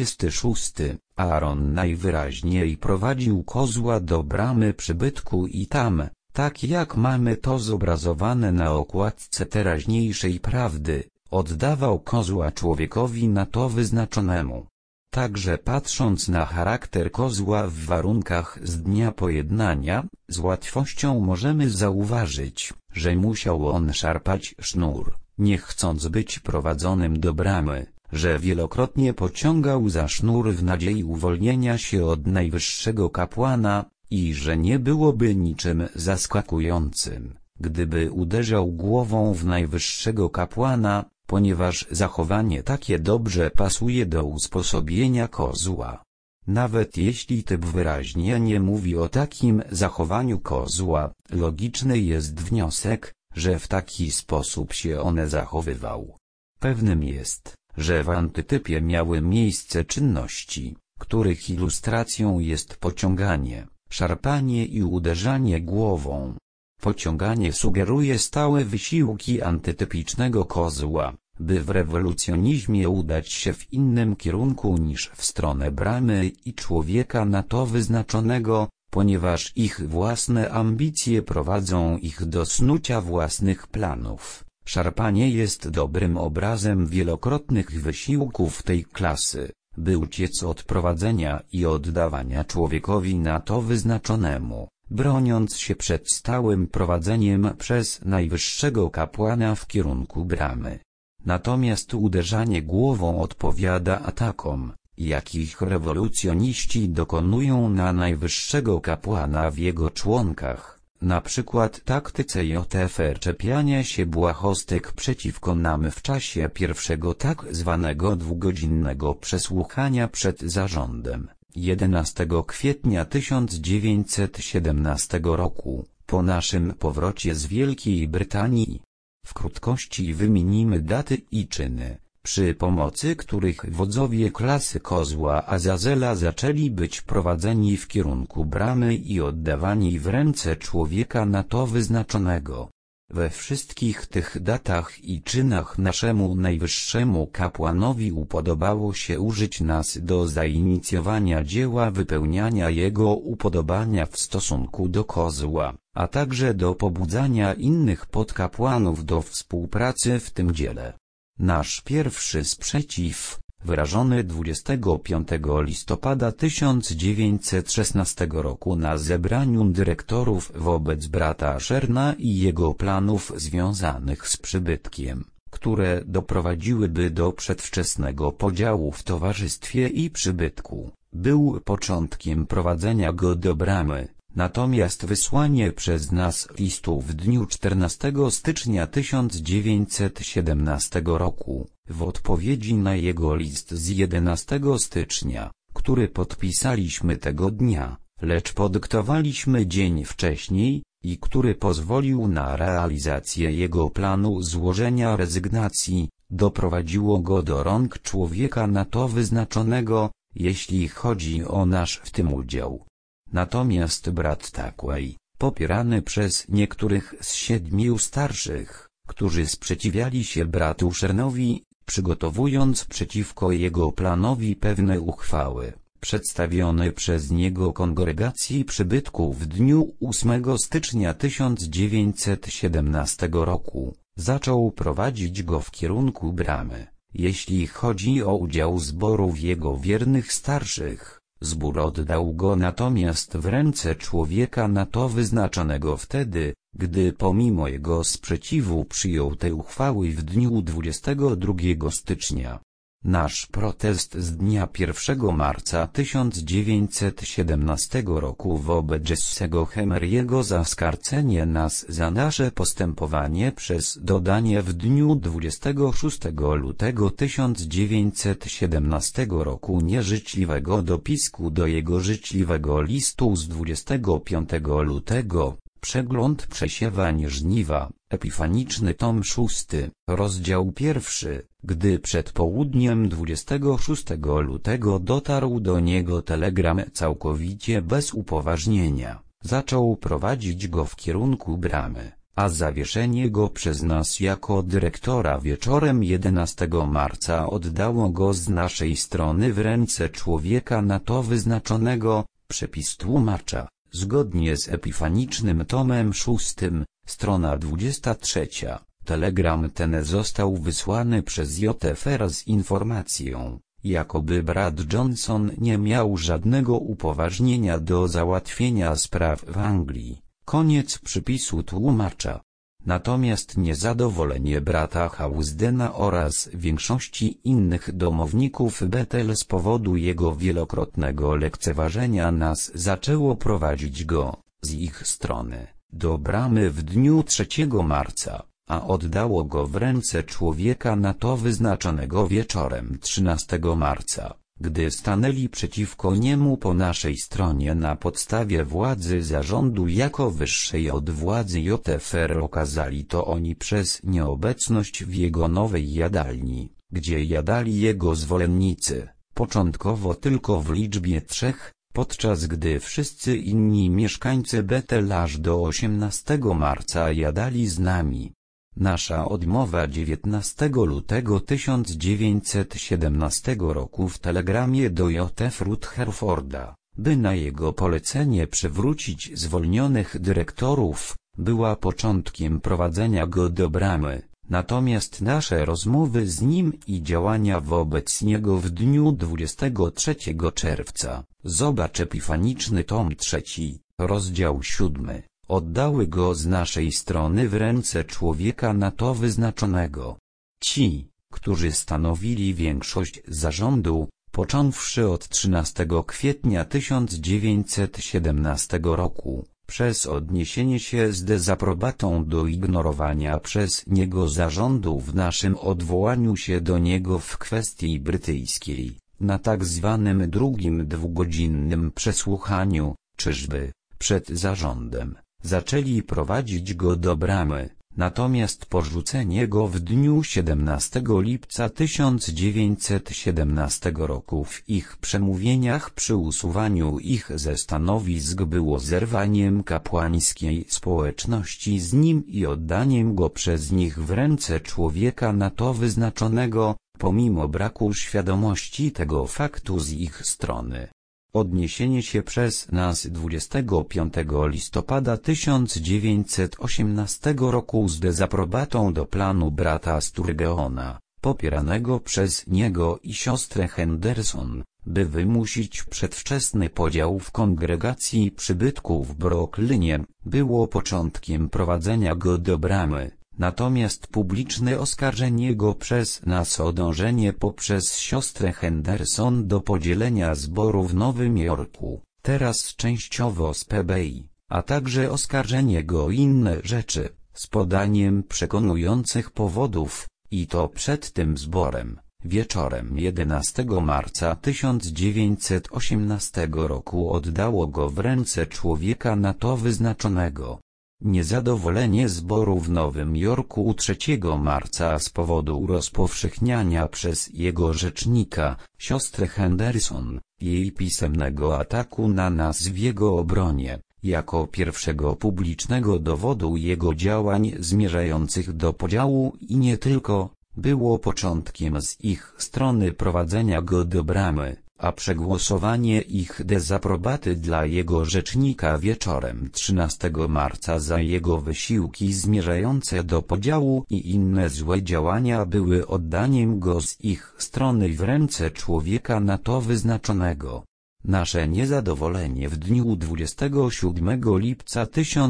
26. Aaron najwyraźniej prowadził kozła do bramy przybytku i tam, tak jak mamy to zobrazowane na okładce teraźniejszej prawdy, oddawał kozła człowiekowi na to wyznaczonemu. Także patrząc na charakter kozła w warunkach z dnia pojednania, z łatwością możemy zauważyć, że musiał on szarpać sznur, nie chcąc być prowadzonym do bramy, że wielokrotnie pociągał za sznur w nadziei uwolnienia się od najwyższego kapłana, i że nie byłoby niczym zaskakującym, gdyby uderzał głową w najwyższego kapłana, ponieważ zachowanie takie dobrze pasuje do usposobienia kozła. Nawet jeśli typ wyraźnie nie mówi o takim zachowaniu kozła, logiczny jest wniosek, że w taki sposób się one zachowywał. Pewnym jest, że w antytypie miały miejsce czynności, których ilustracją jest pociąganie, szarpanie i uderzanie głową. Pociąganie sugeruje stałe wysiłki antytypicznego kozła, by w rewolucjonizmie udać się w innym kierunku niż w stronę bramy i człowieka na to wyznaczonego, ponieważ ich własne ambicje prowadzą ich do snucia własnych planów. Szarpanie jest dobrym obrazem wielokrotnych wysiłków tej klasy, by uciec od prowadzenia i oddawania człowiekowi na to wyznaczonemu, broniąc się przed stałym prowadzeniem przez najwyższego kapłana w kierunku bramy. Natomiast uderzanie głową odpowiada atakom, jakich rewolucjoniści dokonują na najwyższego kapłana w jego członkach, na przykład taktyce JFR czepiania się błahostek przeciwko nam w czasie pierwszego tak zwanego dwugodzinnego przesłuchania przed zarządem, 11 kwietnia 1917 roku, po naszym powrocie z Wielkiej Brytanii. W krótkości wymienimy daty i czyny, przy pomocy których wodzowie klasy kozła Azazela zaczęli być prowadzeni w kierunku bramy i oddawani w ręce człowieka na to wyznaczonego. We wszystkich tych datach i czynach naszemu najwyższemu kapłanowi upodobało się użyć nas do zainicjowania dzieła wypełniania jego upodobania w stosunku do kozła, a także do pobudzania innych podkapłanów do współpracy w tym dziele. Nasz pierwszy sprzeciw, wyrażony 25 listopada 1916 roku na zebraniu dyrektorów wobec brata Szerna i jego planów związanych z przybytkiem, które doprowadziłyby do przedwczesnego podziału w towarzystwie i przybytku, był początkiem prowadzenia go do bramy, natomiast wysłanie przez nas listu w dniu 14 stycznia 1917 roku, w odpowiedzi na jego list z 11 stycznia, który podpisaliśmy tego dnia, lecz podyktowaliśmy dzień wcześniej, i który pozwolił na realizację jego planu złożenia rezygnacji, doprowadziło go do rąk człowieka na to wyznaczonego, jeśli chodzi o nasz w tym udział. Natomiast brat Tackway, popierany przez niektórych z 7 starszych, którzy sprzeciwiali się bratu Shernowi, przygotowując przeciwko jego planowi pewne uchwały, przedstawione przez niego kongregacji przybytku w dniu 8 stycznia 1917 roku, zaczął prowadzić go w kierunku bramy. Jeśli chodzi o udział zboru w jego wiernych starszych, zbór oddał go natomiast w ręce człowieka na to wyznaczonego wtedy, gdy pomimo jego sprzeciwu przyjął te uchwały w dniu 22 stycznia. Nasz protest z dnia 1 marca 1917 roku wobec Jesse'ego Hemeriego za skarcenie nas za nasze postępowanie przez dodanie w dniu 26 lutego 1917 roku nieżyczliwego dopisku do jego życzliwego listu z 25 lutego. Przegląd przesiewań żniwa, Epifaniczny tom 6, rozdział 1, gdy przed południem 26 lutego dotarł do niego telegram całkowicie bez upoważnienia, zaczął prowadzić go w kierunku bramy, a zawieszenie go przez nas jako dyrektora wieczorem 11 marca oddało go z naszej strony w ręce człowieka na to wyznaczonego. Przepis tłumacza. Zgodnie z Epifanicznym tomem 6, strona 23, telegram ten został wysłany przez JFR z informacją, jakoby brat Johnson nie miał żadnego upoważnienia do załatwienia spraw w Anglii. Koniec przypisu tłumacza. Natomiast niezadowolenie brata Housdena oraz większości innych domowników Bethel z powodu jego wielokrotnego lekceważenia nas zaczęło prowadzić go, z ich strony, do bramy w dniu 3 marca, a oddało go w ręce człowieka na to wyznaczonego wieczorem 13 marca. Gdy stanęli przeciwko niemu po naszej stronie na podstawie władzy zarządu jako wyższej od władzy JFR, okazali to oni przez nieobecność w jego nowej jadalni, gdzie jadali jego zwolennicy, początkowo tylko w liczbie 3, podczas gdy wszyscy inni mieszkańcy Bethel aż do 18 marca jadali z nami. Nasza odmowa 19 lutego 1917 roku w telegramie do J.F. Rutherforda, by na jego polecenie przywrócić zwolnionych dyrektorów, była początkiem prowadzenia go do bramy, natomiast nasze rozmowy z nim i działania wobec niego w dniu 23 czerwca, zobacz Epifaniczny tom 3, rozdział 7. Oddały go z naszej strony w ręce człowieka na to wyznaczonego. Ci, którzy stanowili większość zarządu, począwszy od 13 kwietnia 1917 roku, przez odniesienie się z dezaprobatą do ignorowania przez niego zarządu w naszym odwołaniu się do niego w kwestii brytyjskiej, na tak zwanym drugim dwugodzinnym przesłuchaniu, czyżby, przed zarządem, zaczęli prowadzić go do bramy, natomiast porzucenie go w dniu 17 lipca 1917 roku w ich przemówieniach przy usuwaniu ich ze stanowisk było zerwaniem kapłańskiej społeczności z nim i oddaniem go przez nich w ręce człowieka na to wyznaczonego, pomimo braku świadomości tego faktu z ich strony. Odniesienie się przez nas 25 listopada 1918 roku z dezaprobatą do planu brata Sturgeona, popieranego przez niego i siostrę Henderson, by wymusić przedwczesny podział w kongregacji przybytku w Brooklynie, było początkiem prowadzenia go do bramy, natomiast publiczne oskarżenie go przez nas o dążenie poprzez siostrę Henderson do podzielenia zboru w Nowym Jorku, teraz częściowo z PBI, a także oskarżenie go o inne rzeczy, z podaniem przekonujących powodów, i to przed tym zborem, wieczorem 11 marca 1918 roku oddało go w ręce człowieka na to wyznaczonego. Niezadowolenie zboru w Nowym Jorku 3 marca z powodu rozpowszechniania przez jego rzecznika, siostrę Henderson, jej pisemnego ataku na nas w jego obronie, jako pierwszego publicznego dowodu jego działań zmierzających do podziału i nie tylko, było początkiem z ich strony prowadzenia go do bramy, a przegłosowanie ich dezaprobaty dla jego rzecznika wieczorem 13 marca za jego wysiłki zmierzające do podziału i inne złe działania były oddaniem go z ich strony w ręce człowieka na to wyznaczonego. Nasze niezadowolenie w dniu 27 lipca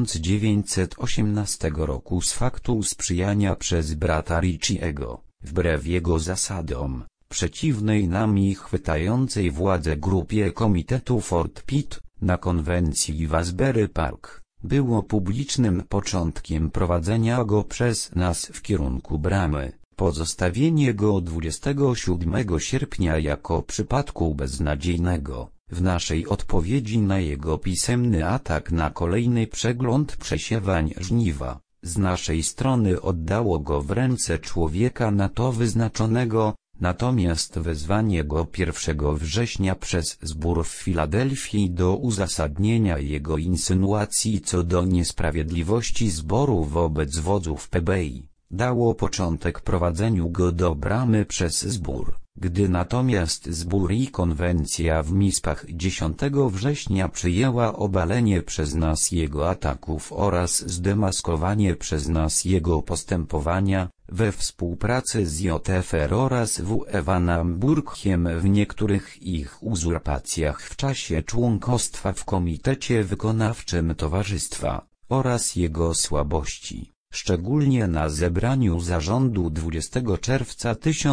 1918 roku z faktu sprzyjania przez brata Ritchiego, wbrew jego zasadom, przeciwnej nam i chwytającej władzę grupie Komitetu Fort Pitt, na konwencji w Asbury Park, było publicznym początkiem prowadzenia go przez nas w kierunku bramy. Pozostawienie go 27 sierpnia jako przypadku beznadziejnego, w naszej odpowiedzi na jego pisemny atak na kolejny przegląd przesiewań żniwa, z naszej strony oddało go w ręce człowieka na to wyznaczonego, natomiast wezwanie go 1 września przez zbór w Filadelfii do uzasadnienia jego insynuacji co do niesprawiedliwości zboru wobec wodzów PBI, dało początek prowadzeniu go do bramy przez zbór. Gdy natomiast zbór i konwencja w Mispach 10 września przyjęła obalenie przez nas jego ataków oraz zdemaskowanie przez nas jego postępowania, we współpracy z JFR oraz W. Evanem Burkhem w niektórych ich uzurpacjach w czasie członkostwa w Komitecie Wykonawczym Towarzystwa, oraz jego słabości, szczególnie na zebraniu zarządu 20 czerwca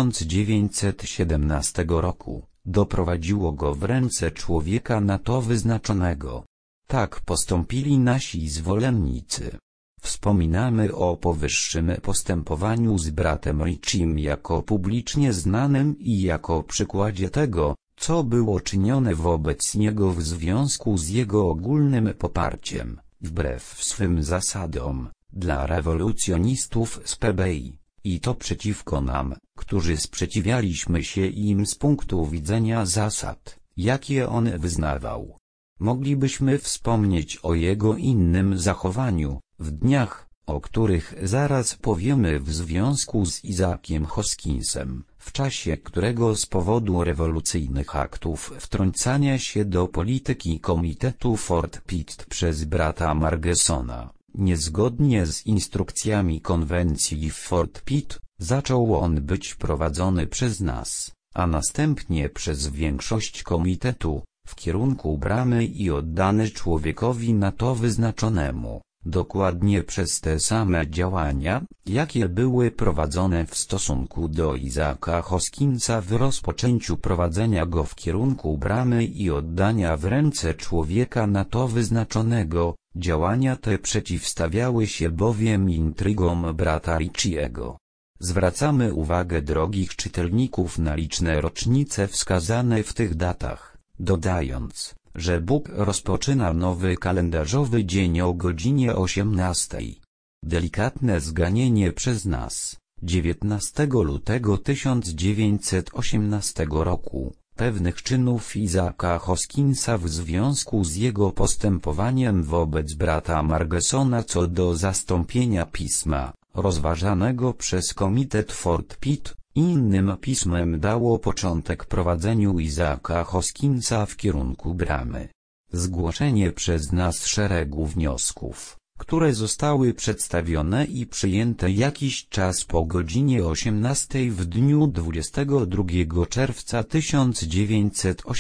1917 roku, doprowadziło go w ręce człowieka na to wyznaczonego. Tak postąpili nasi zwolennicy. Wspominamy o powyższym postępowaniu z bratem Ritchiem jako publicznie znanym i jako przykładzie tego, co było czynione wobec niego w związku z jego ogólnym poparciem, wbrew swym zasadom, dla rewolucjonistów z PBI, i to przeciwko nam, którzy sprzeciwialiśmy się im z punktu widzenia zasad, jakie on wyznawał. Moglibyśmy wspomnieć o jego innym zachowaniu, w dniach, o których zaraz powiemy w związku z Isaakiem Hoskinsem, w czasie którego z powodu rewolucyjnych aktów wtrącania się do polityki Komitetu Fort Pitt przez brata Margesona, niezgodnie z instrukcjami konwencji w Fort Pitt, zaczął on być prowadzony przez nas, a następnie przez większość komitetu, w kierunku bramy i oddany człowiekowi na to wyznaczonemu, dokładnie przez te same działania, jakie były prowadzone w stosunku do Isaaca Hoskinsa w rozpoczęciu prowadzenia go w kierunku bramy i oddania w ręce człowieka na to wyznaczonego. Działania te przeciwstawiały się bowiem intrygom brata Ritchiego. Zwracamy uwagę drogich czytelników na liczne rocznice wskazane w tych datach, dodając, że Bóg rozpoczyna nowy kalendarzowy dzień o godzinie 18. Delikatne zganienie przez nas, 19 lutego 1918 roku, pewnych czynów Isaaca Hoskinsa w związku z jego postępowaniem wobec brata Margesona co do zastąpienia pisma, rozważanego przez Komitet Fort Pitt, innym pismem dało początek prowadzeniu Isaaca Hoskinsa w kierunku bramy. Zgłoszenie przez nas szeregu wniosków, które zostały przedstawione i przyjęte jakiś czas po godzinie 18 w dniu 22 czerwca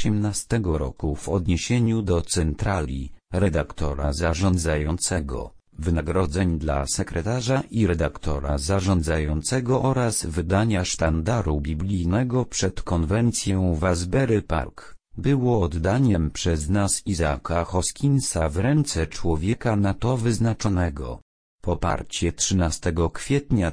1918 roku w odniesieniu do centrali, redaktora zarządzającego, wynagrodzeń dla sekretarza i redaktora zarządzającego oraz wydania sztandaru biblijnego przed konwencją w Asbury Park, było oddaniem przez nas Isaaca Hoskinsa w ręce człowieka na to wyznaczonego. Poparcie 13 kwietnia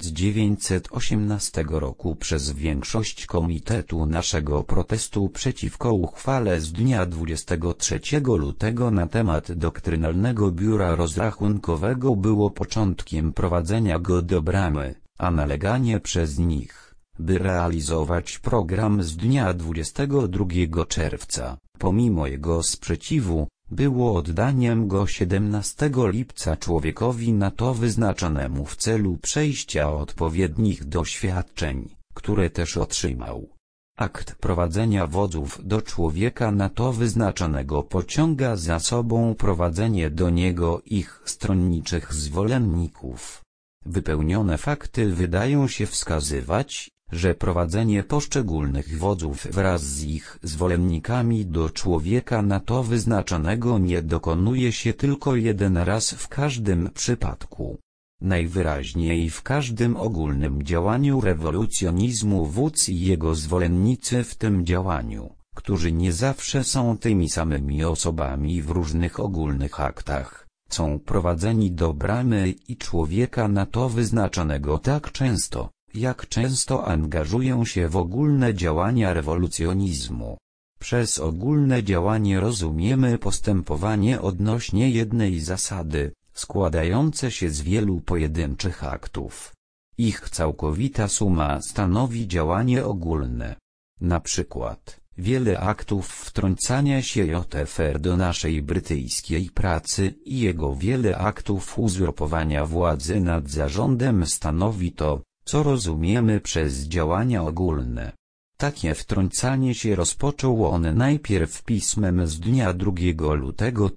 1918 roku przez większość komitetu naszego protestu przeciwko uchwale z dnia 23 lutego na temat doktrynalnego biura rozrachunkowego było początkiem prowadzenia go do bramy, a naleganie przez nich, by realizować program z dnia 22 czerwca, pomimo jego sprzeciwu, było oddaniem go 17 lipca człowiekowi na to wyznaczonemu w celu przejścia odpowiednich doświadczeń, które też otrzymał. Akt prowadzenia wodzów do człowieka na to wyznaczonego pociąga za sobą prowadzenie do niego ich stronniczych zwolenników. Wypełnione fakty wydają się wskazywać, że prowadzenie poszczególnych wodzów wraz z ich zwolennikami do człowieka na to wyznaczonego nie dokonuje się tylko jeden raz w każdym przypadku. Najwyraźniej w każdym ogólnym działaniu rewolucjonizmu wódz i jego zwolennicy w tym działaniu, którzy nie zawsze są tymi samymi osobami w różnych ogólnych aktach, są prowadzeni do bramy i człowieka na to wyznaczonego tak często, jak często angażują się w ogólne działania rewolucjonizmu. Przez ogólne działanie rozumiemy postępowanie odnośnie jednej zasady, składające się z wielu pojedynczych aktów. Ich całkowita suma stanowi działanie ogólne. Na przykład, wiele aktów wtrącania się JFR do naszej brytyjskiej pracy i jego wiele aktów uzurpowania władzy nad zarządem stanowi to, co rozumiemy przez działania ogólne. Takie wtrącanie się rozpoczął on najpierw pismem z dnia 2 lutego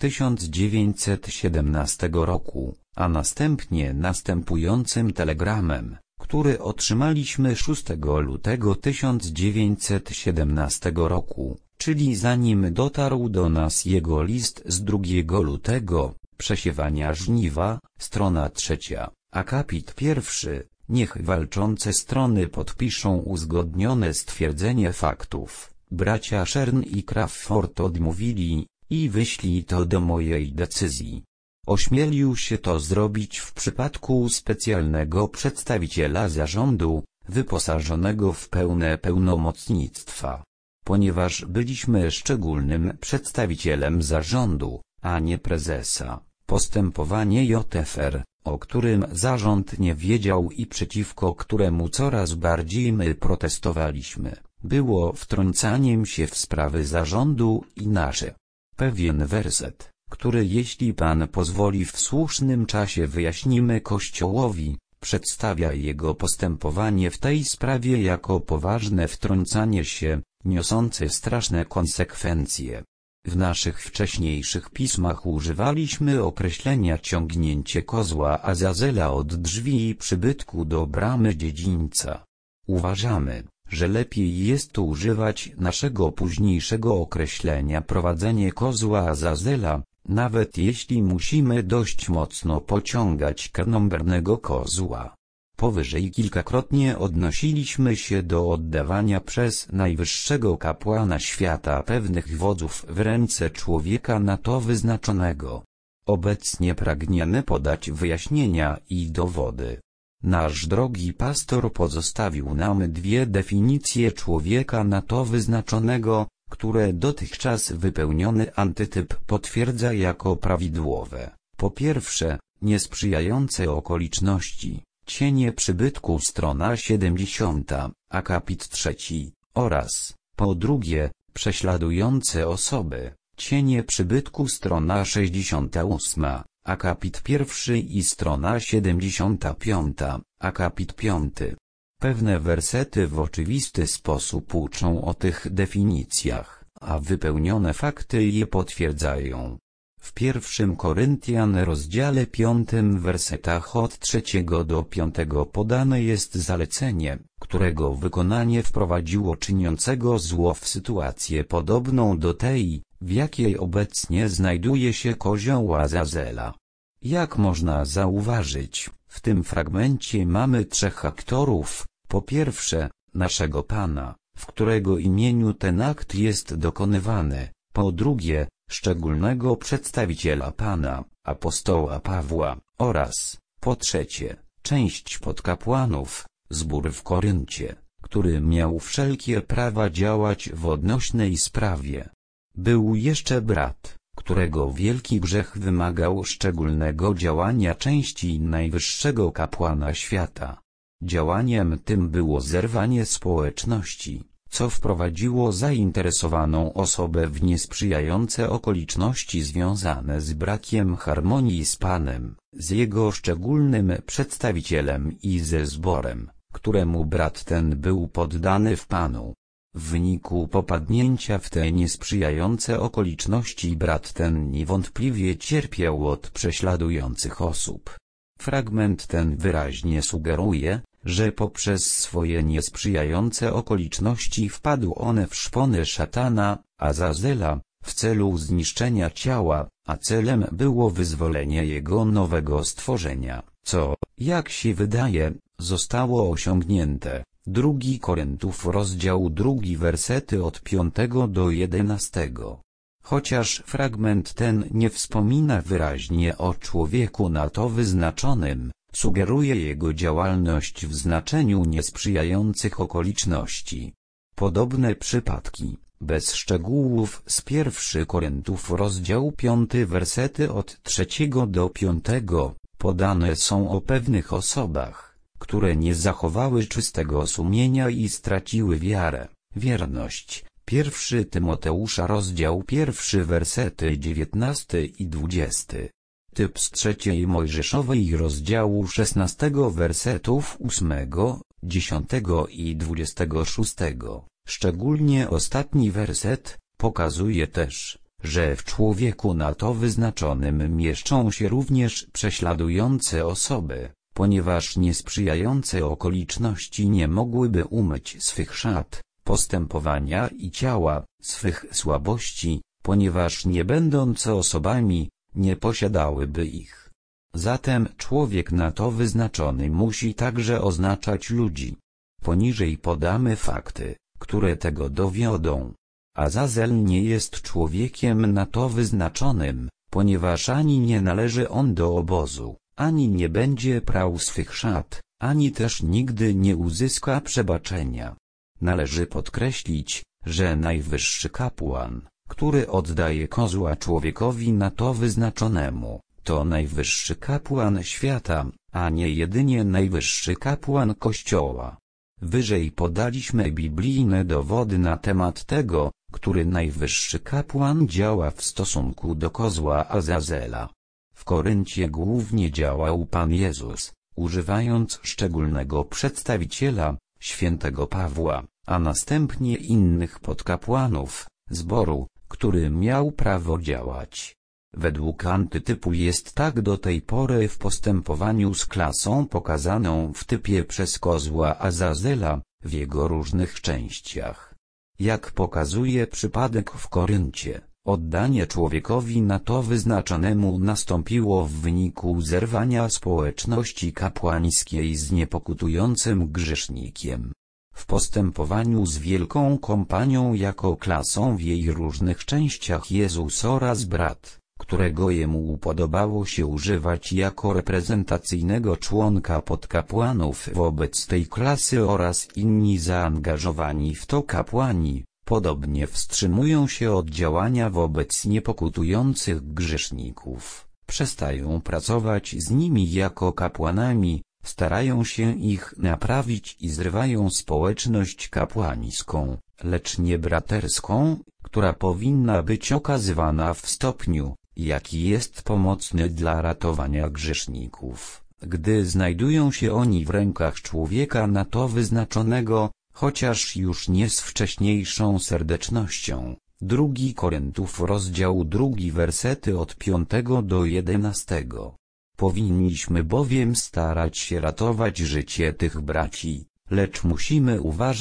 1917 roku, a następnie następującym telegramem, który otrzymaliśmy 6 lutego 1917 roku, czyli zanim dotarł do nas jego list z 2 lutego, przesiewania żniwa, strona 3, akapit 1. Niech walczące strony podpiszą uzgodnione stwierdzenie faktów. Bracia Szern i Crawford odmówili, i wyślij to do mojej decyzji. Ośmielił się to zrobić w przypadku specjalnego przedstawiciela zarządu, wyposażonego w pełne pełnomocnictwa. Ponieważ byliśmy szczególnym przedstawicielem zarządu, a nie prezesa, postępowanie JFR, o którym zarząd nie wiedział i przeciwko któremu coraz bardziej my protestowaliśmy, było wtrącaniem się w sprawy zarządu i nasze. Pewien werset, który jeśli Pan pozwoli w słusznym czasie wyjaśnimy Kościołowi, przedstawia jego postępowanie w tej sprawie jako poważne wtrącanie się, niosące straszne konsekwencje. W naszych wcześniejszych pismach używaliśmy określenia ciągnięcie kozła Azazela od drzwi i przybytku do bramy dziedzińca. Uważamy, że lepiej jest używać naszego późniejszego określenia prowadzenie kozła Azazela, nawet jeśli musimy dość mocno pociągać krnąbrnego kozła. Powyżej kilkakrotnie odnosiliśmy się do oddawania przez najwyższego kapłana świata pewnych wodzów w ręce człowieka na to wyznaczonego. Obecnie pragniemy podać wyjaśnienia i dowody. Nasz drogi pastor pozostawił nam dwie definicje człowieka na to wyznaczonego, które dotychczas wypełniony antytyp potwierdza jako prawidłowe. Po pierwsze, niesprzyjające okoliczności. Cienie przybytku strona 70, akapit 3, oraz, po drugie, prześladujące osoby, cienie przybytku strona 68, akapit 1 i strona 75, akapit 5. Pewne wersety w oczywisty sposób uczą o tych definicjach, a wypełnione fakty je potwierdzają. W 1 Koryntian rozdziale 5 wersetach od 3 do 5 podane jest zalecenie, którego wykonanie wprowadziło czyniącego zło w sytuację podobną do tej, w jakiej obecnie znajduje się kozioł Azazela. Jak można zauważyć, w tym fragmencie mamy trzech aktorów. Po pierwsze, naszego Pana, w którego imieniu ten akt jest dokonywany. Po drugie, szczególnego przedstawiciela Pana, apostoła Pawła, oraz, po trzecie, część podkapłanów, zbór w Koryncie, który miał wszelkie prawa działać w odnośnej sprawie. Był jeszcze brat, którego wielki grzech wymagał szczególnego działania części najwyższego kapłana świata. Działaniem tym było zerwanie społeczności, co wprowadziło zainteresowaną osobę w niesprzyjające okoliczności związane z brakiem harmonii z Panem, z jego szczególnym przedstawicielem i ze zborem, któremu brat ten był poddany w Panu. W wyniku popadnięcia w te niesprzyjające okoliczności brat ten niewątpliwie cierpiał od prześladujących osób. Fragment ten wyraźnie sugeruje, że poprzez swoje niesprzyjające okoliczności wpadł on w szpony szatana, Azazela, w celu zniszczenia ciała, a celem było wyzwolenie jego nowego stworzenia, co, jak się wydaje, zostało osiągnięte. 2 Koryntów rozdział 2 wersety od 5 do 11. Chociaż fragment ten nie wspomina wyraźnie o człowieku na to wyznaczonym, sugeruje jego działalność w znaczeniu niesprzyjających okoliczności. Podobne przypadki, bez szczegółów z 1 Koryntów rozdział 5 wersety od 3 do 5, podane są o pewnych osobach, które nie zachowały czystego sumienia i straciły wiarę, wierność. 1 Tymoteusza rozdział 1 wersety 19 i 20. Typ z 3 Mojżeszowej rozdziału 16 wersetów 8, 10 i 26. Szczególnie ostatni werset pokazuje też, że w człowieku na to wyznaczonym mieszczą się również prześladujące osoby, ponieważ niesprzyjające okoliczności nie mogłyby umyć swych szat, postępowania i ciała, swych słabości, ponieważ nie będąc osobami, nie posiadałyby ich. Zatem człowiek na to wyznaczony musi także oznaczać ludzi. Poniżej podamy fakty, które tego dowiodą. Azazel nie jest człowiekiem na to wyznaczonym, ponieważ ani nie należy on do obozu, ani nie będzie prał swych szat, ani też nigdy nie uzyska przebaczenia. Należy podkreślić, że najwyższy kapłan, który oddaje kozła człowiekowi na to wyznaczonemu, to najwyższy kapłan świata, a nie jedynie najwyższy kapłan Kościoła. Wyżej podaliśmy biblijne dowody na temat tego, który najwyższy kapłan działa w stosunku do kozła Azazela. W Koryncie głównie działał Pan Jezus, używając szczególnego przedstawiciela, świętego Pawła, a następnie innych podkapłanów, zboru, który miał prawo działać. Według antytypu jest tak do tej pory w postępowaniu z klasą pokazaną w typie przez kozła Azazela, w jego różnych częściach. Jak pokazuje przypadek w Koryncie, oddanie człowiekowi na to wyznaczonemu nastąpiło w wyniku zerwania społeczności kapłańskiej z niepokutującym grzesznikiem. W postępowaniu z wielką kompanią jako klasą w jej różnych częściach Jezus oraz brat, którego jemu upodobało się używać jako reprezentacyjnego członka podkapłanów wobec tej klasy oraz inni zaangażowani w to kapłani, podobnie wstrzymują się od działania wobec niepokutujących grzeszników, przestają pracować z nimi jako kapłanami, starają się ich naprawić i zrywają społeczność kapłańską, lecz nie braterską, która powinna być okazywana w stopniu, jaki jest pomocny dla ratowania grzeszników, gdy znajdują się oni w rękach człowieka na to wyznaczonego, chociaż już nie z wcześniejszą serdecznością. 2 Koryntów rozdział 2 wersety od 5 do 11. Powinniśmy bowiem starać się ratować życie tych braci, lecz musimy uważać,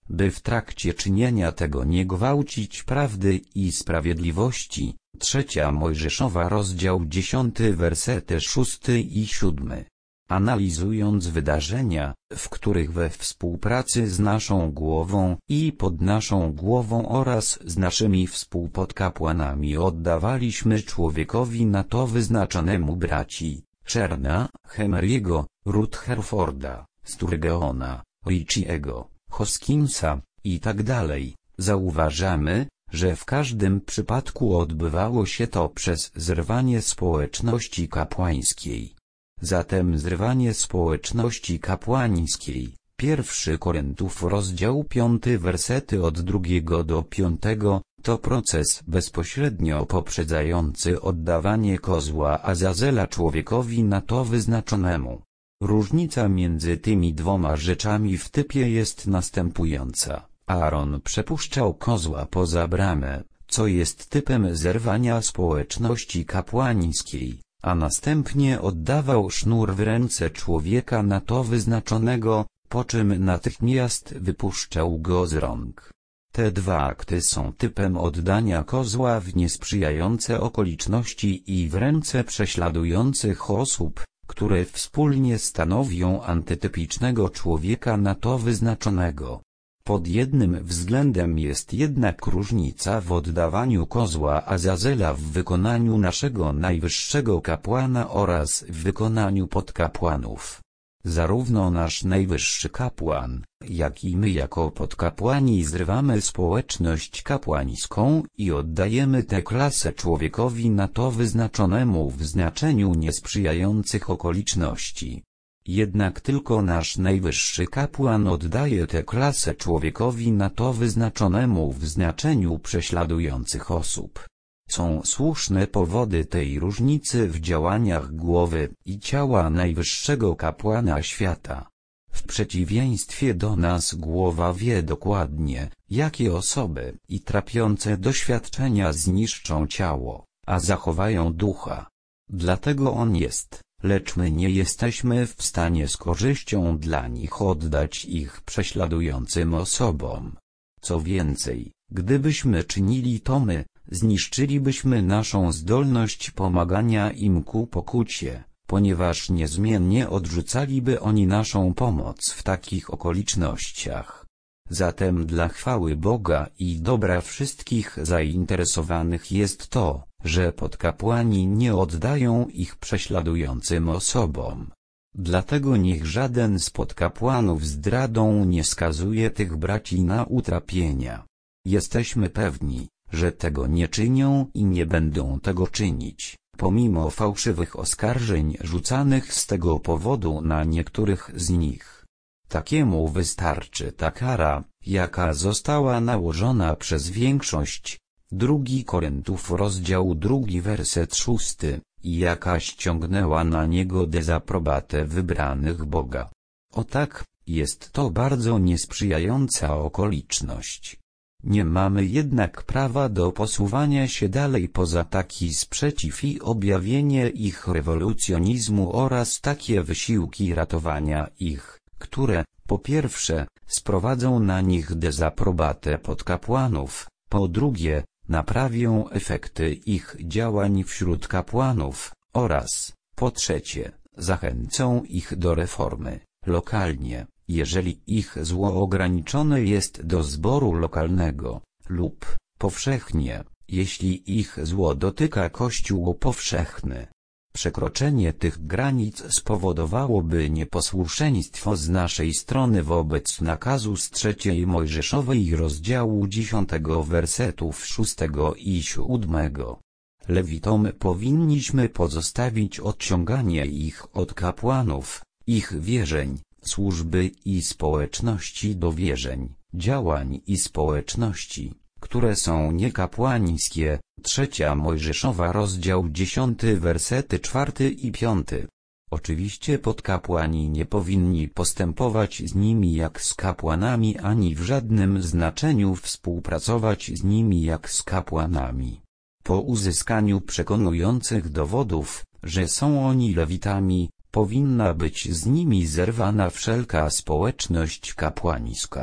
by w trakcie czynienia tego nie gwałcić prawdy i sprawiedliwości. 3 Mojżeszowa rozdział 10 wersety 6 i 7. Analizując wydarzenia, w których we współpracy z naszą głową i pod naszą głową oraz z naszymi współpodkapłanami oddawaliśmy człowiekowi na to wyznaczonemu braci Czerna, Henry'ego, Rutherforda, Sturgeona, Richiego, Hoskinsa i tak dalej, zauważamy, że w każdym przypadku odbywało się to przez zerwanie społeczności kapłańskiej. Zatem zrywanie społeczności kapłańskiej, 1 Koryntiów rozdział 5 wersety od 2 do 5, to proces bezpośrednio poprzedzający oddawanie kozła Azazela człowiekowi na to wyznaczonemu. Różnica między tymi dwoma rzeczami w typie jest następująca. Aaron przepuszczał kozła poza bramę, co jest typem zerwania społeczności kapłańskiej, a następnie oddawał sznur w ręce człowieka na to wyznaczonego, po czym natychmiast wypuszczał go z rąk. Te dwa akty są typem oddania kozła w niesprzyjające okoliczności i w ręce prześladujących osób, które wspólnie stanowią antytypicznego człowieka na to wyznaczonego. Pod jednym względem jest jednak różnica w oddawaniu kozła Azazela w wykonaniu naszego najwyższego kapłana oraz w wykonaniu podkapłanów. Zarówno nasz najwyższy kapłan, jak i my jako podkapłani zrywamy społeczność kapłańską i oddajemy tę klasę człowiekowi na to wyznaczonemu w znaczeniu niesprzyjających okoliczności. Jednak tylko nasz najwyższy kapłan oddaje tę klasę człowiekowi na to wyznaczonemu w znaczeniu prześladujących osób. Są słuszne powody tej różnicy w działaniach głowy i ciała najwyższego kapłana świata. W przeciwieństwie do nas głowa wie dokładnie, jakie osoby i trapiące doświadczenia zniszczą ciało, a zachowają ducha. Dlatego on jest, lecz my nie jesteśmy w stanie z korzyścią dla nich oddać ich prześladującym osobom. Co więcej, gdybyśmy czynili to my, zniszczylibyśmy naszą zdolność pomagania im ku pokucie, ponieważ niezmiennie odrzucaliby oni naszą pomoc w takich okolicznościach. Zatem dla chwały Boga i dobra wszystkich zainteresowanych jest to, że podkapłani nie oddają ich prześladującym osobom. Dlatego niech żaden z podkapłanów zdradą nie skazuje tych braci na utrapienia. Jesteśmy pewni, że tego nie czynią i nie będą tego czynić, pomimo fałszywych oskarżeń rzucanych z tego powodu na niektórych z nich. Takiemu wystarczy ta kara, jaka została nałożona przez większość, 2 Koryntiów rozdział 2 werset 6, i jaka ściągnęła na niego dezaprobatę wybranych Boga. O tak, jest to bardzo niesprzyjająca okoliczność. Nie mamy jednak prawa do posuwania się dalej poza taki sprzeciw i objawienie ich rewolucjonizmu oraz takie wysiłki ratowania ich, które, po pierwsze, sprowadzą na nich dezaprobatę podkapłanów, po drugie, naprawią efekty ich działań wśród kapłanów, oraz, po trzecie, zachęcą ich do reformy, lokalnie, jeżeli ich zło ograniczone jest do zboru lokalnego, lub, powszechnie, jeśli ich zło dotyka Kościół powszechny. Przekroczenie tych granic spowodowałoby nieposłuszeństwo z naszej strony wobec nakazu z 3 Mojżeszowej rozdziału 10 wersetów 6 i 7. Lewitom powinniśmy pozostawić odciąganie ich od kapłanów, ich wierzeń, służby i społeczności do wierzeń, działań i społeczności, które są niekapłańskie. 3 Mojżeszowa rozdział 10 wersety 4 i 5. Oczywiście podkapłani nie powinni postępować z nimi jak z kapłanami ani w żadnym znaczeniu współpracować z nimi jak z kapłanami. Po uzyskaniu przekonujących dowodów, że są oni lewitami, powinna być z nimi zerwana wszelka społeczność kapłańska.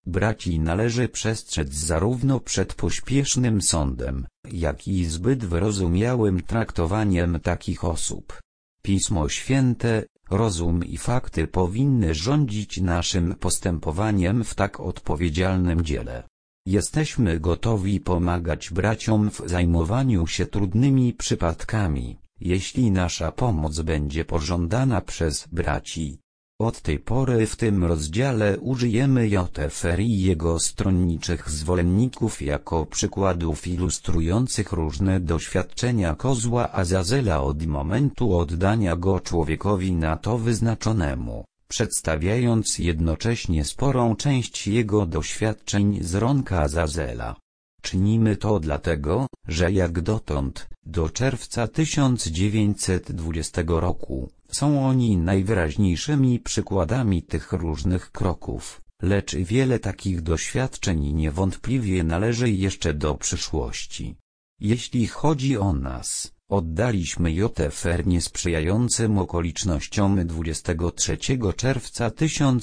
Braci należy przestrzec zarówno przed pośpiesznym sądem, jak i zbyt wyrozumiałym traktowaniem takich osób. Pismo Święte, rozum i fakty powinny rządzić naszym postępowaniem w tak odpowiedzialnym dziele. Jesteśmy gotowi pomagać braciom w zajmowaniu się trudnymi przypadkami, jeśli nasza pomoc będzie pożądana przez braci. Od tej pory w tym rozdziale użyjemy Jótefer i jego stronniczych zwolenników jako przykładów ilustrujących różne doświadczenia kozła Azazela od momentu oddania go człowiekowi na to wyznaczonemu, przedstawiając jednocześnie sporą część jego doświadczeń z rąk Azazela. Czynimy to dlatego, że jak dotąd, do czerwca 1920 roku, są oni najwyraźniejszymi przykładami tych różnych kroków, lecz wiele takich doświadczeń niewątpliwie należy jeszcze do przyszłości. Jeśli chodzi o nas, oddaliśmy Jótefer niesprzyjającym okolicznościom 23 czerwca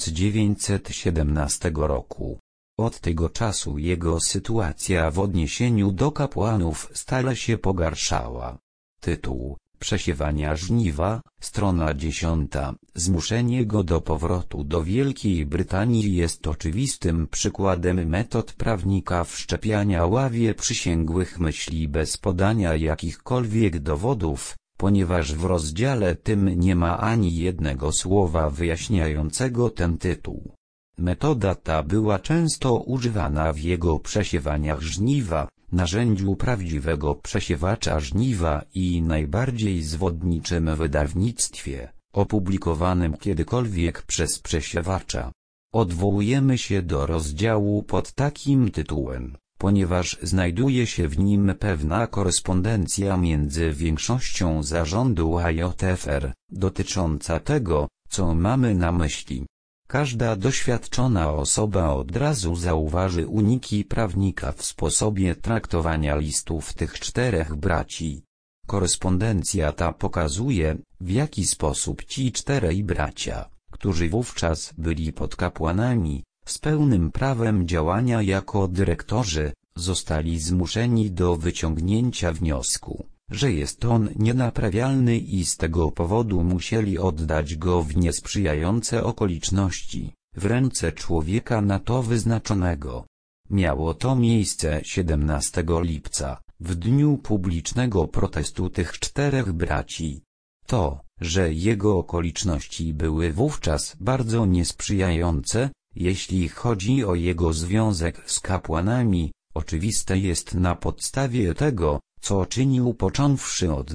1917 roku. Od tego czasu jego sytuacja w odniesieniu do kapłanów stale się pogarszała. Tytuł: Przesiewania żniwa, strona 10. Zmuszenie go do powrotu do Wielkiej Brytanii jest oczywistym przykładem metod prawnika wszczepiania ławie przysięgłych myśli bez podania jakichkolwiek dowodów, ponieważ w rozdziale tym nie ma ani jednego słowa wyjaśniającego ten tytuł. Metoda ta była często używana w jego przesiewaniach żniwa, narzędziu prawdziwego przesiewacza żniwa i najbardziej zwodniczym wydawnictwie, opublikowanym kiedykolwiek przez przesiewacza. Odwołujemy się do rozdziału pod takim tytułem, ponieważ znajduje się w nim pewna korespondencja między większością zarządu a Jótefer, dotycząca tego, co mamy na myśli. Każda doświadczona osoba od razu zauważy uniki prawnika w sposobie traktowania listów tych czterech braci. Korespondencja ta pokazuje, w jaki sposób ci czterej bracia, którzy wówczas byli podkapłanami, z pełnym prawem działania jako dyrektorzy, zostali zmuszeni do wyciągnięcia wniosku, że jest on nienaprawialny i z tego powodu musieli oddać go w niesprzyjające okoliczności, w ręce człowieka na to wyznaczonego. Miało to miejsce 17 lipca, w dniu publicznego protestu tych czterech braci. To, że jego okoliczności były wówczas bardzo niesprzyjające, jeśli chodzi o jego związek z kapłanami, oczywiste jest na podstawie tego, co czynił począwszy od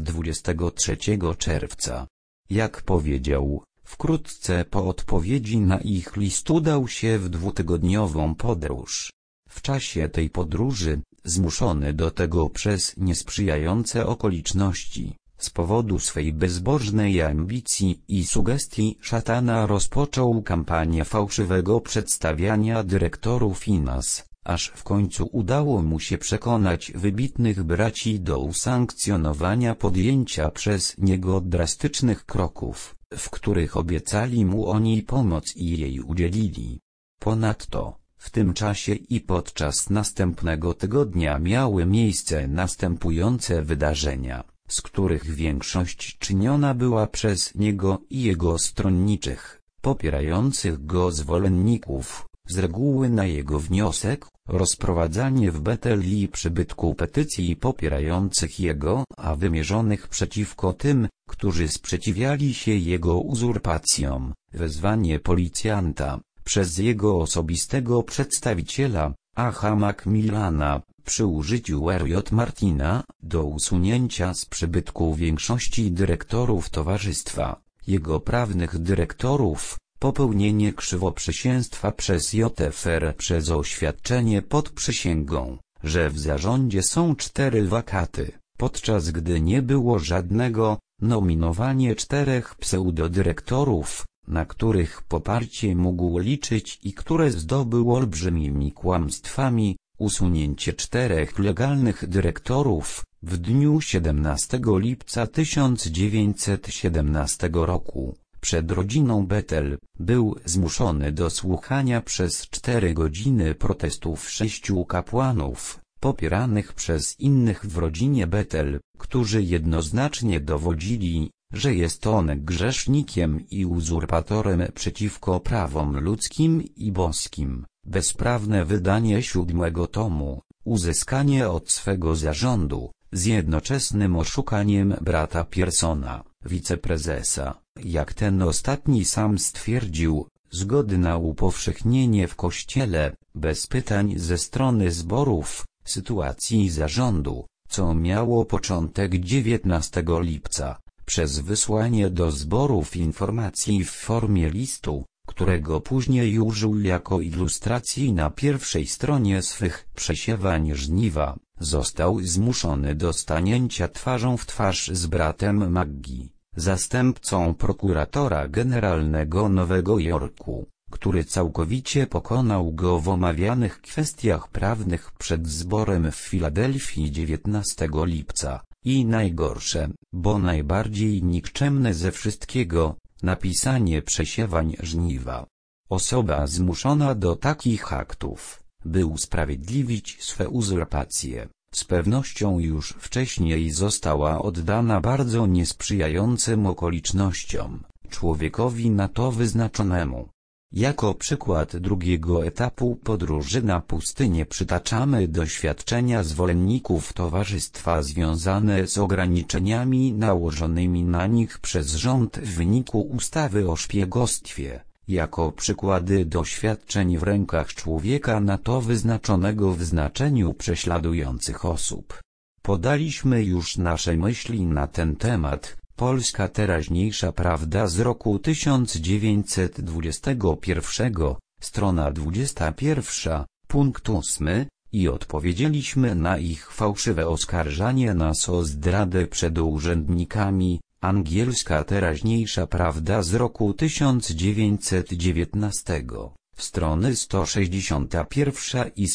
23 czerwca. Jak powiedział, wkrótce po odpowiedzi na ich list udał się w dwutygodniową podróż. W czasie tej podróży, zmuszony do tego przez niesprzyjające okoliczności, z powodu swej bezbożnej ambicji i sugestii szatana rozpoczął kampanię fałszywego przedstawiania dyrektorów i nas, aż w końcu udało mu się przekonać wybitnych braci do usankcjonowania podjęcia przez niego drastycznych kroków, w których obiecali mu oni pomoc i jej udzielili. Ponadto, w tym czasie i podczas następnego tygodnia miały miejsce następujące wydarzenia, z których większość czyniona była przez niego i jego stronniczych, popierających go zwolenników, z reguły na jego wniosek, rozprowadzanie w Betel i przybytku petycji popierających jego, a wymierzonych przeciwko tym, którzy sprzeciwiali się jego uzurpacjom, wezwanie policjanta, przez jego osobistego przedstawiciela, Aha Macmillana, przy użyciu R.J. Martina, do usunięcia z przybytku większości dyrektorów towarzystwa, jego prawnych dyrektorów, popełnienie krzywoprzysięstwa przez Jótefer przez oświadczenie pod przysięgą, że w zarządzie są 4 wakaty, podczas gdy nie było żadnego, nominowanie 4 pseudodyrektorów, na których poparcie mógł liczyć i które zdobył olbrzymimi kłamstwami, usunięcie 4 legalnych dyrektorów, w dniu 17 lipca 1917 roku, przed rodziną Betel, był zmuszony do słuchania przez 4 godziny protestów 6 kapłanów, popieranych przez innych w rodzinie Betel, którzy jednoznacznie dowodzili, że jest on grzesznikiem i uzurpatorem przeciwko prawom ludzkim i boskim. Bezprawne wydanie 7 tomu, uzyskanie od swego zarządu, z jednoczesnym oszukaniem brata Pearsona, wiceprezesa, jak ten ostatni sam stwierdził, zgody na upowszechnienie w kościele, bez pytań ze strony zborów, sytuacji zarządu, co miało początek 19 lipca, przez wysłanie do zborów informacji w formie listu, którego później użył jako ilustracji na pierwszej stronie swych przesiewań żniwa, został zmuszony do stanięcia twarzą w twarz z bratem Maggi, zastępcą prokuratora generalnego Nowego Jorku, który całkowicie pokonał go w omawianych kwestiach prawnych przed zborem w Filadelfii 19 lipca, i najgorsze, bo najbardziej nikczemne ze wszystkiego, napisanie przesiewań żniwa. Osoba zmuszona do takich aktów, by usprawiedliwić swe uzurpacje, z pewnością już wcześniej została oddana bardzo niesprzyjającym okolicznościom, człowiekowi na to wyznaczonemu. Jako przykład drugiego etapu podróży na pustynię przytaczamy doświadczenia zwolenników towarzystwa związane z ograniczeniami nałożonymi na nich przez rząd w wyniku ustawy o szpiegostwie, jako przykłady doświadczeń w rękach człowieka na to wyznaczonego w znaczeniu prześladujących osób. Podaliśmy już nasze myśli na ten temat. Polska teraźniejsza prawda z roku 1921, strona 21, punkt 8, i odpowiedzieliśmy na ich fałszywe oskarżanie nas o zdradę przed urzędnikami. Angielska teraźniejsza prawda z roku 1919, strony 161 i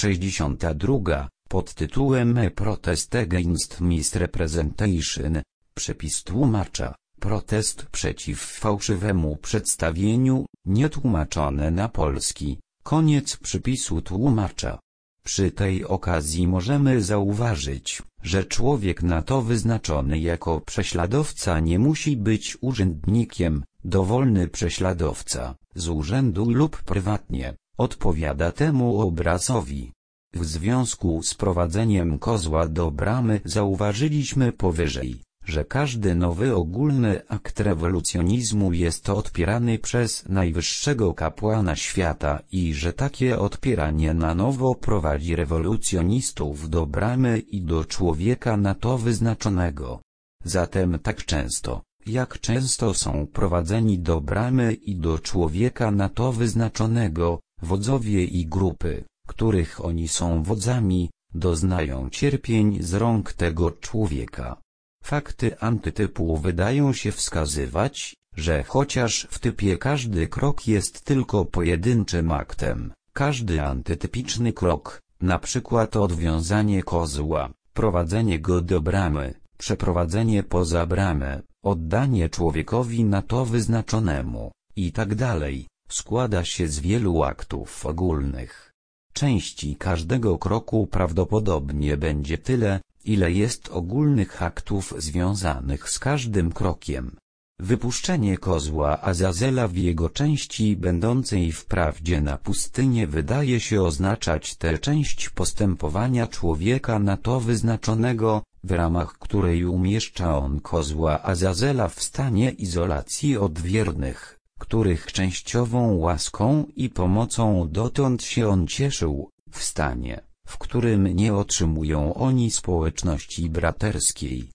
162, pod tytułem A Protest Against Misrepresentation. Przepis tłumacza, protest przeciw fałszywemu przedstawieniu, nietłumaczone na polski, koniec przypisu tłumacza. Przy tej okazji możemy zauważyć, że człowiek na to wyznaczony jako prześladowca nie musi być urzędnikiem, dowolny prześladowca, z urzędu lub prywatnie, odpowiada temu obrazowi. W związku z prowadzeniem kozła do bramy zauważyliśmy powyżej, że każdy nowy ogólny akt rewolucjonizmu jest odpierany przez najwyższego kapłana świata i że takie odpieranie na nowo prowadzi rewolucjonistów do bramy i do człowieka na to wyznaczonego. Zatem tak często, jak często są prowadzeni do bramy i do człowieka na to wyznaczonego, wodzowie i grupy, których oni są wodzami, doznają cierpień z rąk tego człowieka. Fakty antytypu wydają się wskazywać, że chociaż w typie każdy krok jest tylko pojedynczym aktem, każdy antytypiczny krok, na przykład odwiązanie kozła, prowadzenie go do bramy, przeprowadzenie poza bramę, oddanie człowiekowi na to wyznaczonemu, itd., składa się z wielu aktów ogólnych. Części każdego kroku prawdopodobnie będzie tyle, ile jest ogólnych aktów związanych z każdym krokiem. Wypuszczenie kozła Azazela w jego części będącej wprawdzie na pustynię wydaje się oznaczać tę część postępowania człowieka na to wyznaczonego, w ramach której umieszcza on kozła Azazela w stanie izolacji od wiernych, których częściową łaską i pomocą dotąd się on cieszył, w stanie, w którym nie otrzymują oni społeczności braterskiej.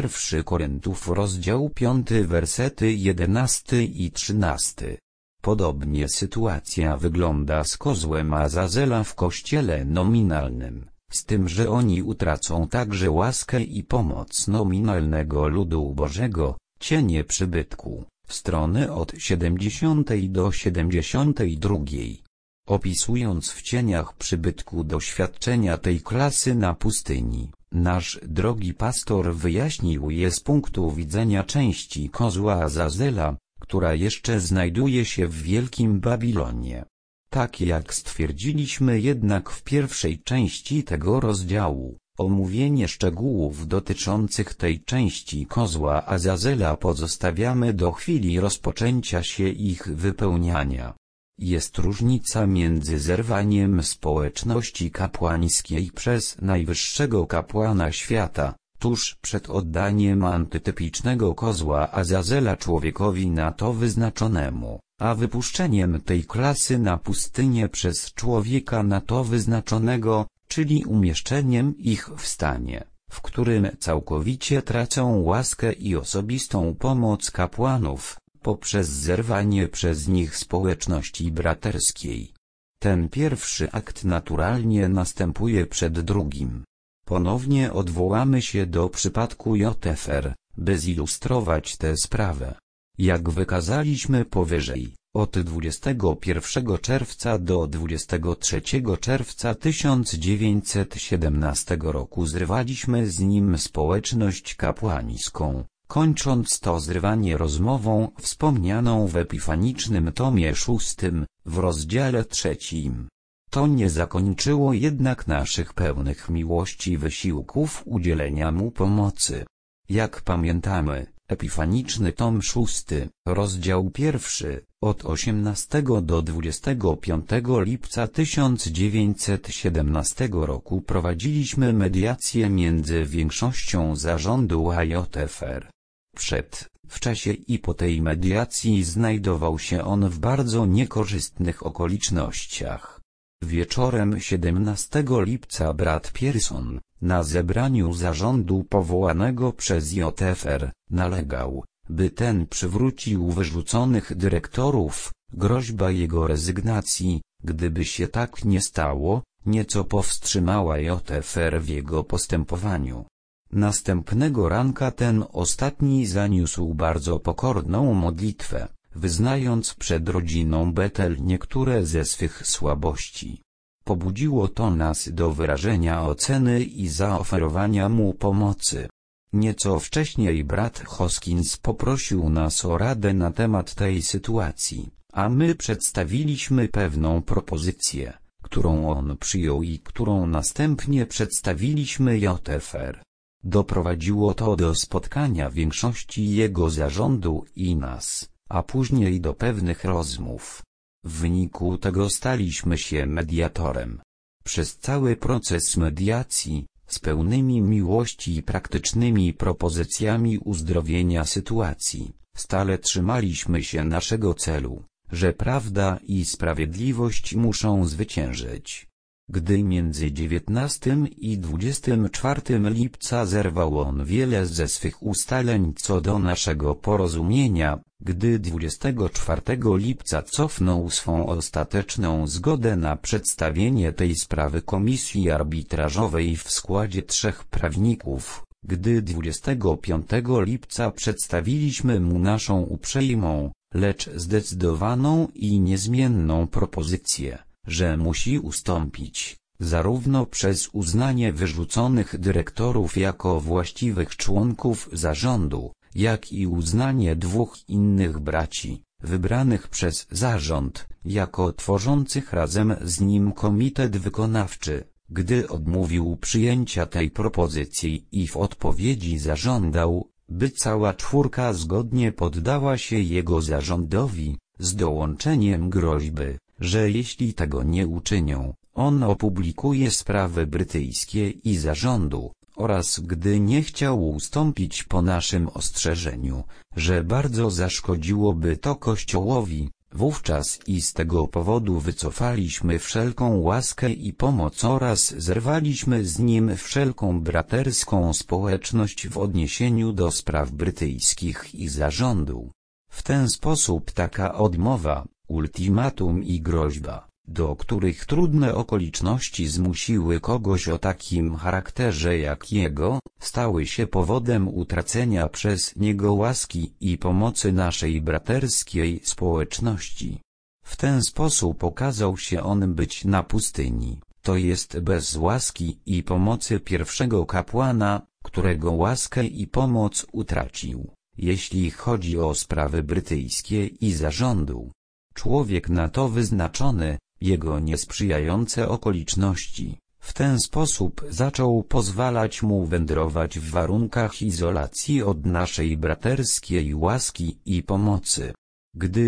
1 Koryntiów rozdział 5 wersety 11 i 13. Podobnie sytuacja wygląda z kozłem Azazela w kościele nominalnym, z tym że oni utracą także łaskę i pomoc nominalnego ludu Bożego, cienie przybytku, strony od 70 do 72. Opisując w cieniach przybytku doświadczenia tej klasy na pustyni, nasz drogi pastor wyjaśnił je z punktu widzenia części kozła Azazela, która jeszcze znajduje się w Wielkim Babilonie. Tak jak stwierdziliśmy jednak w pierwszej części tego rozdziału, omówienie szczegółów dotyczących tej części kozła Azazela pozostawiamy do chwili rozpoczęcia się ich wypełniania. Jest różnica między zerwaniem społeczności kapłańskiej przez najwyższego kapłana świata, tuż przed oddaniem antytypicznego kozła Azazela człowiekowi na to wyznaczonemu, a wypuszczeniem tej klasy na pustynię przez człowieka na to wyznaczonego, czyli umieszczeniem ich w stanie, w którym całkowicie tracą łaskę i osobistą pomoc kapłanów, poprzez zerwanie przez nich społeczności braterskiej. Ten pierwszy akt naturalnie następuje przed drugim. Ponownie odwołamy się do przypadku Jotefer, by zilustrować tę sprawę. Jak wykazaliśmy powyżej, od 21 czerwca do 23 czerwca 1917 roku zrywaliśmy z nim społeczność kapłańską, kończąc to zrywanie rozmową wspomnianą w epifanicznym tomie 6, w rozdziale 3. To nie zakończyło jednak naszych pełnych miłości wysiłków udzielenia mu pomocy. Jak pamiętamy, epifaniczny tom 6, rozdział 1, od 18 do 25 lipca 1917 roku prowadziliśmy mediację między większością zarządu a Jotefer. W czasie i po tej mediacji znajdował się on w bardzo niekorzystnych okolicznościach. Wieczorem 17 lipca brat Pierson, na zebraniu zarządu powołanego przez Jotefer, nalegał, by ten przywrócił wyrzuconych dyrektorów. Groźba jego rezygnacji, gdyby się tak nie stało, nieco powstrzymała Jotefer w jego postępowaniu. Następnego ranka ten ostatni zaniósł bardzo pokorną modlitwę, wyznając przed rodziną Betel niektóre ze swych słabości. Pobudziło to nas do wyrażenia oceny i zaoferowania mu pomocy. Nieco wcześniej brat Hoskins poprosił nas o radę na temat tej sytuacji, a my przedstawiliśmy pewną propozycję, którą on przyjął i którą następnie przedstawiliśmy Jotefer. Doprowadziło to do spotkania większości jego zarządu i nas, a później do pewnych rozmów. W wyniku tego staliśmy się mediatorem. Przez cały proces mediacji, z pełnymi miłości i praktycznymi propozycjami uzdrowienia sytuacji, stale trzymaliśmy się naszego celu, że prawda i sprawiedliwość muszą zwyciężyć. Gdy między 19 i 24 lipca zerwał on wiele ze swych ustaleń co do naszego porozumienia, gdy 24 lipca cofnął swą ostateczną zgodę na przedstawienie tej sprawy komisji arbitrażowej w składzie 3 prawników, gdy 25 lipca przedstawiliśmy mu naszą uprzejmą, lecz zdecydowaną i niezmienną propozycję, że musi ustąpić, zarówno przez uznanie wyrzuconych dyrektorów jako właściwych członków zarządu, jak i uznanie 2 innych braci, wybranych przez zarząd, jako tworzących razem z nim komitet wykonawczy. Gdy odmówił przyjęcia tej propozycji i w odpowiedzi zażądał, by cała 4 zgodnie poddała się jego zarządowi, z dołączeniem groźby, że jeśli tego nie uczynią, on opublikuje sprawy brytyjskie i zarządu, oraz gdy nie chciał ustąpić po naszym ostrzeżeniu, że bardzo zaszkodziłoby to Kościołowi, wówczas i z tego powodu wycofaliśmy wszelką łaskę i pomoc oraz zerwaliśmy z nim wszelką braterską społeczność w odniesieniu do spraw brytyjskich i zarządu. W ten sposób taka odmowa, ultimatum i groźba, do których trudne okoliczności zmusiły kogoś o takim charakterze jak jego, stały się powodem utracenia przez niego łaski i pomocy naszej braterskiej społeczności. W ten sposób okazał się on być na pustyni, to jest bez łaski i pomocy pierwszego kapłana, którego łaskę i pomoc utracił. jeśli chodzi o sprawy brytyjskie i zarządu. Człowiek na to wyznaczony, jego niesprzyjające okoliczności, w ten sposób zaczął pozwalać mu wędrować w warunkach izolacji od naszej braterskiej łaski i pomocy. Gdy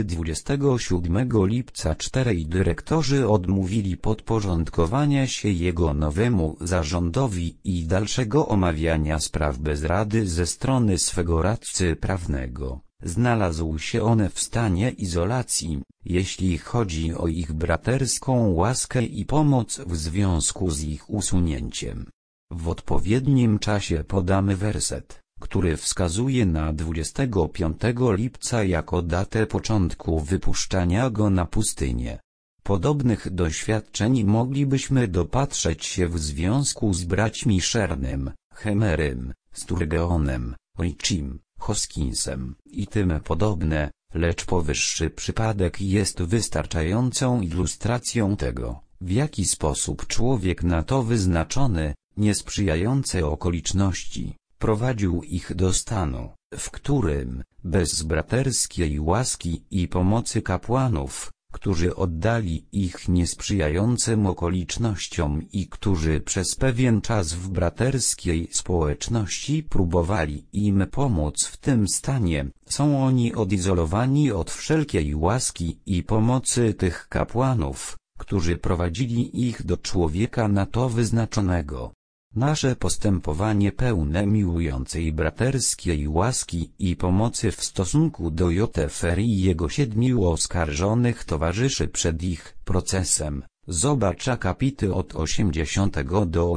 27 lipca 4 dyrektorzy odmówili podporządkowania się jego nowemu zarządowi i dalszego omawiania spraw bez rady ze strony swego radcy prawnego, znalazł się on w stanie izolacji, jeśli chodzi o ich braterską łaskę i pomoc w związku z ich usunięciem. W odpowiednim czasie podamy werset, który wskazuje na 25 lipca jako datę początku wypuszczania go na pustynię. Podobnych doświadczeń moglibyśmy dopatrzeć się w związku z braćmi Shernem, Hemerem, Sturgeonem, Oichim, Hoskinsem i tym podobne, lecz powyższy przypadek jest wystarczającą ilustracją tego, w jaki sposób człowiek na to wyznaczony, niesprzyjające okoliczności, prowadził ich do stanu, w którym, bez braterskiej łaski i pomocy kapłanów, którzy oddali ich niesprzyjającym okolicznościom i którzy przez pewien czas w braterskiej społeczności próbowali im pomóc w tym stanie, są oni odizolowani od wszelkiej łaski i pomocy tych kapłanów, którzy prowadzili ich do człowieka na to wyznaczonego. Nasze postępowanie pełne miłującej braterskiej łaski i pomocy w stosunku do Józefa i jego 7 oskarżonych towarzyszy przed ich procesem, zobacz akapity od 80 do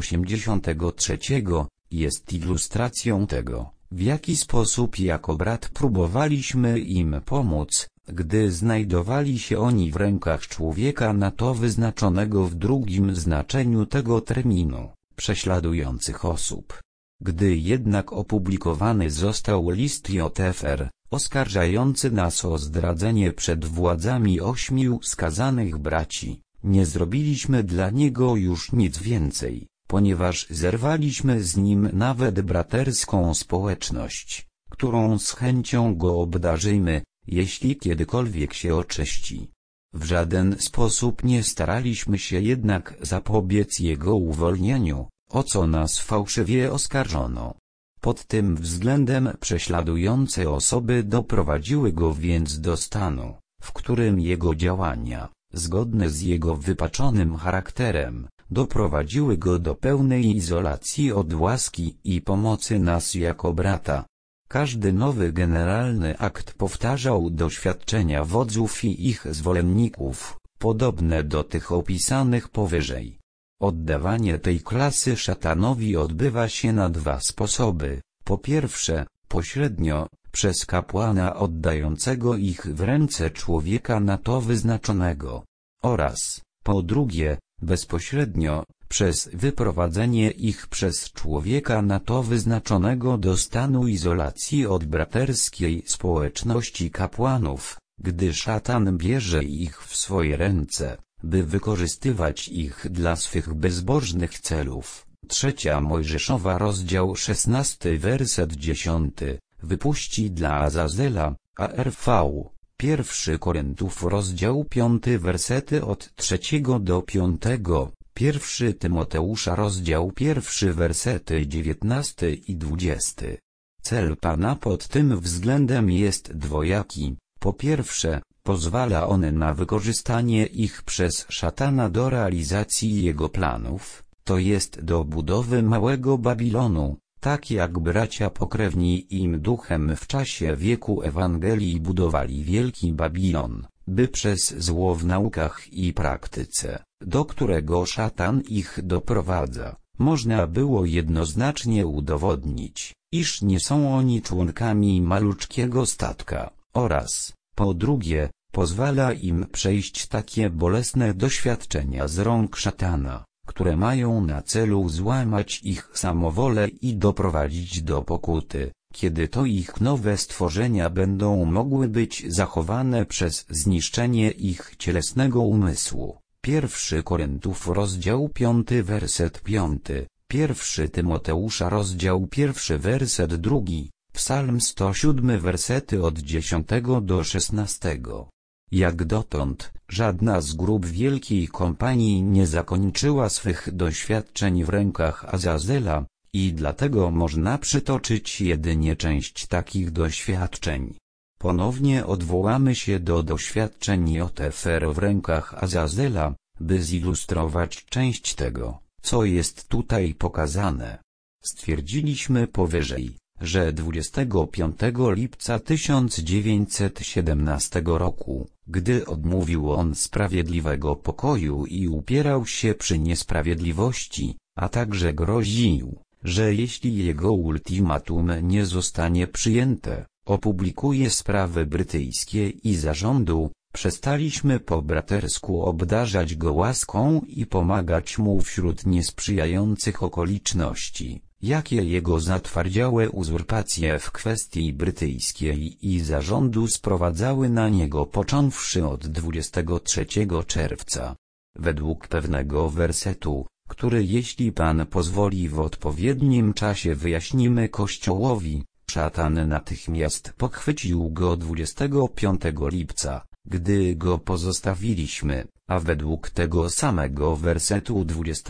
83, jest ilustracją tego, w jaki sposób jako brat próbowaliśmy im pomóc, gdy znajdowali się oni w rękach człowieka na to wyznaczonego w drugim znaczeniu tego terminu, prześladujących osób. Gdy jednak opublikowany został list Józefa, oskarżający nas o zdradzenie przed władzami 8 skazanych braci, nie zrobiliśmy dla niego już nic więcej, ponieważ zerwaliśmy z nim nawet braterską społeczność, którą z chęcią go obdarzymy, jeśli kiedykolwiek się oczyści. W żaden sposób nie staraliśmy się jednak zapobiec jego uwolnieniu, o co nas fałszywie oskarżono. Pod tym względem prześladujące osoby doprowadziły go więc do stanu, w którym jego działania, zgodne z jego wypaczonym charakterem, doprowadziły go do pełnej izolacji od łaski i pomocy nas jako brata. Każdy nowy generalny akt powtarzał doświadczenia wodzów i ich zwolenników, podobne do tych opisanych powyżej. Oddawanie tej klasy szatanowi odbywa się na 2 sposoby. Po pierwsze, pośrednio, przez kapłana oddającego ich w ręce człowieka na to wyznaczonego. Oraz, po drugie, bezpośrednio, przez wyprowadzenie ich przez człowieka na to wyznaczonego do stanu izolacji od braterskiej społeczności kapłanów, gdy szatan bierze ich w swoje ręce, by wykorzystywać ich dla swych bezbożnych celów. 3 Mojżeszowa rozdział 16 werset 10, wypuści dla Azazela, ARV. 1 Koryntiów rozdział 5 wersety od 3 do 5, 1 Tymoteusza rozdział 1 wersety 19 i 20. Cel Pana pod tym względem jest dwojaki. Po pierwsze, pozwala on na wykorzystanie ich przez szatana do realizacji jego planów, to jest do budowy małego Babilonu, tak jak bracia pokrewni im duchem w czasie wieku Ewangelii budowali wielki Babilon, by przez zło w naukach i praktyce, do którego szatan ich doprowadza, można było jednoznacznie udowodnić, iż nie są oni członkami maluczkiego statka, oraz, po drugie, pozwala im przejść takie bolesne doświadczenia z rąk szatana, które mają na celu złamać ich samowolę i doprowadzić do pokuty, kiedy to ich nowe stworzenia będą mogły być zachowane przez zniszczenie ich cielesnego umysłu. 1 Koryntiów rozdział 5 werset 5, 1 Tymoteusza rozdział 1 werset 2, Psalm 107 wersety od 10 do 16. Jak dotąd, żadna z grup wielkiej kompanii nie zakończyła swych doświadczeń w rękach Azazela, i dlatego można przytoczyć jedynie część takich doświadczeń. Ponownie odwołamy się do doświadczeń Jotefer w rękach Azazela, by zilustrować część tego, co jest tutaj pokazane. Stwierdziliśmy powyżej, że 25 lipca 1917 roku, gdy odmówił on sprawiedliwego pokoju i upierał się przy niesprawiedliwości, a także groził, że jeśli jego ultimatum nie zostanie przyjęte, opublikuje sprawy brytyjskie i zarządu, przestaliśmy po bratersku obdarzać go łaską i pomagać mu wśród niesprzyjających okoliczności, jakie jego zatwardziałe uzurpacje w kwestii brytyjskiej i zarządu sprowadzały na niego począwszy od 23 czerwca. Według pewnego wersetu, który jeśli Pan pozwoli w odpowiednim czasie wyjaśnimy Kościołowi, szatan natychmiast pochwycił go 25 lipca, gdy go pozostawiliśmy, a według tego samego wersetu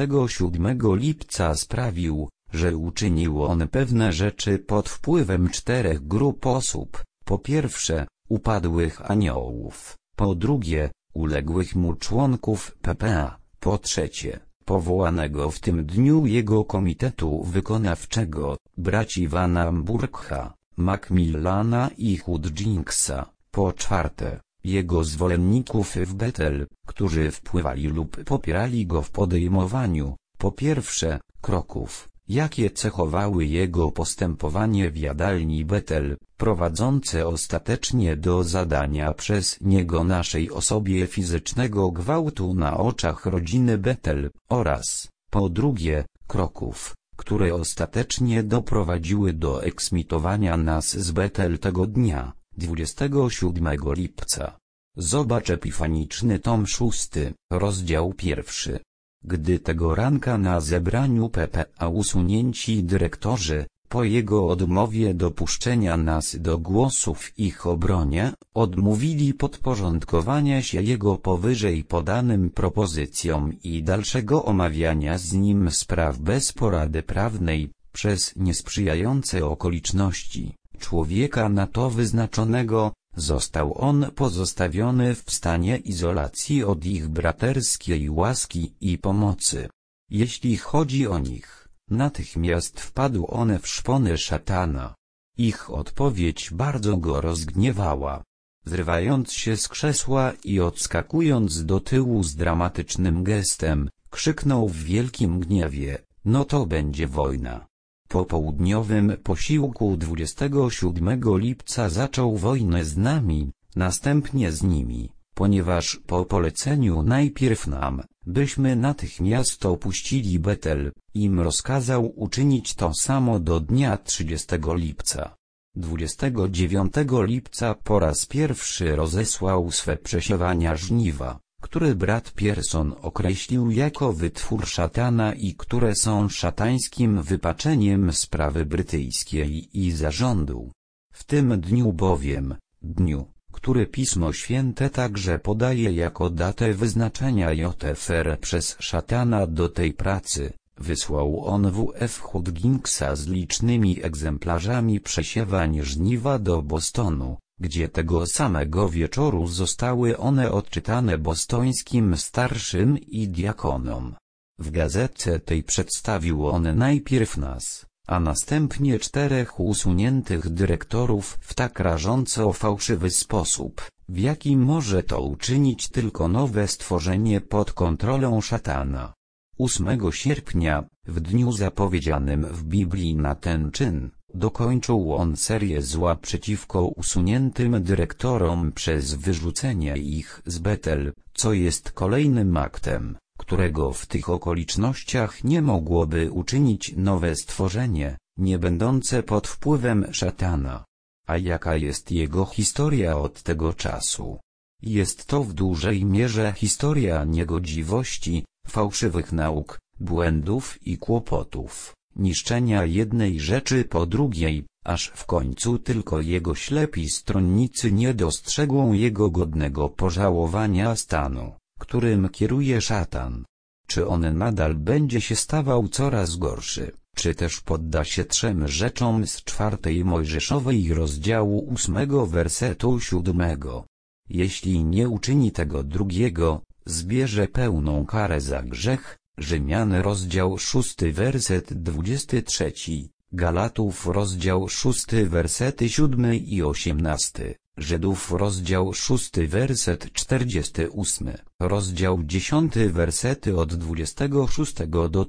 27 lipca sprawił, że uczynił on pewne rzeczy pod wpływem 4 grup osób, po pierwsze, upadłych aniołów, po drugie, uległych mu członków PPA, po trzecie, powołanego w tym dniu jego komitetu wykonawczego, braci Vana Burkha, Macmillana i Hudgins'a, po czwarte, jego zwolenników w Betel, którzy wpływali lub popierali go w podejmowaniu, po pierwsze, kroków, jakie cechowały jego postępowanie w jadalni Betel, prowadzące ostatecznie do zadania przez niego naszej osobie fizycznego gwałtu na oczach rodziny Betel, oraz, po drugie, kroków, które ostatecznie doprowadziły do eksmitowania nas z Betel tego dnia, 27 lipca. Zobacz Epifaniczny tom 6, rozdział 1. Gdy tego ranka na zebraniu PPA usunięci dyrektorzy, po jego odmowie dopuszczenia nas do głosu w ich obronie, odmówili podporządkowania się jego powyżej podanym propozycjom i dalszego omawiania z nim spraw bez porady prawnej, przez niesprzyjające okoliczności człowieka na to wyznaczonego, został on pozostawiony w stanie izolacji od ich braterskiej łaski i pomocy. Jeśli chodzi o nich, natychmiast wpadł on w szpony szatana. Ich odpowiedź bardzo go rozgniewała. Zrywając się z krzesła i odskakując do tyłu z dramatycznym gestem, krzyknął w wielkim gniewie: no to będzie wojna. Po południowym posiłku 27 lipca zaczął wojnę z nami, następnie z nimi, ponieważ po poleceniu najpierw nam, byśmy natychmiast opuścili Betel, im rozkazał uczynić to samo do dnia 30 lipca. 29 lipca po raz pierwszy rozesłał swe przesiewania żniwa, które brat Pierson określił jako wytwór szatana i które są szatańskim wypaczeniem sprawy brytyjskiej i zarządu. W tym dniu bowiem, dniu, który Pismo Święte także podaje jako datę wyznaczenia Jotefer przez szatana do tej pracy, wysłał on W.F. Hudginsa z licznymi egzemplarzami przesiewań żniwa do Bostonu, gdzie tego samego wieczoru zostały one odczytane bostońskim starszym i diakonom. W gazecie tej przedstawił on najpierw nas, a następnie 4 usuniętych dyrektorów w tak rażąco fałszywy sposób, w jaki może to uczynić tylko nowe stworzenie pod kontrolą szatana. 8 sierpnia, w dniu zapowiedzianym w Biblii na ten czyn, dokończył on serię zła przeciwko usuniętym dyrektorom przez wyrzucenie ich z Betel, co jest kolejnym aktem, którego w tych okolicznościach nie mogłoby uczynić nowe stworzenie, nie będące pod wpływem szatana. A jaka jest jego historia od tego czasu? Jest to w dużej mierze historia niegodziwości, fałszywych nauk, błędów i kłopotów, niszczenia jednej rzeczy po drugiej, aż w końcu tylko jego ślepi stronnicy nie dostrzegą jego godnego pożałowania stanu, którym kieruje szatan. Czy on nadal będzie się stawał coraz gorszy, czy też podda się 3 rzeczom z 4 Mojżeszowej rozdziału 8 wersetu 7. Jeśli nie uczyni tego drugiego, zbierze pełną karę za grzech. Rzymian rozdział 6 werset 23, Galatów rozdział 6 wersety 7 i 18, Żydów rozdział 6 werset 48, rozdział 10 wersety od 26 do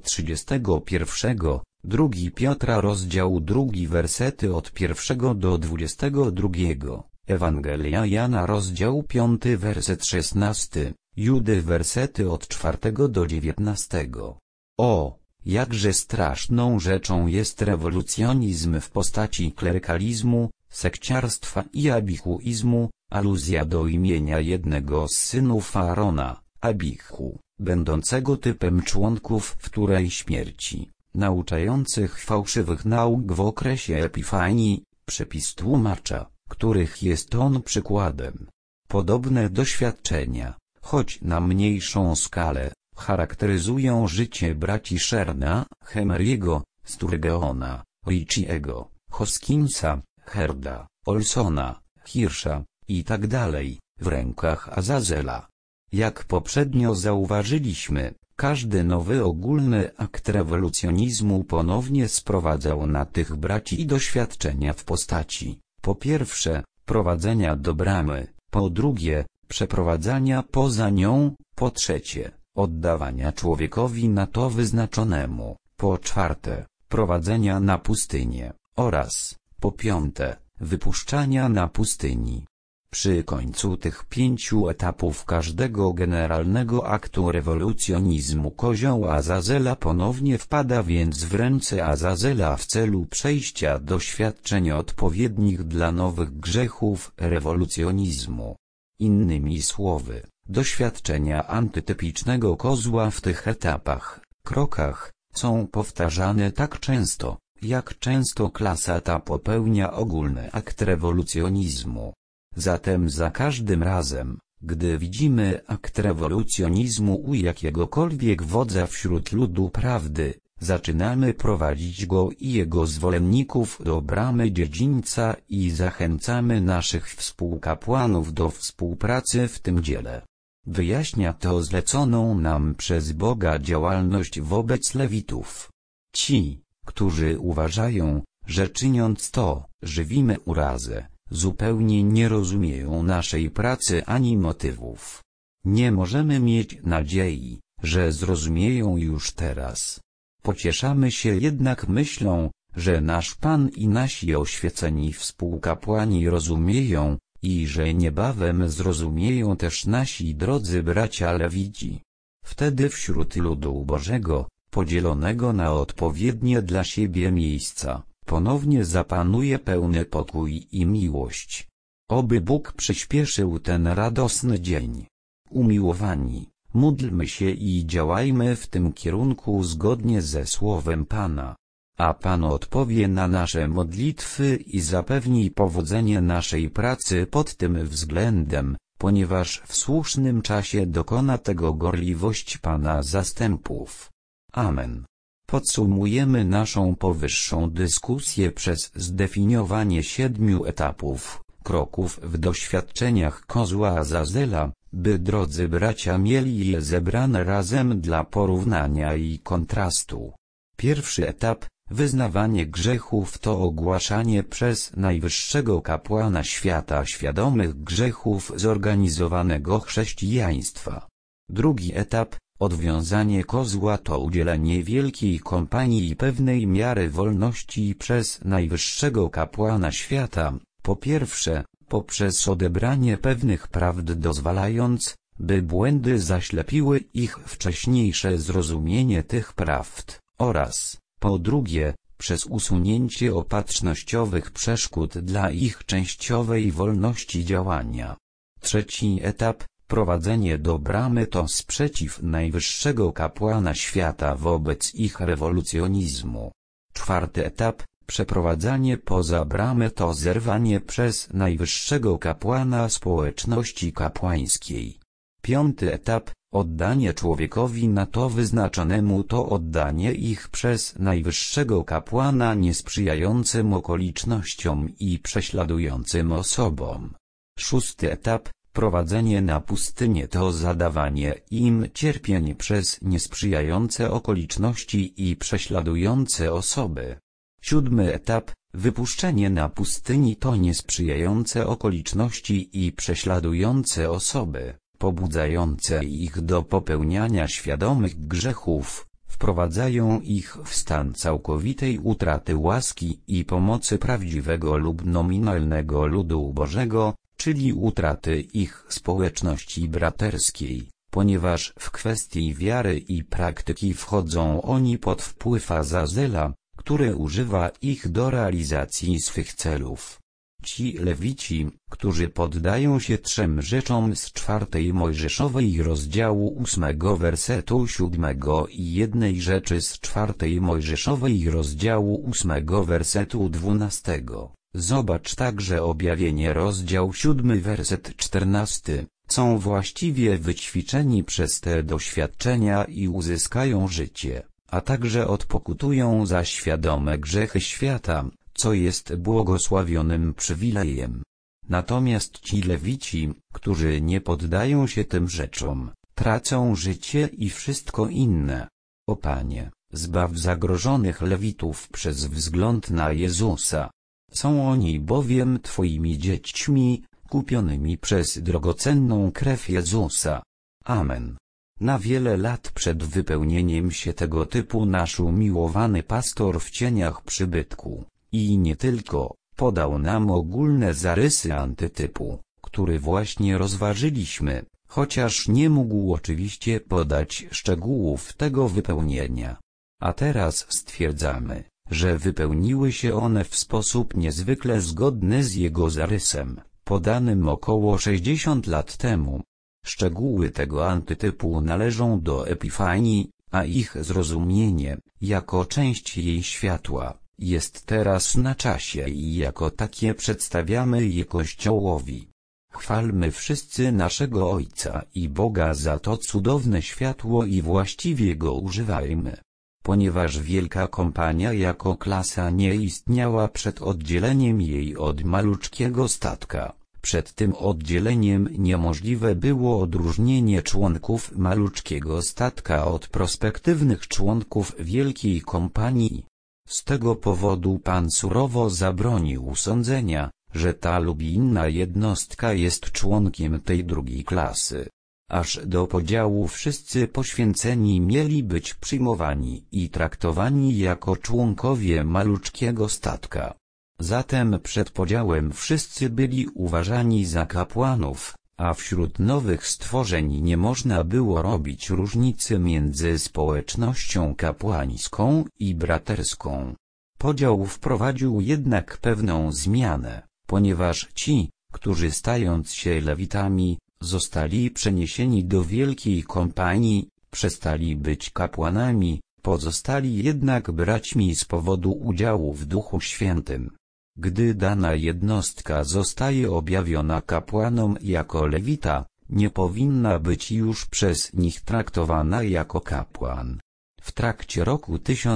31, 2 Piotra rozdział 2 wersety od 1 do 22, Ewangelia Jana rozdział 5 werset 16, Judy wersety od 4 do 19. O, jakże straszną rzeczą jest rewolucjonizm w postaci klerykalizmu, sekciarstwa i abichuizmu, aluzja do imienia jednego z synów Aarona, Abichu, będącego typem członków wtórej śmierci, nauczających fałszywych nauk w okresie Epifanii, przepis tłumacza, których jest on przykładem. Podobne doświadczenia, choć na mniejszą skalę, charakteryzują życie braci Sherna, Hemeriego, Sturgeona, Richiego, Hoskinsa, Herda, Olsona, Hirscha, itd., w rękach Azazela. Jak poprzednio zauważyliśmy, każdy nowy ogólny akt rewolucjonizmu ponownie sprowadzał na tych braci doświadczenia w postaci, po pierwsze, prowadzenia do bramy, po drugie, przeprowadzania poza nią, po trzecie, oddawania człowiekowi na to wyznaczonemu, po czwarte, prowadzenia na pustynię, oraz, po piąte, wypuszczania na pustyni. Przy końcu tych 5 etapów każdego generalnego aktu rewolucjonizmu kozioł Azazela ponownie wpada więc w ręce Azazela w celu przejścia doświadczeń odpowiednich dla nowych grzechów rewolucjonizmu. Innymi słowy, doświadczenia antytypicznego kozła w tych etapach, krokach, są powtarzane tak często, jak często klasa ta popełnia ogólny akt rewolucjonizmu. Zatem za każdym razem, gdy widzimy akt rewolucjonizmu u jakiegokolwiek wodza wśród ludu prawdy, zaczynamy prowadzić go i jego zwolenników do bramy dziedzińca i zachęcamy naszych współkapłanów do współpracy w tym dziele. Wyjaśnia to zleconą nam przez Boga działalność wobec Lewitów. Ci, którzy uważają, że czyniąc to, żywimy urazę, zupełnie nie rozumieją naszej pracy ani motywów. Nie możemy mieć nadziei, że zrozumieją już teraz. Pocieszamy się jednak myślą, że nasz Pan i nasi oświeceni współkapłani rozumieją, i że niebawem zrozumieją też nasi drodzy bracia Lewici. Wtedy wśród ludu Bożego, podzielonego na odpowiednie dla siebie miejsca, ponownie zapanuje pełny pokój i miłość. Oby Bóg przyspieszył ten radosny dzień. Umiłowani, módlmy się i działajmy w tym kierunku zgodnie ze słowem Pana. A Pan odpowie na nasze modlitwy i zapewni powodzenie naszej pracy pod tym względem, ponieważ w słusznym czasie dokona tego gorliwość Pana zastępów. Amen. Podsumujemy naszą powyższą dyskusję przez zdefiniowanie 7 etapów, kroków w doświadczeniach kozła Azazela, by drodzy bracia mieli je zebrane razem dla porównania i kontrastu. Pierwszy etap, wyznawanie grzechów, to ogłaszanie przez najwyższego kapłana świata świadomych grzechów zorganizowanego chrześcijaństwa. Drugi etap, odwiązanie kozła, to udzielenie wielkiej kompanii pewnej miary wolności przez najwyższego kapłana świata, po pierwsze, poprzez odebranie pewnych prawd dozwalając, by błędy zaślepiły ich wcześniejsze zrozumienie tych prawd, oraz, po drugie, przez usunięcie opatrznościowych przeszkód dla ich częściowej wolności działania. Trzeci etap, prowadzenie do bramy, to sprzeciw najwyższego kapłana świata wobec ich rewolucjonizmu. Czwarty etap, Przeprowadzanie poza bramę to zerwanie przez najwyższego kapłana społeczności kapłańskiej. 5. etap, oddanie człowiekowi na to wyznaczonemu to oddanie ich przez najwyższego kapłana niesprzyjającym okolicznościom i prześladującym osobom. 6. etap, prowadzenie na pustynię to zadawanie im cierpień przez niesprzyjające okoliczności i prześladujące osoby. 7. etap, wypuszczenie na pustyni to niesprzyjające okoliczności i prześladujące osoby, pobudzające ich do popełniania świadomych grzechów, wprowadzają ich w stan całkowitej utraty łaski i pomocy prawdziwego lub nominalnego ludu Bożego, czyli utraty ich społeczności braterskiej, ponieważ w kwestii wiary i praktyki wchodzą oni pod wpływ Azazela, który używa ich do realizacji swych celów. Ci Lewici, którzy poddają się 3 rzeczom z 4 Mojżeszowej rozdziału 8 wersetu 7 i 1 rzeczy z 4 Mojżeszowej rozdziału 8 wersetu 12. Zobacz także Objawienie rozdział 7 werset 14, są właściwie wyćwiczeni przez te doświadczenia i uzyskają życie, a także odpokutują za świadome grzechy świata, co jest błogosławionym przywilejem. Natomiast ci Lewici, którzy nie poddają się tym rzeczom, tracą życie i wszystko inne. O Panie, zbaw zagrożonych Lewitów przez wzgląd na Jezusa. Są oni bowiem Twoimi dziećmi, kupionymi przez drogocenną krew Jezusa. Amen. Na wiele lat przed wypełnieniem się tego typu nasz umiłowany pastor w cieniach przybytku, i nie tylko, podał nam ogólne zarysy antytypu, który właśnie rozważyliśmy, chociaż nie mógł oczywiście podać szczegółów tego wypełnienia. A teraz stwierdzamy, że wypełniły się one w sposób niezwykle zgodny z jego zarysem, podanym około 60 lat temu. Szczegóły tego antytypu należą do Epifanii, a ich zrozumienie, jako część jej światła, jest teraz na czasie i jako takie przedstawiamy je Kościołowi. Chwalmy wszyscy naszego Ojca i Boga za to cudowne światło i właściwie go używajmy. Ponieważ Wielka Kompania jako klasa nie istniała przed oddzieleniem jej od maluczkiego statka, przed tym oddzieleniem niemożliwe było odróżnienie członków maluczkiego statka od prospektywnych członków Wielkiej Kompanii. Z tego powodu Pan surowo zabronił sądzenia, że ta lub inna jednostka jest członkiem tej drugiej klasy. Aż do podziału wszyscy poświęceni mieli być przyjmowani i traktowani jako członkowie maluczkiego statka. Zatem przed podziałem wszyscy byli uważani za kapłanów, a wśród nowych stworzeń nie można było robić różnicy między społecznością kapłańską i braterską. Podział wprowadził jednak pewną zmianę, ponieważ ci, którzy stając się Lewitami, zostali przeniesieni do Wielkiej Kompanii, przestali być kapłanami, pozostali jednak braćmi z powodu udziału w Duchu Świętym. Gdy dana jednostka zostaje objawiona kapłanom jako Lewita, nie powinna być już przez nich traktowana jako kapłan. W trakcie roku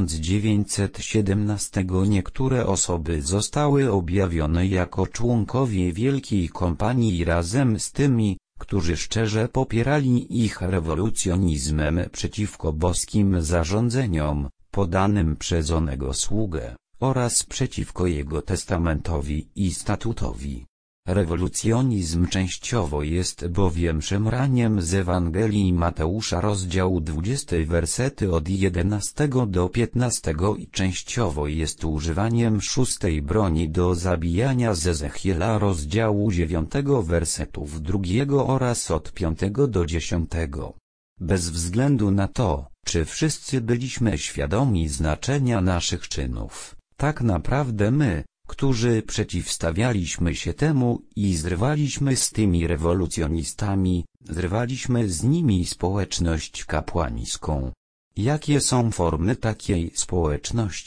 1917 niektóre osoby zostały objawione jako członkowie Wielkiej Kompanii razem z tymi, którzy szczerze popierali ich rewolucjonizmem przeciwko boskim zarządzeniom, podanym przez onego sługę, oraz przeciwko jego testamentowi i statutowi. Rewolucjonizm częściowo jest bowiem szemraniem z Ewangelii Mateusza rozdział 20 wersety od 11 do 15 i częściowo jest używaniem szóstej broni do zabijania z Ezechiela rozdziału 9 wersetów 2 oraz od 5 do 10. Bez względu na to, czy wszyscy byliśmy świadomi znaczenia naszych czynów, tak naprawdę my, którzy przeciwstawialiśmy się temu i zrywaliśmy z tymi rewolucjonistami, zrywaliśmy z nimi społeczność kapłańską. Jakie są formy takiej społeczności?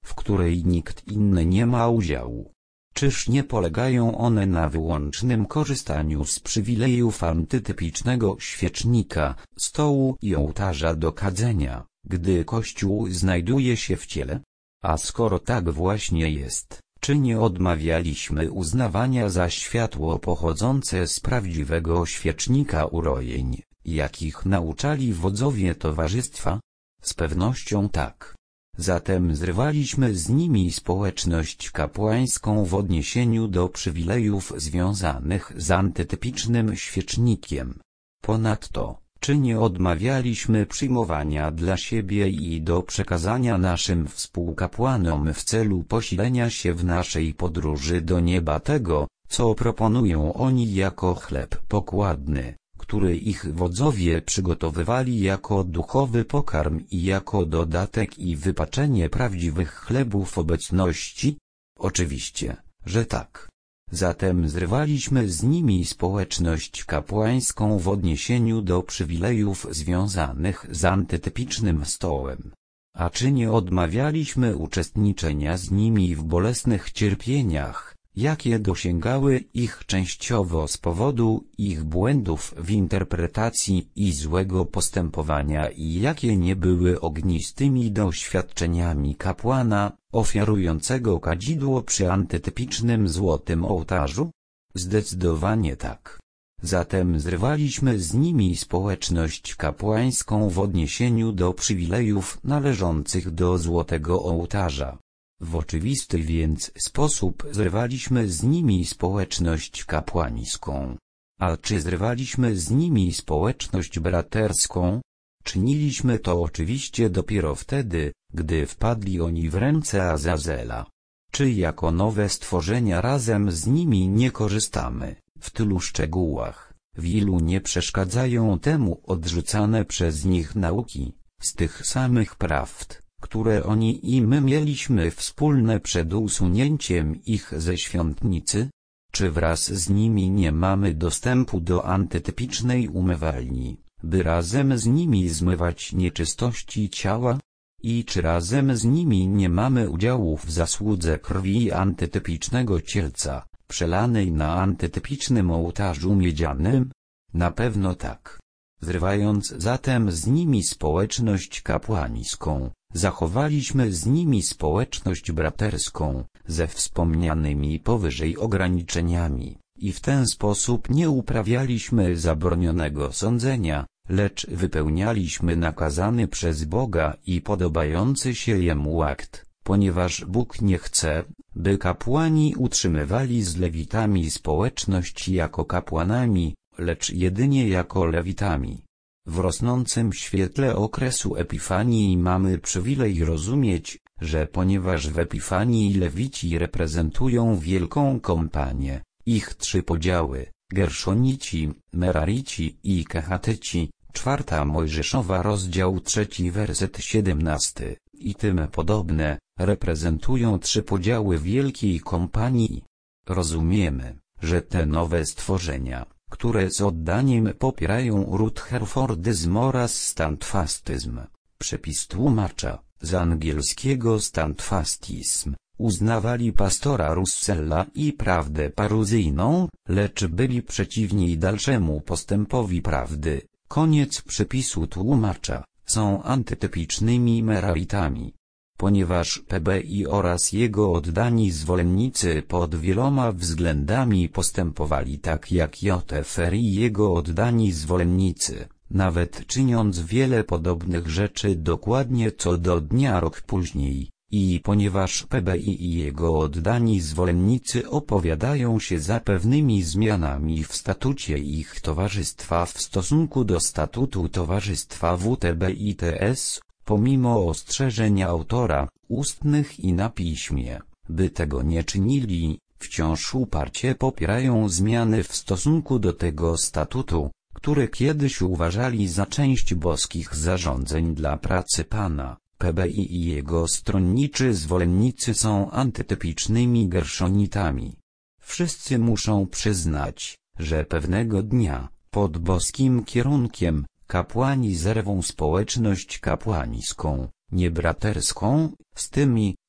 w której nikt inny nie ma udziału. Czyż nie polegają one na wyłącznym korzystaniu z przywilejów antytypicznego świecznika, stołu i ołtarza do kadzenia, gdy Kościół znajduje się w ciele? A skoro tak właśnie jest, czy nie odmawialiśmy uznawania za światło pochodzące z prawdziwego świecznika urojeń, jakich nauczali wodzowie towarzystwa? Z pewnością tak. Zatem zrywaliśmy z nimi społeczność kapłańską w odniesieniu do przywilejów związanych z antytypicznym świecznikiem. Ponadto, czy nie odmawialiśmy przyjmowania dla siebie i do przekazania naszym współkapłanom w celu posilenia się w naszej podróży do nieba tego, co proponują oni jako chleb pokładny, który ich wodzowie przygotowywali jako duchowy pokarm i jako dodatek i wypaczenie prawdziwych chlebów obecności? Oczywiście, że tak. Zatem zrywaliśmy z nimi społeczność kapłańską w odniesieniu do przywilejów związanych z antytypicznym stołem. A czy nie odmawialiśmy uczestniczenia z nimi w bolesnych cierpieniach, jakie dosięgały ich częściowo z powodu ich błędów w interpretacji i złego postępowania i jakie nie były ognistymi doświadczeniami kapłana, ofiarującego kadzidło przy antytypicznym złotym ołtarzu? Zdecydowanie tak. Zatem zrywaliśmy z nimi społeczność kapłańską w odniesieniu do przywilejów należących do złotego ołtarza. W oczywisty więc sposób zrywaliśmy z nimi społeczność kapłańską. A czy zrywaliśmy z nimi społeczność braterską? Czyniliśmy to oczywiście dopiero wtedy, gdy wpadli oni w ręce Azazela. Czy jako nowe stworzenia razem z nimi nie korzystamy, w tylu szczegółach, w ilu nie przeszkadzają temu odrzucane przez nich nauki, z tych samych prawd, które oni i my mieliśmy wspólne przed usunięciem ich ze świątnicy? Czy wraz z nimi nie mamy dostępu do antytypicznej umywalni, by razem z nimi zmywać nieczystości ciała? I czy razem z nimi nie mamy udziału w zasłudze krwi antytypicznego cielca, przelanej na antytypicznym ołtarzu miedzianym? Na pewno tak. Zrywając zatem z nimi społeczność kapłańską, zachowaliśmy z nimi społeczność braterską, ze wspomnianymi powyżej ograniczeniami, i w ten sposób nie uprawialiśmy zabronionego sądzenia, lecz wypełnialiśmy nakazany przez Boga i podobający się Jemu akt, ponieważ Bóg nie chce, by kapłani utrzymywali z Lewitami społeczność jako kapłanami, lecz jedynie jako Lewitami. W rosnącym świetle okresu Epifanii mamy przywilej rozumieć, że ponieważ w Epifanii Lewici reprezentują wielką kompanię, ich trzy podziały, Gerszonici, Merarici i Kehatyci, 4 Mojżeszowa rozdział 3 werset 17, i tym podobne, reprezentują trzy podziały wielkiej kompanii. Rozumiemy, że te nowe stworzenia, które z oddaniem popierają rutherfordyzm oraz standfastyzm, przepis tłumacza, z angielskiego standfastism, uznawali pastora Russella i prawdę paruzyjną, lecz byli przeciwni dalszemu postępowi prawdy. Koniec przepisu tłumacza, są antytypicznymi Meraritami. Ponieważ PBI oraz jego oddani zwolennicy pod wieloma względami postępowali tak jak JFR i jego oddani zwolennicy, nawet czyniąc wiele podobnych rzeczy dokładnie co do dnia rok później, i ponieważ PBI i jego oddani zwolennicy opowiadają się za pewnymi zmianami w statucie ich towarzystwa w stosunku do statutu towarzystwa WTB-ITS, pomimo ostrzeżenia autora, ustnych i na piśmie, by tego nie czynili, wciąż uparcie popierają zmiany w stosunku do tego statutu, który kiedyś uważali za część boskich zarządzeń dla pracy Pana. PBI i jego stronniczy zwolennicy są antytypicznymi Gerszonitami. Wszyscy muszą przyznać, że pewnego dnia, pod boskim kierunkiem, kapłani zerwą społeczność kapłańską, nie braterską, z tymi,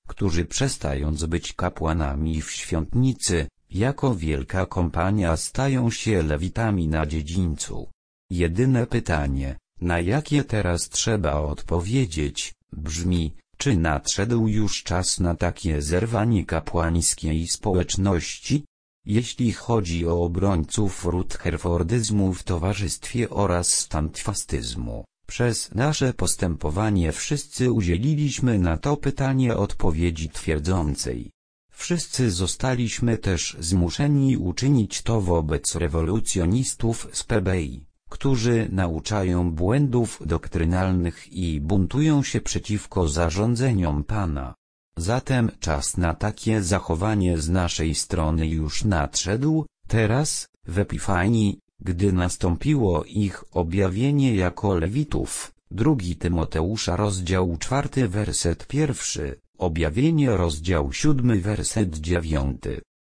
którzy przestając być kapłanami w świątnicy, jako wielka kompania stają się lewitami na dziedzińcu. Jedyne pytanie, na jakie teraz trzeba odpowiedzieć, brzmi, czy nadszedł już czas na takie zerwanie kapłańskiej społeczności? Jeśli chodzi o obrońców rutherfordyzmu w towarzystwie oraz standfastyzmu, przez nasze postępowanie wszyscy udzieliliśmy na to pytanie odpowiedzi twierdzącej. Wszyscy zostaliśmy też zmuszeni uczynić to wobec rewolucjonistów z PBI, którzy nauczają błędów doktrynalnych i buntują się przeciwko zarządzeniom Pana. Zatem czas na takie zachowanie z naszej strony już nadszedł, teraz, w Epifanii, gdy nastąpiło ich objawienie jako Lewitów. 2 Tymoteusza rozdział 4 werset 1, objawienie rozdział 7 werset 9.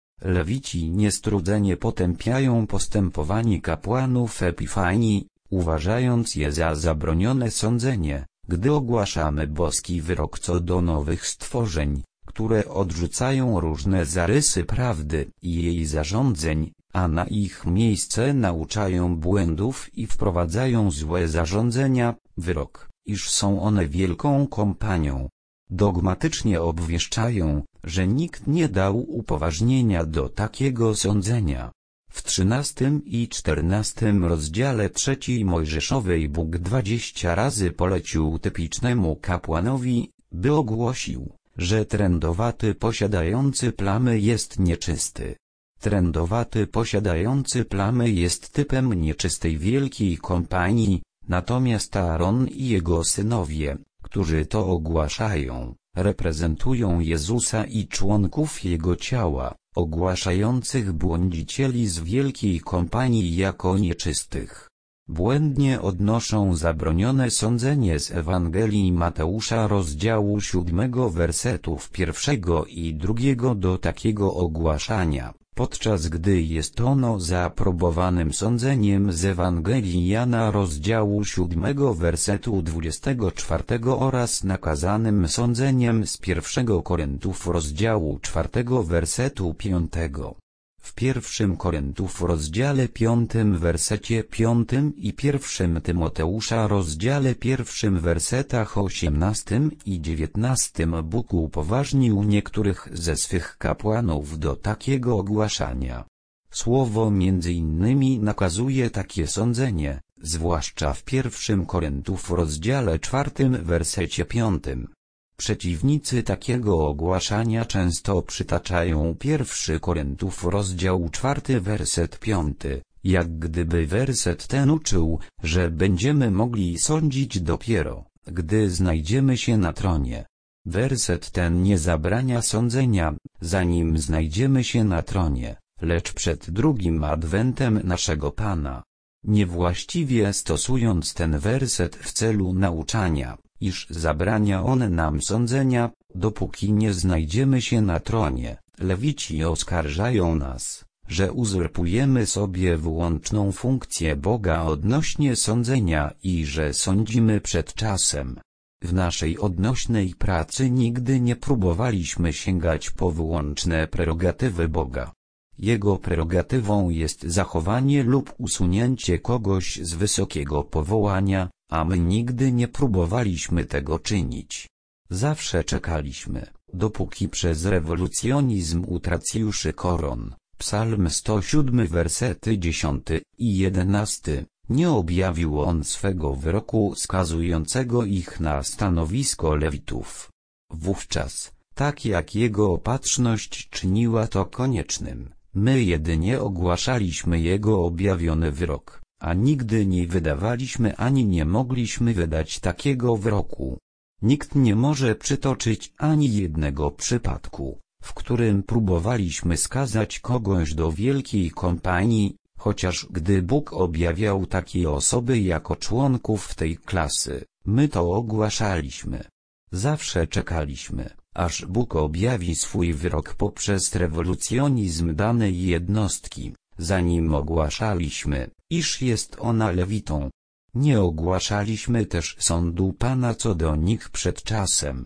Lewici niestrudzenie potępiają postępowanie kapłanów Epifanii, uważając je za zabronione sądzenie, gdy ogłaszamy boski wyrok co do nowych stworzeń, które odrzucają różne zarysy prawdy i jej zarządzeń, a na ich miejsce nauczają błędów i wprowadzają złe zarządzenia, wyrok, iż są one wielką kompanią. Dogmatycznie obwieszczają, że nikt nie dał upoważnienia do takiego sądzenia. W 13 i 14 rozdziale 3 Mojżeszowej Bóg 20 razy polecił typicznemu kapłanowi, by ogłosił, że trędowaty posiadający plamy jest nieczysty. Trędowaty posiadający plamy jest typem nieczystej wielkiej kompanii, natomiast Aaron i jego synowie, którzy to ogłaszają, reprezentują Jezusa i członków Jego ciała, ogłaszających błądzicieli z wielkiej kompanii jako nieczystych. Błędnie odnoszą zabronione sądzenie z Ewangelii Mateusza rozdziału 7 wersetów 1 i 2 do takiego ogłaszania, podczas gdy jest ono zaaprobowanym sądzeniem z Ewangelii Jana rozdziału 7 wersetu 24 oraz nakazanym sądzeniem z 1 Koryntiów rozdziału 4 wersetu 5. W 1 Koryntiów rozdziale 5 wersecie 5 i 1 Tymoteusza rozdziale 1 wersetach 18 i 19 Bóg upoważnił niektórych ze swych kapłanów do takiego ogłaszania. Słowo między innymi nakazuje takie sądzenie, zwłaszcza w 1 Koryntiów rozdziale 4 wersecie 5. Przeciwnicy takiego ogłaszania często przytaczają 1 Koryntiów rozdział 4 werset 5, jak gdyby werset ten uczył, że będziemy mogli sądzić dopiero, gdy znajdziemy się na tronie. Werset ten nie zabrania sądzenia, zanim znajdziemy się na tronie, lecz przed drugim adwentem naszego Pana. Niewłaściwie stosując ten werset w celu nauczania, iż zabrania on nam sądzenia, dopóki nie znajdziemy się na tronie, Lewici oskarżają nas, że uzurpujemy sobie wyłączną funkcję Boga odnośnie sądzenia i że sądzimy przed czasem. W naszej odnośnej pracy nigdy nie próbowaliśmy sięgać po wyłączne prerogatywy Boga. Jego prerogatywą jest zachowanie lub usunięcie kogoś z wysokiego powołania, a my nigdy nie próbowaliśmy tego czynić. Zawsze czekaliśmy, dopóki przez rewolucjonizm utracjuszy koron, Psalm 107 wersety 10 i 11, nie objawił on swego wyroku skazującego ich na stanowisko Lewitów. Wówczas, tak jak jego opatrzność czyniła to koniecznym, my jedynie ogłaszaliśmy jego objawiony wyrok, a nigdy nie wydawaliśmy ani nie mogliśmy wydać takiego wyroku. Nikt nie może przytoczyć ani jednego przypadku, w którym próbowaliśmy skazać kogoś do wielkiej kompanii, chociaż gdy Bóg objawiał takie osoby jako członków tej klasy, my to ogłaszaliśmy. Zawsze czekaliśmy, aż Bóg objawi swój wyrok poprzez rewolucjonizm danej jednostki, zanim ogłaszaliśmy, iż jest ona lewitą. Nie ogłaszaliśmy też sądu Pana co do nich przed czasem.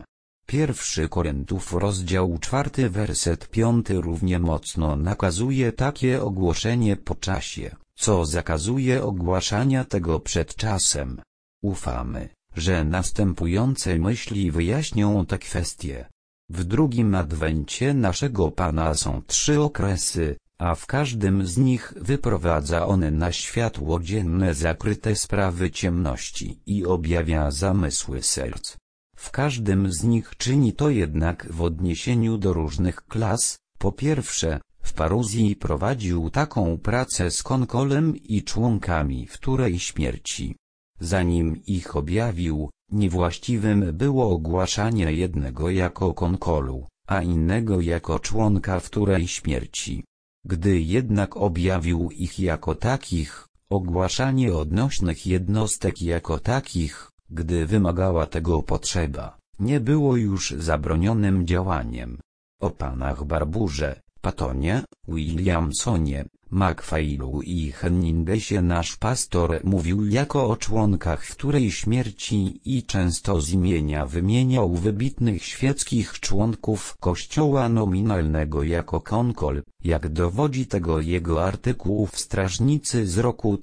1 Koryntów rozdział 4 werset 5 równie mocno nakazuje takie ogłoszenie po czasie, co zakazuje ogłaszania tego przed czasem. Ufamy, że następujące myśli wyjaśnią te kwestie. W drugim adwencie naszego Pana są 3 okresy, a w każdym z nich wyprowadza on na światło dzienne zakryte sprawy ciemności i objawia zamysły serc. W każdym z nich czyni to jednak w odniesieniu do różnych klas. Po pierwsze, w paruzji prowadził taką pracę z konkolem i członkami wtórej śmierci. Zanim ich objawił, niewłaściwym było ogłaszanie jednego jako konkolu, a innego jako członka wtórej śmierci. Gdy jednak objawił ich jako takich, ogłaszanie odnośnych jednostek jako takich, gdy wymagała tego potrzeba, nie było już zabronionym działaniem. O panach Barburze, Pattonie, Williamsonie, Macphail'u i Henningesie nasz pastor mówił jako o członkach wtórej śmierci i często z imienia wymieniał wybitnych świeckich członków kościoła nominalnego jako konkol, jak dowodzi tego jego artykuł w Strażnicy z roku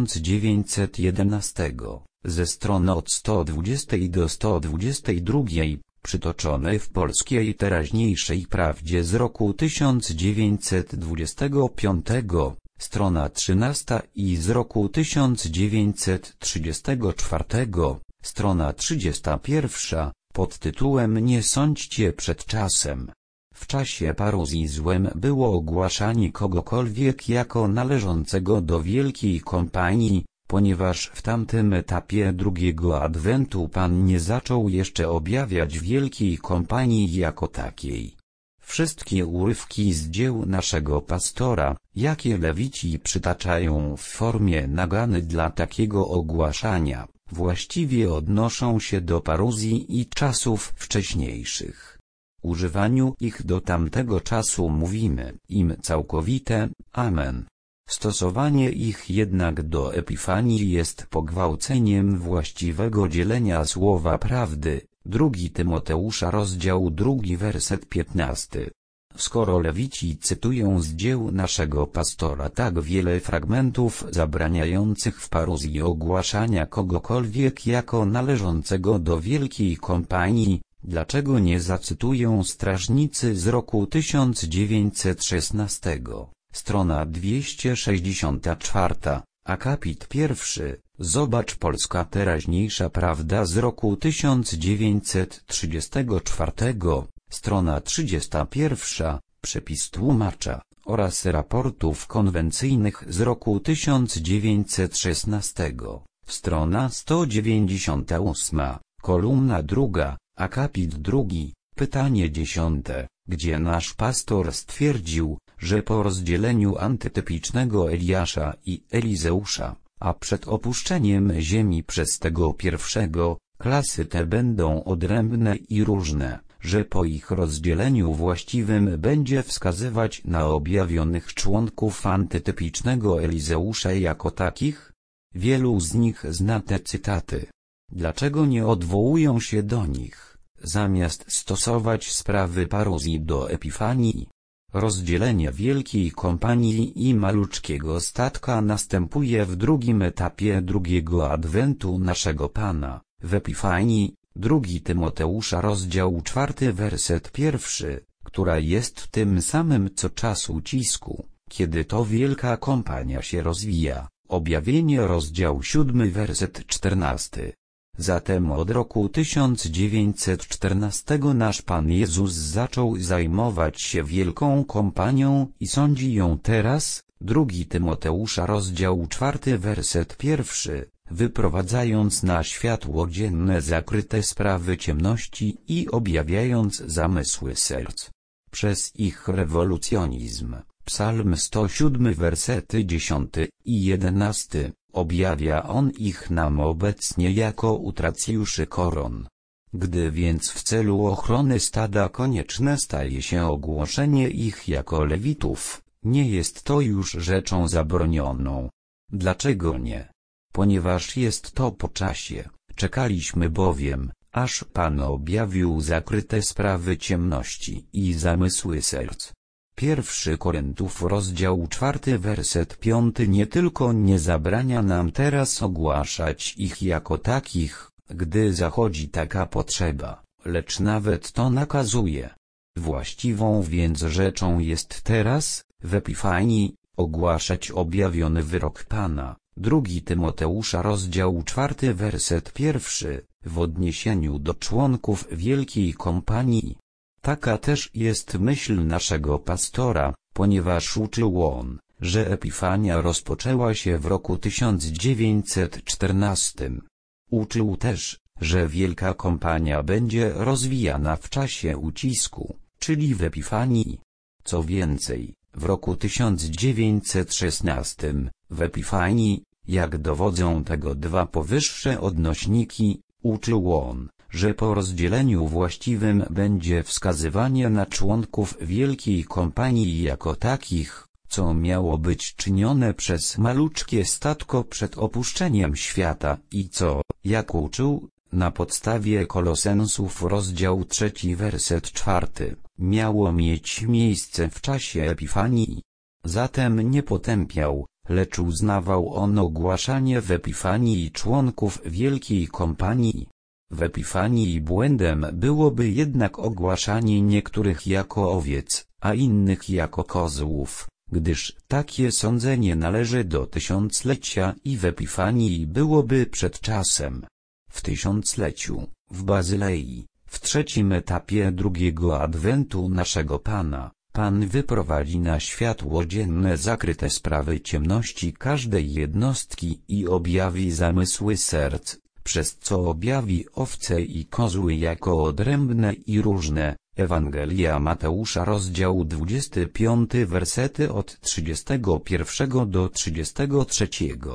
1911, ze strony od 120 do 122, przytoczony w Polskiej Teraźniejszej Prawdzie z roku 1925, strona 13 i z roku 1934, strona 31, pod tytułem Nie sądźcie przed czasem. W czasie paruzji złem było ogłaszanie kogokolwiek jako należącego do Wielkiej Kompanii, ponieważ w tamtym etapie drugiego adwentu Pan nie zaczął jeszcze objawiać Wielkiej Kompanii jako takiej. Wszystkie urywki z dzieł naszego pastora, jakie lewici przytaczają w formie nagany dla takiego ogłaszania, właściwie odnoszą się do paruzji i czasów wcześniejszych. Używaniu ich do tamtego czasu mówimy im całkowite amen. Stosowanie ich jednak do Epifanii jest pogwałceniem właściwego dzielenia słowa prawdy. 2 Tymoteusza rozdział 2 werset 15. Skoro lewici cytują z dzieł naszego pastora tak wiele fragmentów zabraniających w paruzji ogłaszania kogokolwiek jako należącego do Wielkiej Kompanii, dlaczego nie zacytują Strażnicy z roku 1916? Strona 264, akapit 1, zobacz Polska Teraźniejsza Prawda z roku 1934, strona 31, przepis tłumacza, oraz raportów konwencyjnych z roku 1916, strona 198, kolumna 2, akapit 2, pytanie 10, gdzie nasz pastor stwierdził, że po rozdzieleniu antytypicznego Eliasza i Elizeusza, a przed opuszczeniem ziemi przez tego pierwszego, klasy te będą odrębne i różne, że po ich rozdzieleniu właściwym będzie wskazywać na objawionych członków antytypicznego Elizeusza jako takich? Wielu z nich zna te cytaty. Dlaczego nie odwołują się do nich, zamiast stosować sprawy paruzji do Epifanii? Rozdzielenie Wielkiej Kompanii i maluczkiego statka następuje w drugim etapie drugiego adwentu naszego Pana, w Epifanii, 2 Tymoteusza rozdział 4 werset 1, która jest tym samym co czas ucisku, kiedy to Wielka Kompania się rozwija, objawienie rozdział 7 werset 14. Zatem od roku 1914 nasz Pan Jezus zaczął zajmować się Wielką Kompanią i sądzi ją teraz, 2 Tymoteusza rozdział 4 werset 1, wyprowadzając na światło dzienne zakryte sprawy ciemności i objawiając zamysły serc. Przez ich rewolucjonizm, Psalm 107 wersety 10 i 11, objawia on ich nam obecnie jako utracjuszy koron. Gdy więc w celu ochrony stada konieczne staje się ogłoszenie ich jako lewitów, nie jest to już rzeczą zabronioną. Dlaczego nie? Ponieważ jest to po czasie, czekaliśmy bowiem, aż Pan objawił zakryte sprawy ciemności i zamysły serc. 1 Koryntiów rozdział 4 werset 5 nie tylko nie zabrania nam teraz ogłaszać ich jako takich, gdy zachodzi taka potrzeba, lecz nawet to nakazuje. Właściwą więc rzeczą jest teraz, w Epifanii, ogłaszać objawiony wyrok Pana. 2 Tymoteusza rozdział 4 werset 1, w odniesieniu do członków Wielkiej Kompanii. Taka też jest myśl naszego pastora, ponieważ uczył on, że Epifania rozpoczęła się w roku 1914. Uczył też, że Wielka Kompania będzie rozwijana w czasie ucisku, czyli w Epifanii. Co więcej, w roku 1916, w Epifanii, jak dowodzą tego dwa powyższe odnośniki, uczył on, że po rozdzieleniu właściwym będzie wskazywanie na członków Wielkiej Kompanii jako takich, co miało być czynione przez maluczkie statko przed opuszczeniem świata i co, jak uczył, na podstawie Kolosensów rozdział 3 werset 4, miało mieć miejsce w czasie Epifanii. Zatem nie potępiał, lecz uznawał on ogłaszanie w Epifanii członków Wielkiej Kompanii. W Epifanii błędem byłoby jednak ogłaszanie niektórych jako owiec, a innych jako kozłów, gdyż takie sądzenie należy do tysiąclecia i w Epifanii byłoby przed czasem. W tysiącleciu, w Bazylei, w trzecim etapie drugiego adwentu naszego Pana, Pan wyprowadzi na światło dzienne zakryte sprawy ciemności każdej jednostki i objawi zamysły serc, przez co objawi owce i kozły jako odrębne i różne. Ewangelia Mateusza rozdział 25 wersety od 31 do 33.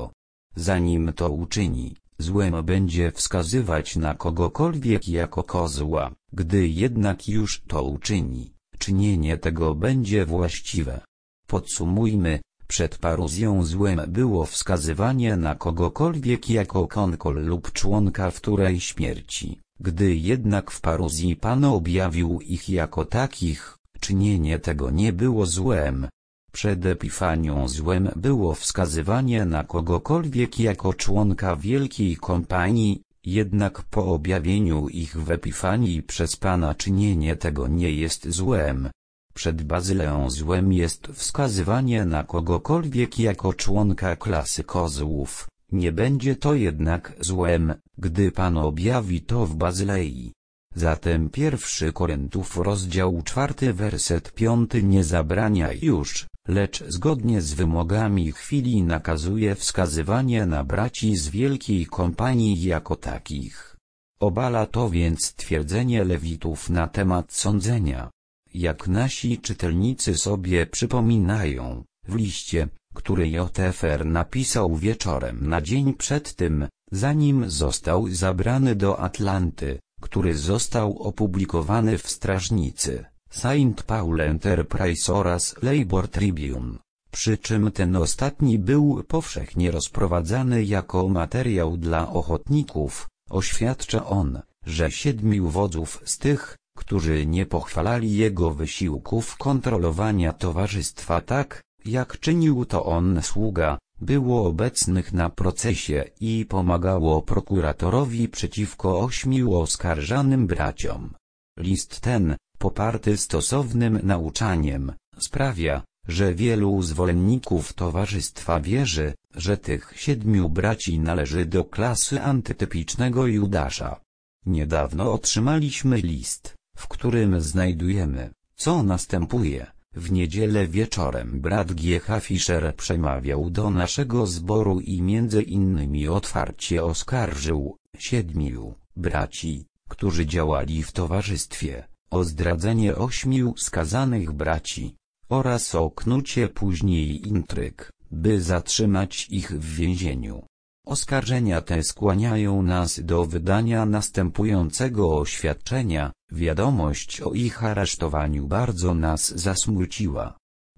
Zanim to uczyni, złem będzie wskazywać na kogokolwiek jako kozła, gdy jednak już to uczyni, czynienie tego będzie właściwe. Podsumujmy, przed paruzją złem było wskazywanie na kogokolwiek jako konkol lub członka wtórej śmierci, gdy jednak w paruzji Pan objawił ich jako takich, czynienie tego nie było złem. Przed Epifanią złem było wskazywanie na kogokolwiek jako członka Wielkiej Kompanii, jednak po objawieniu ich w Epifanii przez Pana czynienie tego nie jest złem. Przed Bazyleą złem jest wskazywanie na kogokolwiek jako członka klasy kozłów, nie będzie to jednak złem, gdy Pan objawi to w Bazylei. Zatem 1 Koryntiów rozdział 4 werset 5 nie zabrania już, lecz zgodnie z wymogami chwili nakazuje wskazywanie na braci z Wielkiej Kompanii jako takich. Obala to więc twierdzenie Lewitów na temat sądzenia. Jak nasi czytelnicy sobie przypominają, w liście, który J.F.R. napisał wieczorem na dzień przed tym, zanim został zabrany do Atlanty, który został opublikowany w Strażnicy, St. Paul Enterprise oraz Labor Tribune, przy czym ten ostatni był powszechnie rozprowadzany jako materiał dla ochotników, oświadcza on, że 7 wodzów z tych, którzy nie pochwalali jego wysiłków kontrolowania towarzystwa tak, jak czynił to on sługa, było obecnych na procesie i pomagało prokuratorowi przeciwko 8 oskarżanym braciom. List ten, poparty stosownym nauczaniem, sprawia, że wielu zwolenników towarzystwa wierzy, że tych 7 braci należy do klasy antytypicznego Judasza. Niedawno otrzymaliśmy list, w którym znajdujemy, co następuje. W niedzielę wieczorem brat G.H. Fischer przemawiał do naszego zboru i między innymi otwarcie oskarżył 7 braci, którzy działali w towarzystwie, o zdradzenie 8 skazanych braci, oraz o knucie później intryg, by zatrzymać ich w więzieniu. Oskarżenia te skłaniają nas do wydania następującego oświadczenia. Wiadomość o ich aresztowaniu bardzo nas zasmuciła.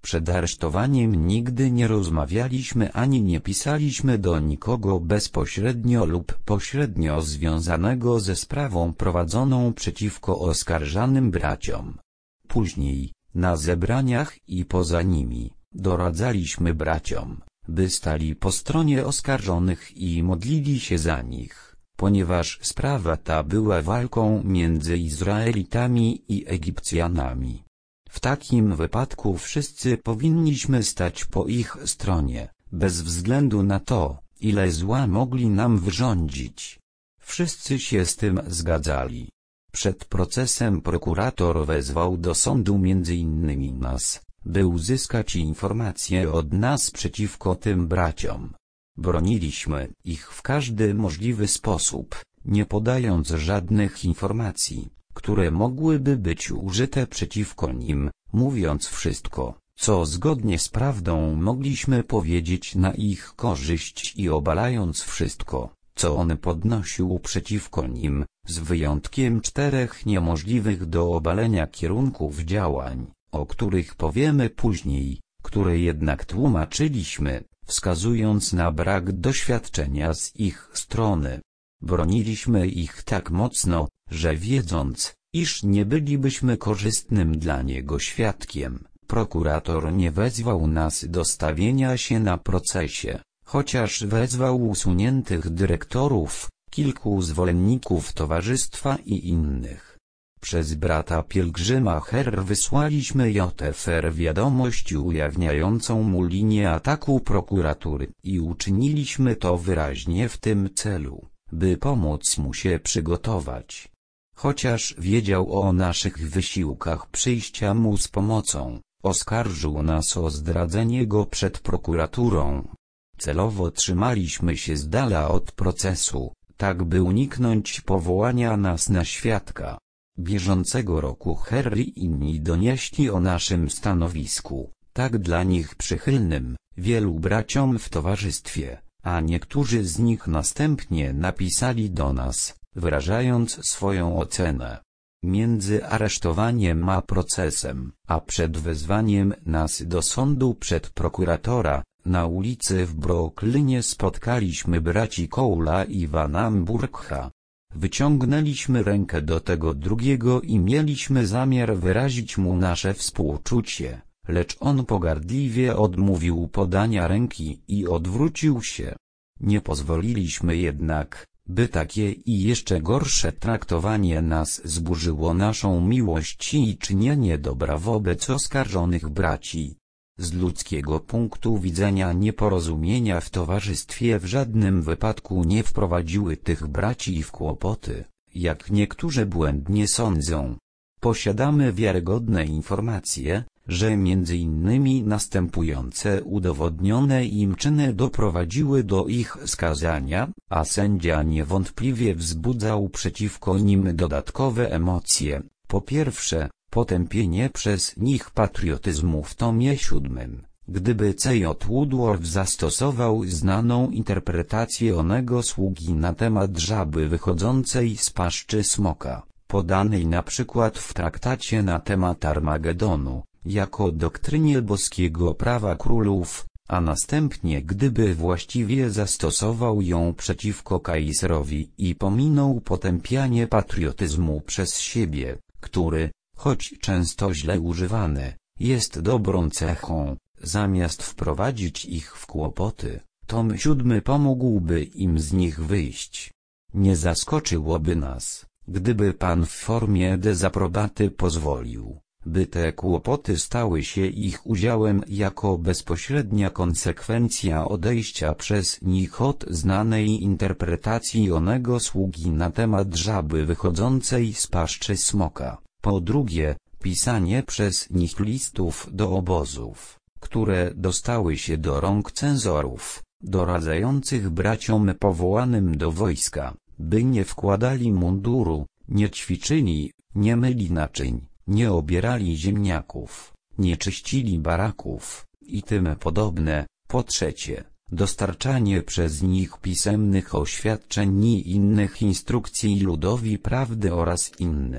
Przed aresztowaniem nigdy nie rozmawialiśmy ani nie pisaliśmy do nikogo bezpośrednio lub pośrednio związanego ze sprawą prowadzoną przeciwko oskarżanym braciom. Później, na zebraniach i poza nimi, doradzaliśmy braciom, by stali po stronie oskarżonych i modlili się za nich, ponieważ sprawa ta była walką między Izraelitami i Egipcjanami. W takim wypadku wszyscy powinniśmy stać po ich stronie, bez względu na to, ile zła mogli nam wyrządzić. Wszyscy się z tym zgadzali. Przed procesem prokurator wezwał do sądu m.in. nas, by uzyskać informacje od nas przeciwko tym braciom. Broniliśmy ich w każdy możliwy sposób, nie podając żadnych informacji, które mogłyby być użyte przeciwko nim, mówiąc wszystko, co zgodnie z prawdą mogliśmy powiedzieć na ich korzyść i obalając wszystko, co on podnosił przeciwko nim, z wyjątkiem 4 niemożliwych do obalenia kierunków działań, o których powiemy później, które jednak tłumaczyliśmy, wskazując na brak doświadczenia z ich strony. Broniliśmy ich tak mocno, że wiedząc, iż nie bylibyśmy korzystnym dla niego świadkiem, prokurator nie wezwał nas do stawienia się na procesie, chociaż wezwał usuniętych dyrektorów, kilku zwolenników towarzystwa i innych. Przez brata pielgrzyma Herr wysłaliśmy JFR wiadomość ujawniającą mu linię ataku prokuratury i uczyniliśmy to wyraźnie w tym celu, by pomóc mu się przygotować. Chociaż wiedział o naszych wysiłkach przyjścia mu z pomocą, oskarżył nas o zdradzenie go przed prokuraturą. Celowo trzymaliśmy się z dala od procesu, tak by uniknąć powołania nas na świadka. Bieżącego roku Herr i inni donieśli o naszym stanowisku, tak dla nich przychylnym, wielu braciom w towarzystwie, a niektórzy z nich następnie napisali do nas, wyrażając swoją ocenę. Między aresztowaniem a procesem, a przed wezwaniem nas do sądu przed prokuratora, na ulicy w Brooklynie spotkaliśmy braci Cole'a i Vana Burkha. Wyciągnęliśmy rękę do tego drugiego i mieliśmy zamiar wyrazić mu nasze współczucie, lecz on pogardliwie odmówił podania ręki i odwrócił się. Nie pozwoliliśmy jednak, by takie i jeszcze gorsze traktowanie nas zburzyło naszą miłość i czynienie dobra wobec oskarżonych braci. Z ludzkiego punktu widzenia nieporozumienia w towarzystwie w żadnym wypadku nie wprowadziły tych braci w kłopoty, jak niektórzy błędnie sądzą. Posiadamy wiarygodne informacje, że między innymi następujące udowodnione im czyny doprowadziły do ich skazania, a sędzia niewątpliwie wzbudzał przeciwko nim dodatkowe emocje. Po pierwsze, potępienie przez nich patriotyzmu w tomie 7. Gdyby C.J. Woodworth zastosował znaną interpretację onego sługi na temat żaby wychodzącej z paszczy smoka, podanej na przykład w traktacie na temat Armagedonu, jako doktrynie boskiego prawa królów, a następnie gdyby właściwie zastosował ją przeciwko Kaiserowi i pominął potępianie patriotyzmu przez siebie, który, choć często źle używany, jest dobrą cechą, zamiast wprowadzić ich w kłopoty, tom 7 pomógłby im z nich wyjść. Nie zaskoczyłoby nas, gdyby Pan w formie dezaprobaty pozwolił, by te kłopoty stały się ich udziałem jako bezpośrednia konsekwencja odejścia przez nich od znanej interpretacji onego sługi na temat żaby wychodzącej z paszczy smoka. Po drugie, pisanie przez nich listów do obozów, które dostały się do rąk cenzorów, doradzających braciom powołanym do wojska, by nie wkładali munduru, nie ćwiczyli, nie myli naczyń, nie obierali ziemniaków, nie czyścili baraków, i tym podobne. Po trzecie, dostarczanie przez nich pisemnych oświadczeń i innych instrukcji ludowi prawdy oraz innym,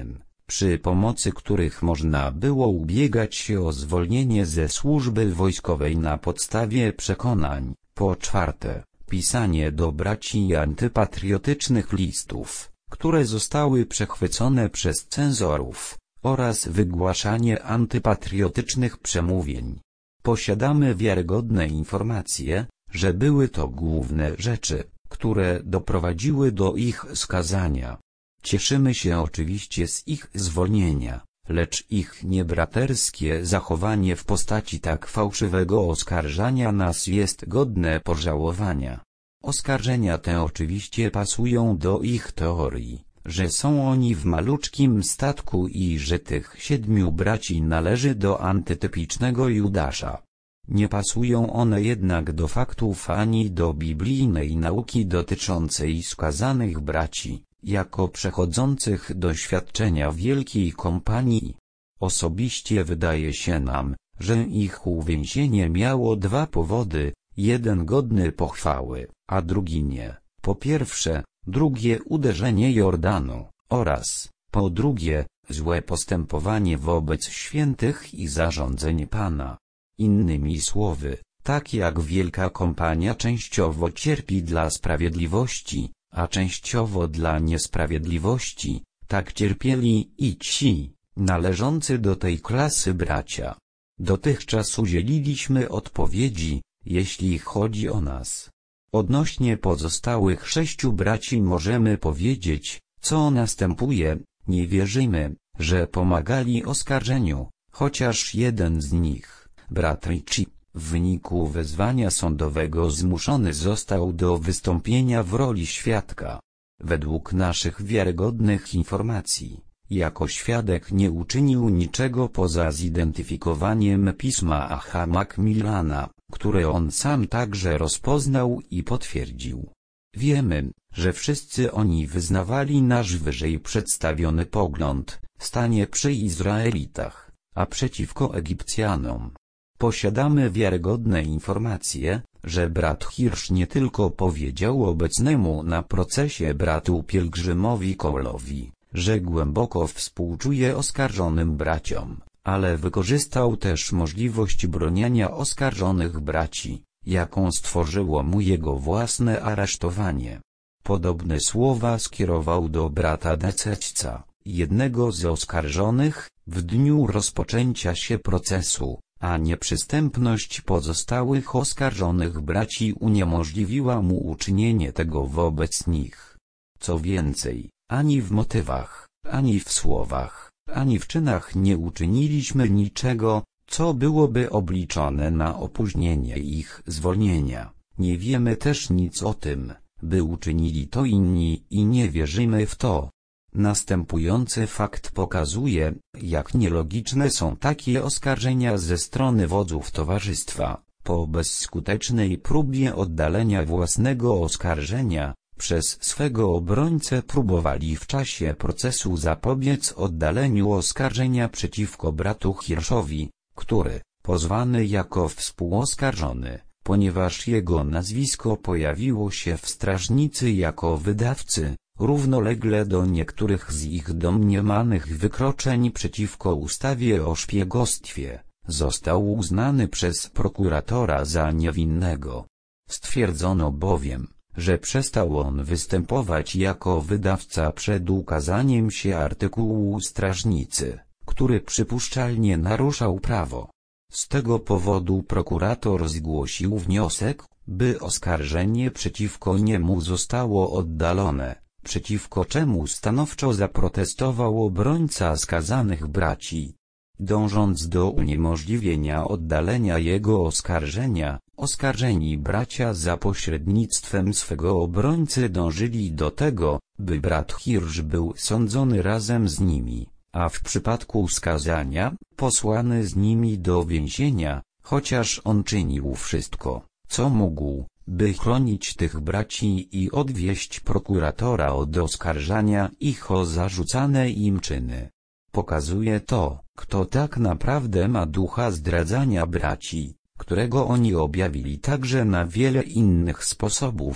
przy pomocy których można było ubiegać się o zwolnienie ze służby wojskowej na podstawie przekonań. Po czwarte, pisanie do braci antypatriotycznych listów, które zostały przechwycone przez cenzorów, oraz wygłaszanie antypatriotycznych przemówień. Posiadamy wiarygodne informacje, że były to główne rzeczy, które doprowadziły do ich skazania. Cieszymy się oczywiście z ich zwolnienia, lecz ich niebraterskie zachowanie w postaci tak fałszywego oskarżania nas jest godne pożałowania. Oskarżenia te oczywiście pasują do ich teorii, że są oni w maluczkim statku i że tych 7 braci należy do antytypicznego Judasza. Nie pasują one jednak do faktów ani do biblijnej nauki dotyczącej skazanych braci, jako przechodzących doświadczenia wielkiej kompanii. Osobiście wydaje się nam, że ich uwięzienie miało 2 powody, jeden godny pochwały, a drugi nie. Po pierwsze, drugie uderzenie Jordanu, oraz, po drugie, złe postępowanie wobec świętych i zarządzenie Pana. Innymi słowy, tak jak wielka kompania częściowo cierpi dla sprawiedliwości, a częściowo dla niesprawiedliwości, tak cierpieli i ci, należący do tej klasy bracia. Dotychczas udzieliliśmy odpowiedzi, jeśli chodzi o nas. Odnośnie pozostałych 6 braci możemy powiedzieć, co następuje: nie wierzymy, że pomagali oskarżeniu, chociaż jeden z nich, brat Ricci, w wyniku wezwania sądowego zmuszony został do wystąpienia w roli świadka. Według naszych wiarygodnych informacji, jako świadek nie uczynił niczego poza zidentyfikowaniem pisma Aha Macmillana, które on sam także rozpoznał i potwierdził. Wiemy, że wszyscy oni wyznawali nasz wyżej przedstawiony pogląd, stanie przy Izraelitach, a przeciwko Egipcjanom. Posiadamy wiarygodne informacje, że brat Hirsch nie tylko powiedział obecnemu na procesie bratu pielgrzymowi Cole'owi, że głęboko współczuje oskarżonym braciom, ale wykorzystał też możliwość bronienia oskarżonych braci, jaką stworzyło mu jego własne aresztowanie. Podobne słowa skierował do brata Dececca, jednego z oskarżonych, w dniu rozpoczęcia się procesu, a nieprzystępność pozostałych oskarżonych braci uniemożliwiła mu uczynienie tego wobec nich. Co więcej, ani w motywach, ani w słowach, ani w czynach nie uczyniliśmy niczego, co byłoby obliczone na opóźnienie ich zwolnienia. Nie wiemy też nic o tym, by uczynili to inni i nie wierzymy w to. Następujący fakt pokazuje, jak nielogiczne są takie oskarżenia ze strony wodzów towarzystwa. Po bezskutecznej próbie oddalenia własnego oskarżenia, przez swego obrońcę próbowali w czasie procesu zapobiec oddaleniu oskarżenia przeciwko bratu Hirschowi, który, pozwany jako współoskarżony, ponieważ jego nazwisko pojawiło się w strażnicy jako wydawcy, równolegle do niektórych z ich domniemanych wykroczeń przeciwko ustawie o szpiegostwie, został uznany przez prokuratora za niewinnego. Stwierdzono bowiem, że przestał on występować jako wydawca przed ukazaniem się artykułu strażnicy, który przypuszczalnie naruszał prawo. Z tego powodu prokurator zgłosił wniosek, by oskarżenie przeciwko niemu zostało oddalone, przeciwko czemu stanowczo zaprotestował obrońca skazanych braci. Dążąc do uniemożliwienia oddalenia jego oskarżenia, oskarżeni bracia za pośrednictwem swego obrońcy dążyli do tego, by brat Hirsch był sądzony razem z nimi, a w przypadku skazania, posłany z nimi do więzienia, chociaż on czynił wszystko, co mógł, by chronić tych braci i odwieść prokuratora od oskarżania ich o zarzucane im czyny. Pokazuje to, kto tak naprawdę ma ducha zdradzania braci, którego oni objawili także na wiele innych sposobów,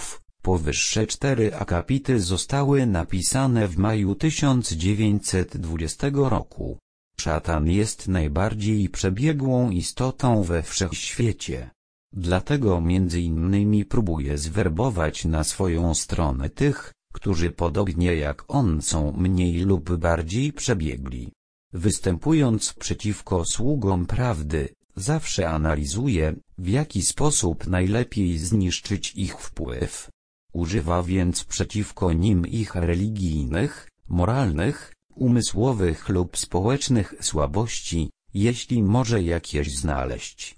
Powyższe 4 akapity zostały napisane w maju 1920 roku. Szatan jest najbardziej przebiegłą istotą we wszechświecie. Dlatego między innymi próbuje zwerbować na swoją stronę tych, którzy podobnie jak on są mniej lub bardziej przebiegli. Występując przeciwko sługom prawdy, zawsze analizuje, w jaki sposób najlepiej zniszczyć ich wpływ. Używa więc przeciwko nim ich religijnych, moralnych, umysłowych lub społecznych słabości, jeśli może jakieś znaleźć.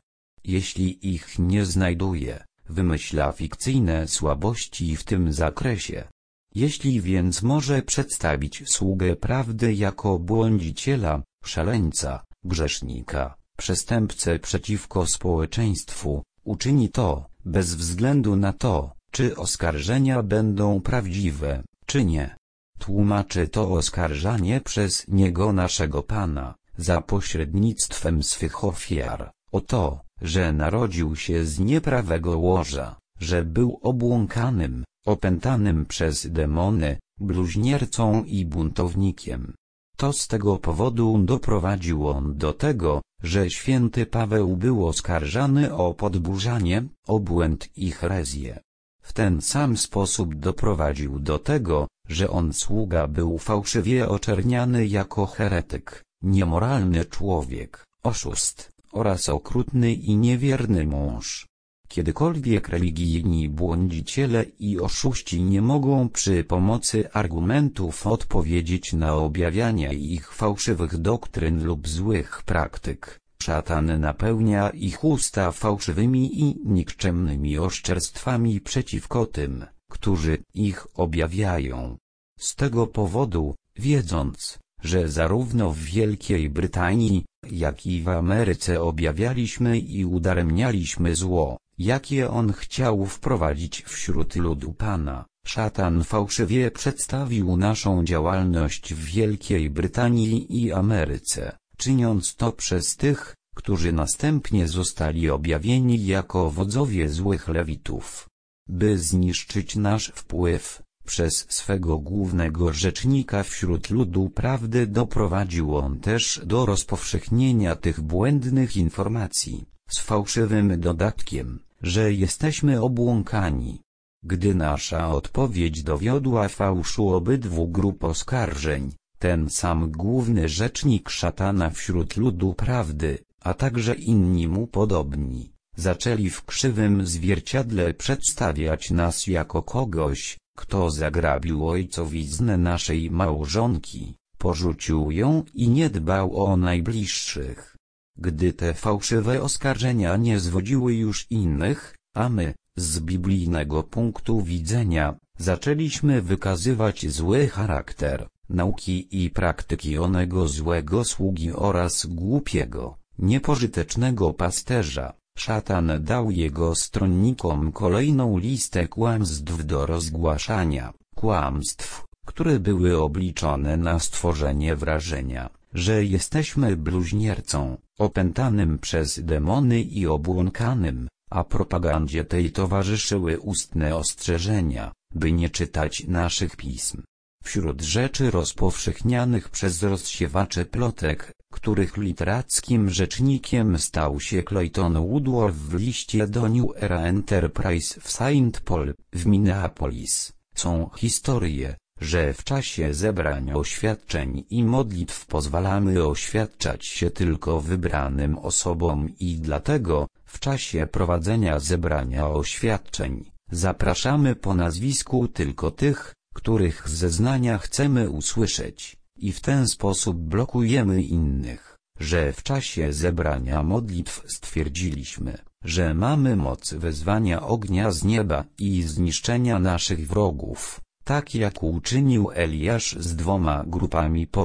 Jeśli ich nie znajduje, wymyśla fikcyjne słabości w tym zakresie. Jeśli więc może przedstawić sługę prawdy jako błądziciela, szaleńca, grzesznika, przestępcę przeciwko społeczeństwu, uczyni to, bez względu na to, czy oskarżenia będą prawdziwe, czy nie. Tłumaczy to oskarżanie przez niego naszego Pana, za pośrednictwem swych ofiar, o to, że narodził się z nieprawego łoża, że był obłąkanym, opętanym przez demony, bluźniercą i buntownikiem. To z tego powodu doprowadził on do tego, że święty Paweł był oskarżany o podburzanie, obłęd i herezję. W ten sam sposób doprowadził do tego, że on sługa był fałszywie oczerniany jako heretyk, niemoralny człowiek, oszust oraz okrutny i niewierny mąż. Kiedykolwiek religijni błądziciele i oszuści nie mogą przy pomocy argumentów odpowiedzieć na objawianie ich fałszywych doktryn lub złych praktyk, szatan napełnia ich usta fałszywymi i nikczemnymi oszczerstwami przeciwko tym, którzy ich objawiają. Z tego powodu, wiedząc, że zarówno w Wielkiej Brytanii, jak i w Ameryce objawialiśmy i udaremnialiśmy zło, jakie on chciał wprowadzić wśród ludu Pana, szatan fałszywie przedstawił naszą działalność w Wielkiej Brytanii i Ameryce, czyniąc to przez tych, którzy następnie zostali objawieni jako wodzowie złych lewitów. By zniszczyć nasz wpływ, przez swego głównego rzecznika wśród ludu prawdy doprowadził on też do rozpowszechnienia tych błędnych informacji, z fałszywym dodatkiem, że jesteśmy obłąkani. Gdy nasza odpowiedź dowiodła fałszu obydwu grup oskarżeń, ten sam główny rzecznik szatana wśród ludu prawdy, a także inni mu podobni, zaczęli w krzywym zwierciadle przedstawiać nas jako kogoś, kto zagrabił ojcowiznę naszej małżonki, porzucił ją i nie dbał o najbliższych. Gdy te fałszywe oskarżenia nie zwodziły już innych, a my, z biblijnego punktu widzenia, zaczęliśmy wykazywać zły charakter, nauki i praktyki onego złego sługi oraz głupiego, niepożytecznego pasterza, szatan dał jego stronnikom kolejną listę kłamstw do rozgłaszania, kłamstw, które były obliczone na stworzenie wrażenia, że jesteśmy bluźniercą, opętanym przez demony i obłąkanym, a propagandzie tej towarzyszyły ustne ostrzeżenia, by nie czytać naszych pism. Wśród rzeczy rozpowszechnianych przez rozsiewaczy plotek, których literackim rzecznikiem stał się Clayton Woodworth w liście do New Era Enterprise w Saint Paul, w Minneapolis, są historie, że w czasie zebrań oświadczeń i modlitw pozwalamy oświadczać się tylko wybranym osobom i dlatego, w czasie prowadzenia zebrania oświadczeń, zapraszamy po nazwisku tylko tych, których zeznania chcemy usłyszeć, i w ten sposób blokujemy innych, że w czasie zebrania modlitw stwierdziliśmy, że mamy moc wezwania ognia z nieba i zniszczenia naszych wrogów, tak jak uczynił Eliasz z 2 grupami po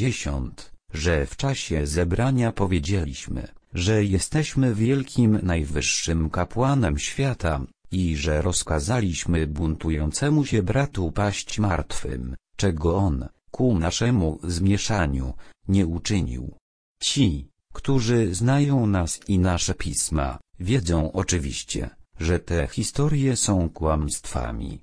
50, że w czasie zebrania powiedzieliśmy, że jesteśmy wielkim najwyższym kapłanem świata, i że rozkazaliśmy buntującemu się bratu paść martwym, czego on, ku naszemu zmieszaniu, nie uczynił. Ci, którzy znają nas i nasze pisma, wiedzą oczywiście, że te historie są kłamstwami.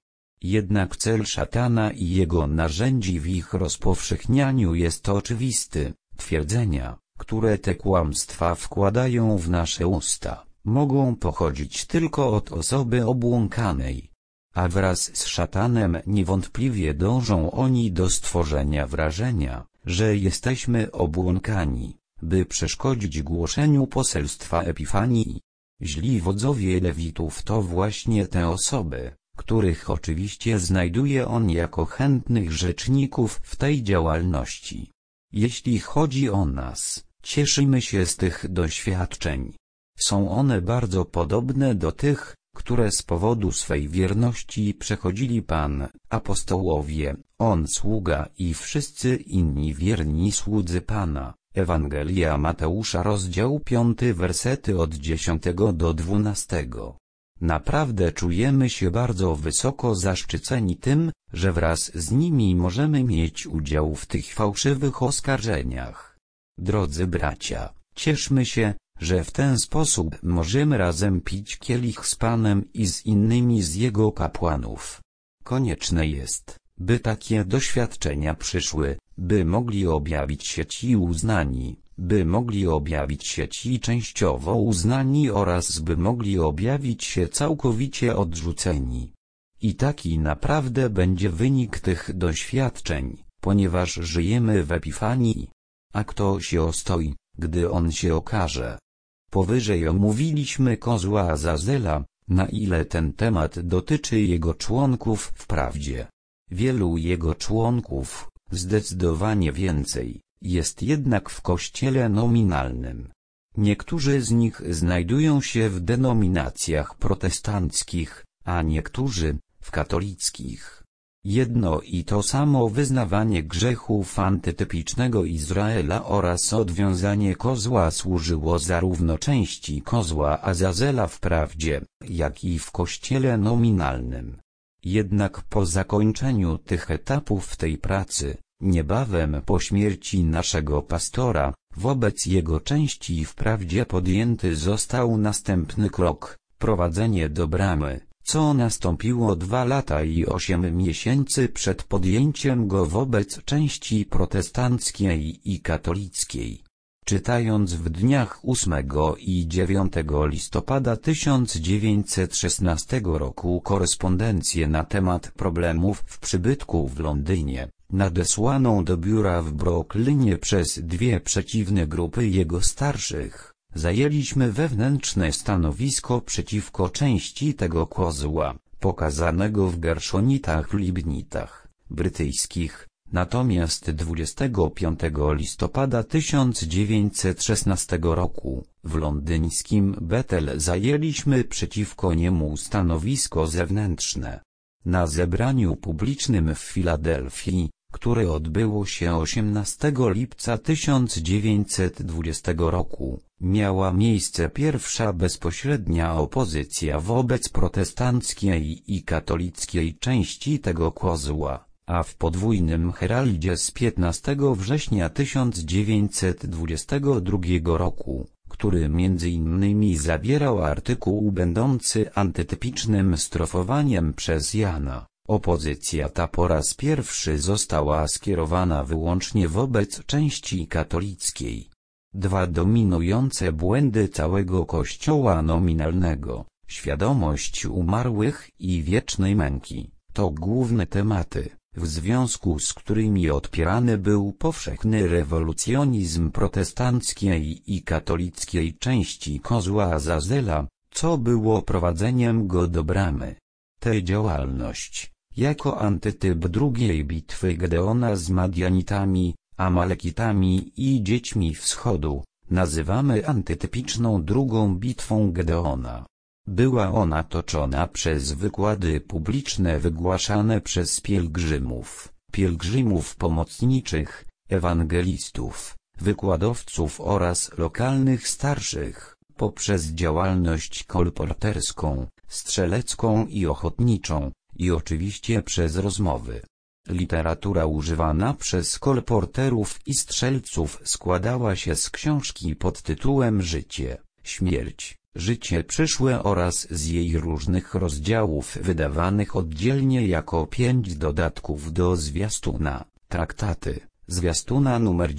Jednak cel szatana i jego narzędzi w ich rozpowszechnianiu jest oczywisty. Twierdzenia, które te kłamstwa wkładają w nasze usta, mogą pochodzić tylko od osoby obłąkanej. A wraz z szatanem niewątpliwie dążą oni do stworzenia wrażenia, że jesteśmy obłąkani, by przeszkodzić głoszeniu poselstwa Epifanii. Źli wodzowie Lewitów to właśnie te osoby, których oczywiście znajduje on jako chętnych rzeczników w tej działalności. Jeśli chodzi o nas, cieszymy się z tych doświadczeń. Są one bardzo podobne do tych, które z powodu swej wierności przechodzili Pan, apostołowie, on sługa i wszyscy inni wierni słudzy Pana. Ewangelia Mateusza rozdział 5 wersety od 10 do 12. Naprawdę czujemy się bardzo wysoko zaszczyceni tym, że wraz z nimi możemy mieć udział w tych fałszywych oskarżeniach. Drodzy bracia, cieszmy się, że w ten sposób możemy razem pić kielich z Panem i z innymi z Jego kapłanów. Konieczne jest, by takie doświadczenia przyszły, by mogli objawić się ci uznani, by mogli objawić się ci częściowo uznani oraz by mogli objawić się całkowicie odrzuceni. I taki naprawdę będzie wynik tych doświadczeń, ponieważ żyjemy w Epifanii. A kto się ostoi, gdy on się okaże? Powyżej omówiliśmy kozła Azazela, na ile ten temat dotyczy jego członków wprawdzie. Wielu jego członków, zdecydowanie więcej, jest jednak w kościele nominalnym. Niektórzy z nich znajdują się w denominacjach protestanckich, a niektórzy w katolickich. Jedno i to samo wyznawanie grzechów antytypicznego Izraela oraz odwiązanie kozła służyło zarówno części kozła Azazela wprawdzie, jak i w kościele nominalnym. Jednak po zakończeniu tych etapów tej pracy, niebawem po śmierci naszego pastora, wobec jego części wprawdzie podjęty został następny krok, prowadzenie do bramy, co nastąpiło 2 lata i 8 miesięcy przed podjęciem go wobec części protestanckiej i katolickiej. Czytając w dniach 8 i 9 listopada 1916 roku korespondencję na temat problemów w przybytku w Londynie, nadesłaną do biura w Brooklynie przez 2 przeciwne grupy jego starszych, zajęliśmy wewnętrzne stanowisko przeciwko części tego kozła, pokazanego w Gershonitach Libnitach, brytyjskich. Natomiast 25 listopada 1916 roku, w londyńskim Bethel zajęliśmy przeciwko niemu stanowisko zewnętrzne. Na zebraniu publicznym w Filadelfii, które odbyło się 18 lipca 1920 roku, miała miejsce pierwsza bezpośrednia opozycja wobec protestanckiej i katolickiej części tego kozła, a w podwójnym heraldzie z 15 września 1922 roku, który między innymi zawierał artykuł będący antytypicznym strofowaniem przez Jana, opozycja ta po raz pierwszy została skierowana wyłącznie wobec części katolickiej. 2 dominujące błędy całego kościoła nominalnego, świadomość umarłych i wiecznej męki, to główne tematy, w związku z którymi odpierany był powszechny rewolucjonizm protestanckiej i katolickiej części kozła Azazela, co było prowadzeniem go do bramy. Tę działalność, jako antytyp drugiej bitwy Gedeona z Madianitami, Amalekitami i dziećmi wschodu, nazywamy antytypiczną drugą bitwą Gedeona. Była ona toczona przez wykłady publiczne wygłaszane przez pielgrzymów pomocniczych, ewangelistów, wykładowców oraz lokalnych starszych, poprzez działalność kolporterską, strzelecką i ochotniczą, i oczywiście przez rozmowy. Literatura używana przez kolporterów i strzelców składała się z książki pod tytułem Życie, śmierć, Życie przyszłe oraz z jej różnych rozdziałów wydawanych oddzielnie jako 5 dodatków do zwiastuna, traktaty, zwiastuna numer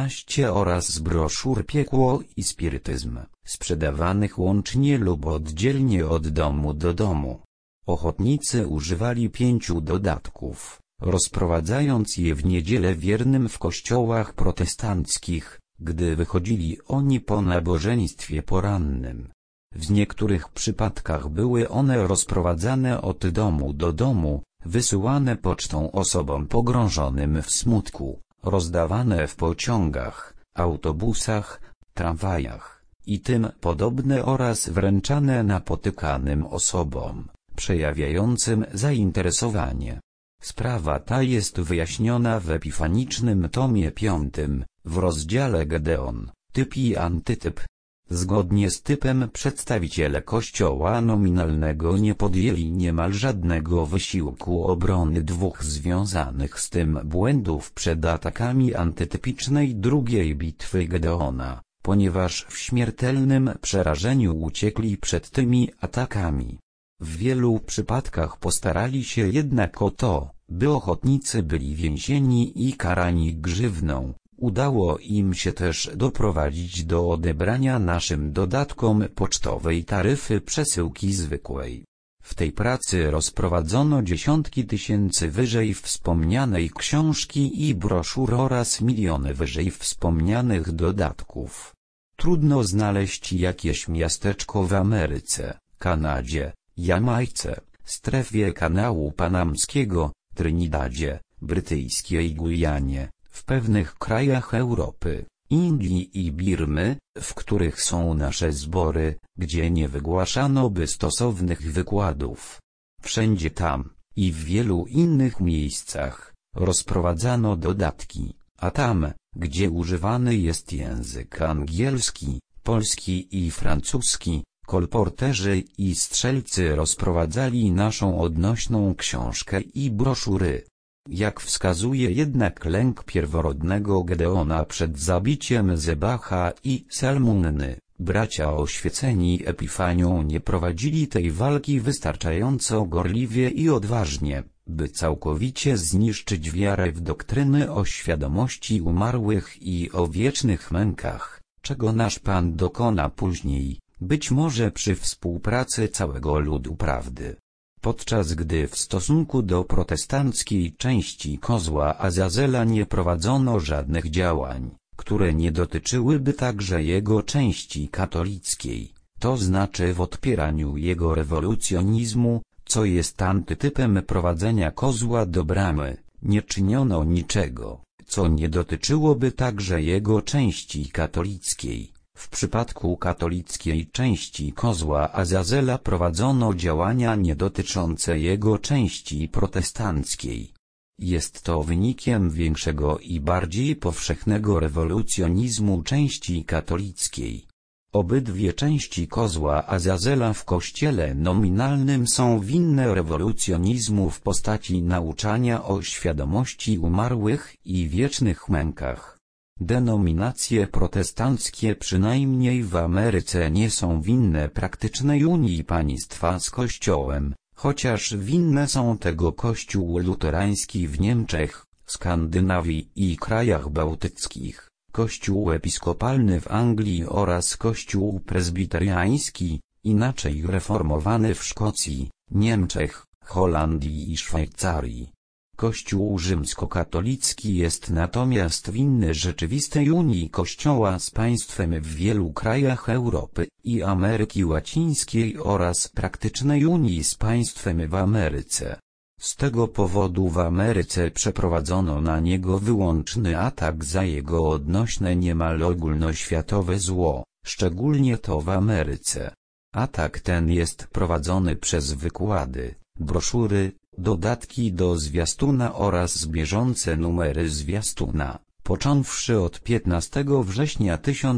19 oraz z broszur Piekło i Spirytyzm, sprzedawanych łącznie lub oddzielnie od domu do domu. Ochotnicy używali 5 dodatków, rozprowadzając je w niedzielę wiernym w kościołach protestanckich, gdy wychodzili oni po nabożeństwie porannym. W niektórych przypadkach były one rozprowadzane od domu do domu, wysyłane pocztą osobom pogrążonym w smutku, rozdawane w pociągach, autobusach, tramwajach i tym podobne oraz wręczane napotykanym osobom, przejawiającym zainteresowanie. Sprawa ta jest wyjaśniona w epifanicznym tomie 5, w rozdziale Gedeon, typ i antytyp. Zgodnie z typem przedstawiciele Kościoła nominalnego nie podjęli niemal żadnego wysiłku obrony 2 związanych z tym błędów przed atakami antytypicznej drugiej bitwy Gedeona, ponieważ w śmiertelnym przerażeniu uciekli przed tymi atakami. W wielu przypadkach postarali się jednak o to, by ochotnicy byli więzieni i karani grzywną. Udało im się też doprowadzić do odebrania naszym dodatkom pocztowej taryfy przesyłki zwykłej. W tej pracy rozprowadzono dziesiątki tysięcy wyżej wspomnianej książki i broszur oraz miliony wyżej wspomnianych dodatków. Trudno znaleźć jakieś miasteczko w Ameryce, Kanadzie, Jamajce, strefie kanału panamskiego, Trinidadzie, brytyjskiej Gujanie, w pewnych krajach Europy, Indii i Birmy, w których są nasze zbory, gdzie nie wygłaszano by stosownych wykładów. Wszędzie tam, i w wielu innych miejscach, rozprowadzano dodatki, a tam, gdzie używany jest język angielski, polski i francuski, kolporterzy i strzelcy rozprowadzali naszą odnośną książkę i broszury. Jak wskazuje jednak lęk pierworodnego Gedeona przed zabiciem Zebacha i Salmunny, bracia oświeceni Epifanią nie prowadzili tej walki wystarczająco gorliwie i odważnie, by całkowicie zniszczyć wiarę w doktryny o świadomości umarłych i o wiecznych mękach, czego nasz Pan dokona później, być może przy współpracy całego ludu prawdy. Podczas gdy w stosunku do protestanckiej części kozła Azazela nie prowadzono żadnych działań, które nie dotyczyłyby także jego części katolickiej, to znaczy w odpieraniu jego rewolucjonizmu, co jest antytypem prowadzenia kozła do bramy, nie czyniono niczego, co nie dotyczyłoby także jego części katolickiej. W przypadku katolickiej części kozła Azazela prowadzono działania nie dotyczące jego części protestanckiej. Jest to wynikiem większego i bardziej powszechnego rewolucjonizmu części katolickiej. Obydwie części kozła Azazela w kościele nominalnym są winne rewolucjonizmu w postaci nauczania o świadomości umarłych i wiecznych mękach. Denominacje protestanckie przynajmniej w Ameryce nie są winne praktycznej unii państwa z Kościołem, chociaż winne są tego Kościół luterański w Niemczech, Skandynawii i krajach bałtyckich, Kościół episkopalny w Anglii oraz Kościół prezbiteriański, inaczej reformowany w Szkocji, Niemczech, Holandii i Szwajcarii. Kościół rzymskokatolicki jest natomiast winny rzeczywistej unii Kościoła z państwem w wielu krajach Europy i Ameryki Łacińskiej oraz praktycznej unii z państwem w Ameryce. Z tego powodu w Ameryce przeprowadzono na niego wyłączny atak za jego odnośne niemal ogólnoświatowe zło, szczególnie to w Ameryce. Atak ten jest prowadzony przez wykłady, broszury, dodatki do zwiastuna oraz bieżące numery zwiastuna, począwszy od 15 września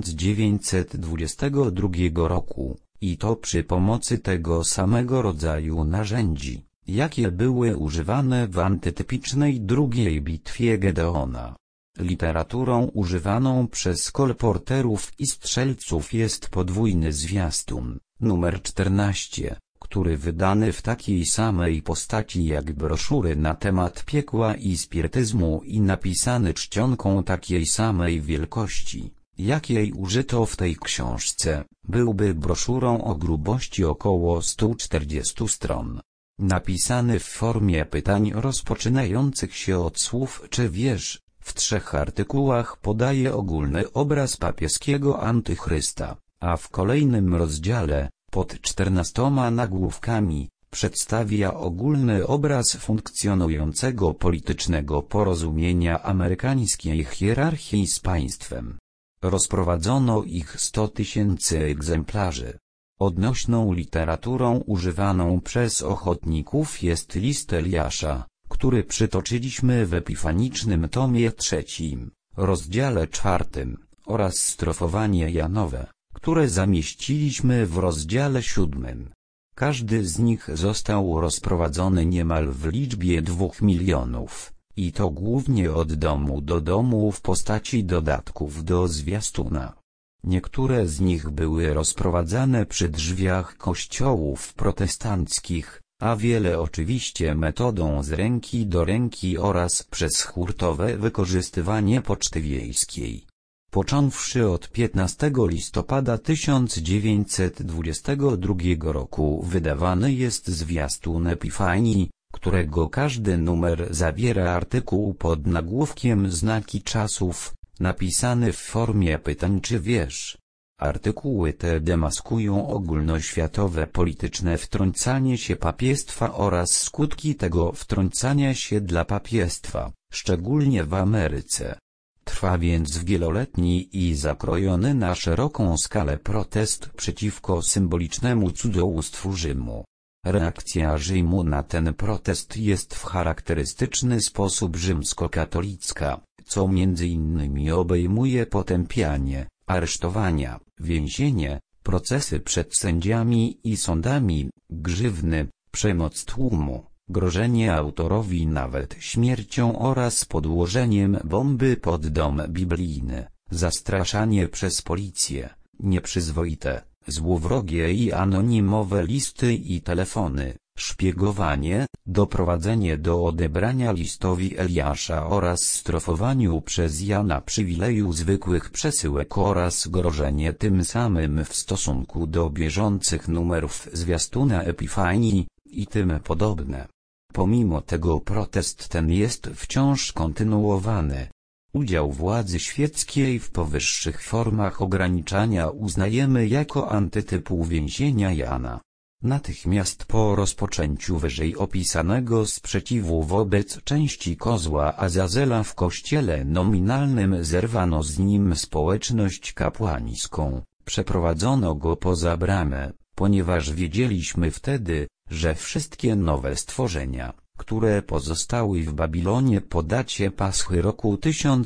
1922 roku, i to przy pomocy tego samego rodzaju narzędzi, jakie były używane w antytypicznej drugiej bitwie Gedeona. Literaturą używaną przez kolporterów i strzelców jest podwójny zwiastun, numer 14, który wydany w takiej samej postaci jak broszury na temat piekła i spirytyzmu i napisany czcionką takiej samej wielkości, jakiej użyto w tej książce, byłby broszurą o grubości około 140 stron. Napisany w formie pytań rozpoczynających się od słów czy wiesz, w 3 artykułach podaje ogólny obraz papieskiego antychrysta, a w kolejnym rozdziale, pod 14 nagłówkami, przedstawia ogólny obraz funkcjonującego politycznego porozumienia amerykańskiej hierarchii z państwem. Rozprowadzono ich 100 000 egzemplarzy. Odnośną literaturą używaną przez ochotników jest list Eliasza, który przytoczyliśmy w epifanicznym tomie 3, rozdziale 4, oraz strofowanie Janowe, które zamieściliśmy w rozdziale 7. Każdy z nich został rozprowadzony niemal w liczbie 2 milionów, i to głównie od domu do domu w postaci dodatków do zwiastuna. Niektóre z nich były rozprowadzane przy drzwiach kościołów protestanckich, a wiele oczywiście metodą z ręki do ręki oraz przez hurtowe wykorzystywanie poczty wiejskiej. Począwszy od 15 listopada 1922 roku wydawany jest zwiastun Epifanii, którego każdy numer zawiera artykuł pod nagłówkiem Znaki czasów, napisany w formie pytań czy wiesz. Artykuły te demaskują ogólnoświatowe polityczne wtrącanie się papiestwa oraz skutki tego wtrącania się dla papiestwa, szczególnie w Ameryce. Trwa więc wieloletni i zakrojony na szeroką skalę protest przeciwko symbolicznemu cudzołóstwu Rzymu. Reakcja Rzymu na ten protest jest w charakterystyczny sposób rzymskokatolicka, co m.in. obejmuje potępianie, aresztowania, więzienie, procesy przed sędziami i sądami, grzywny, przemoc tłumu, grożenie autorowi nawet śmiercią oraz podłożeniem bomby pod dom biblijny, zastraszanie przez policję, nieprzyzwoite, złowrogie i anonimowe listy i telefony, szpiegowanie, doprowadzenie do odebrania listowi Eliasza oraz strofowaniu przez Jana przywileju zwykłych przesyłek oraz grożenie tym samym w stosunku do bieżących numerów zwiastuna Epifanii, i tym podobne. Pomimo tego protest ten jest wciąż kontynuowany. Udział władzy świeckiej w powyższych formach ograniczania uznajemy jako antytyp uwięzienia Jana. Natychmiast po rozpoczęciu wyżej opisanego sprzeciwu wobec części kozła Azazela w kościele nominalnym zerwano z nim społeczność kapłańską, przeprowadzono go poza bramę, ponieważ wiedzieliśmy wtedy, że wszystkie nowe stworzenia, które pozostały w Babilonie po dacie Paschy roku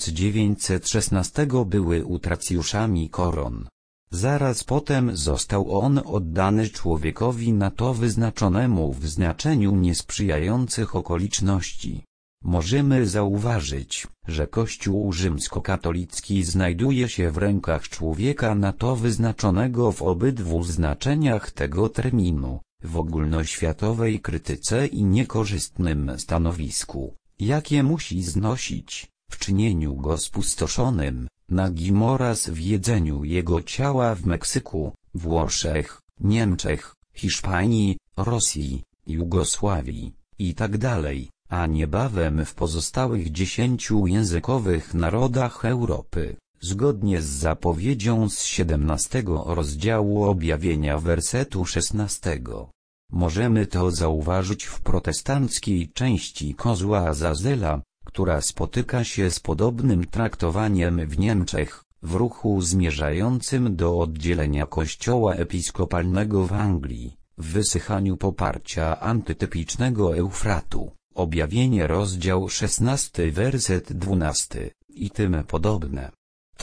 1916 były utracjuszami koron. Zaraz potem został on oddany człowiekowi na to wyznaczonemu w znaczeniu niesprzyjających okoliczności. Możemy zauważyć, że Kościół rzymskokatolicki znajduje się w rękach człowieka na to wyznaczonego w obydwu znaczeniach tego terminu, w ogólnoświatowej krytyce i niekorzystnym stanowisku, jakie musi znosić, w czynieniu go spustoszonym, nagim oraz w jedzeniu jego ciała w Meksyku, Włoszech, Niemczech, Hiszpanii, Rosji, Jugosławii, itd., a niebawem w pozostałych 10 językowych narodach Europy, zgodnie z zapowiedzią z 17 rozdziału Objawienia wersetu 16. Możemy to zauważyć w protestanckiej części kozła Azazela, która spotyka się z podobnym traktowaniem w Niemczech, w ruchu zmierzającym do oddzielenia kościoła episkopalnego w Anglii, w wysychaniu poparcia antytypicznego Eufratu, Objawienie rozdział 16 werset 12, i tym podobne. To,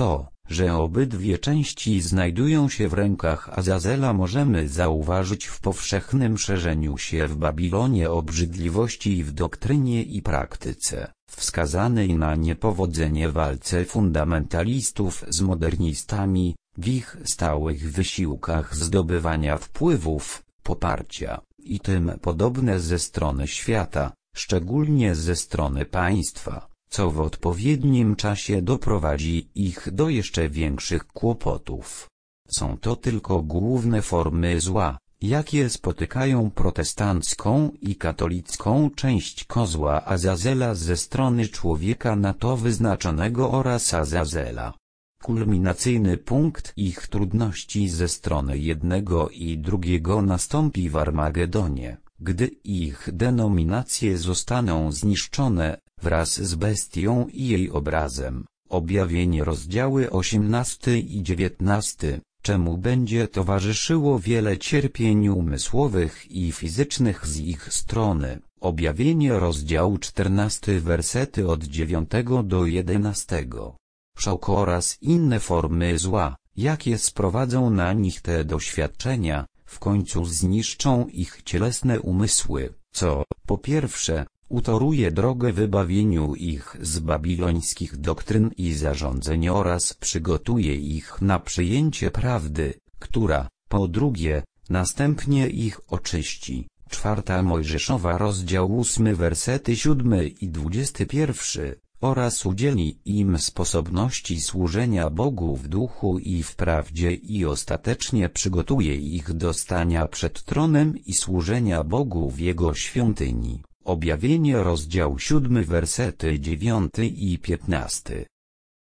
że obydwie części znajdują się w rękach Azazela, możemy zauważyć w powszechnym szerzeniu się w Babilonie obrzydliwości w doktrynie i praktyce, wskazanej na niepowodzenie walce fundamentalistów z modernistami, w ich stałych wysiłkach zdobywania wpływów, poparcia i tym podobne ze strony świata, szczególnie ze strony państwa, co w odpowiednim czasie doprowadzi ich do jeszcze większych kłopotów. Są to tylko główne formy zła, jakie spotykają protestancką i katolicką część kozła Azazela ze strony człowieka na to wyznaczonego oraz Azazela. Kulminacyjny punkt ich trudności ze strony jednego i drugiego nastąpi w Armagedonie, gdy ich denominacje zostaną zniszczone, wraz z bestią i jej obrazem. Objawienie rozdziały 18 i 19, czemu będzie towarzyszyło wiele cierpień umysłowych i fizycznych z ich strony. Objawienie rozdział 14 wersety od 9 do 11. Szok oraz inne formy zła, jakie sprowadzą na nich te doświadczenia, w końcu zniszczą ich cielesne umysły, co, po pierwsze, utoruje drogę wybawieniu ich z babilońskich doktryn i zarządzeń oraz przygotuje ich na przyjęcie prawdy, która, po drugie, następnie ich oczyści. 4 Mojżeszowa rozdział 8 wersety 7 i 21, oraz udzieli im sposobności służenia Bogu w duchu i w prawdzie i ostatecznie przygotuje ich do stania przed tronem i służenia Bogu w Jego świątyni. Objawienie rozdział 7 wersety 9 i 15.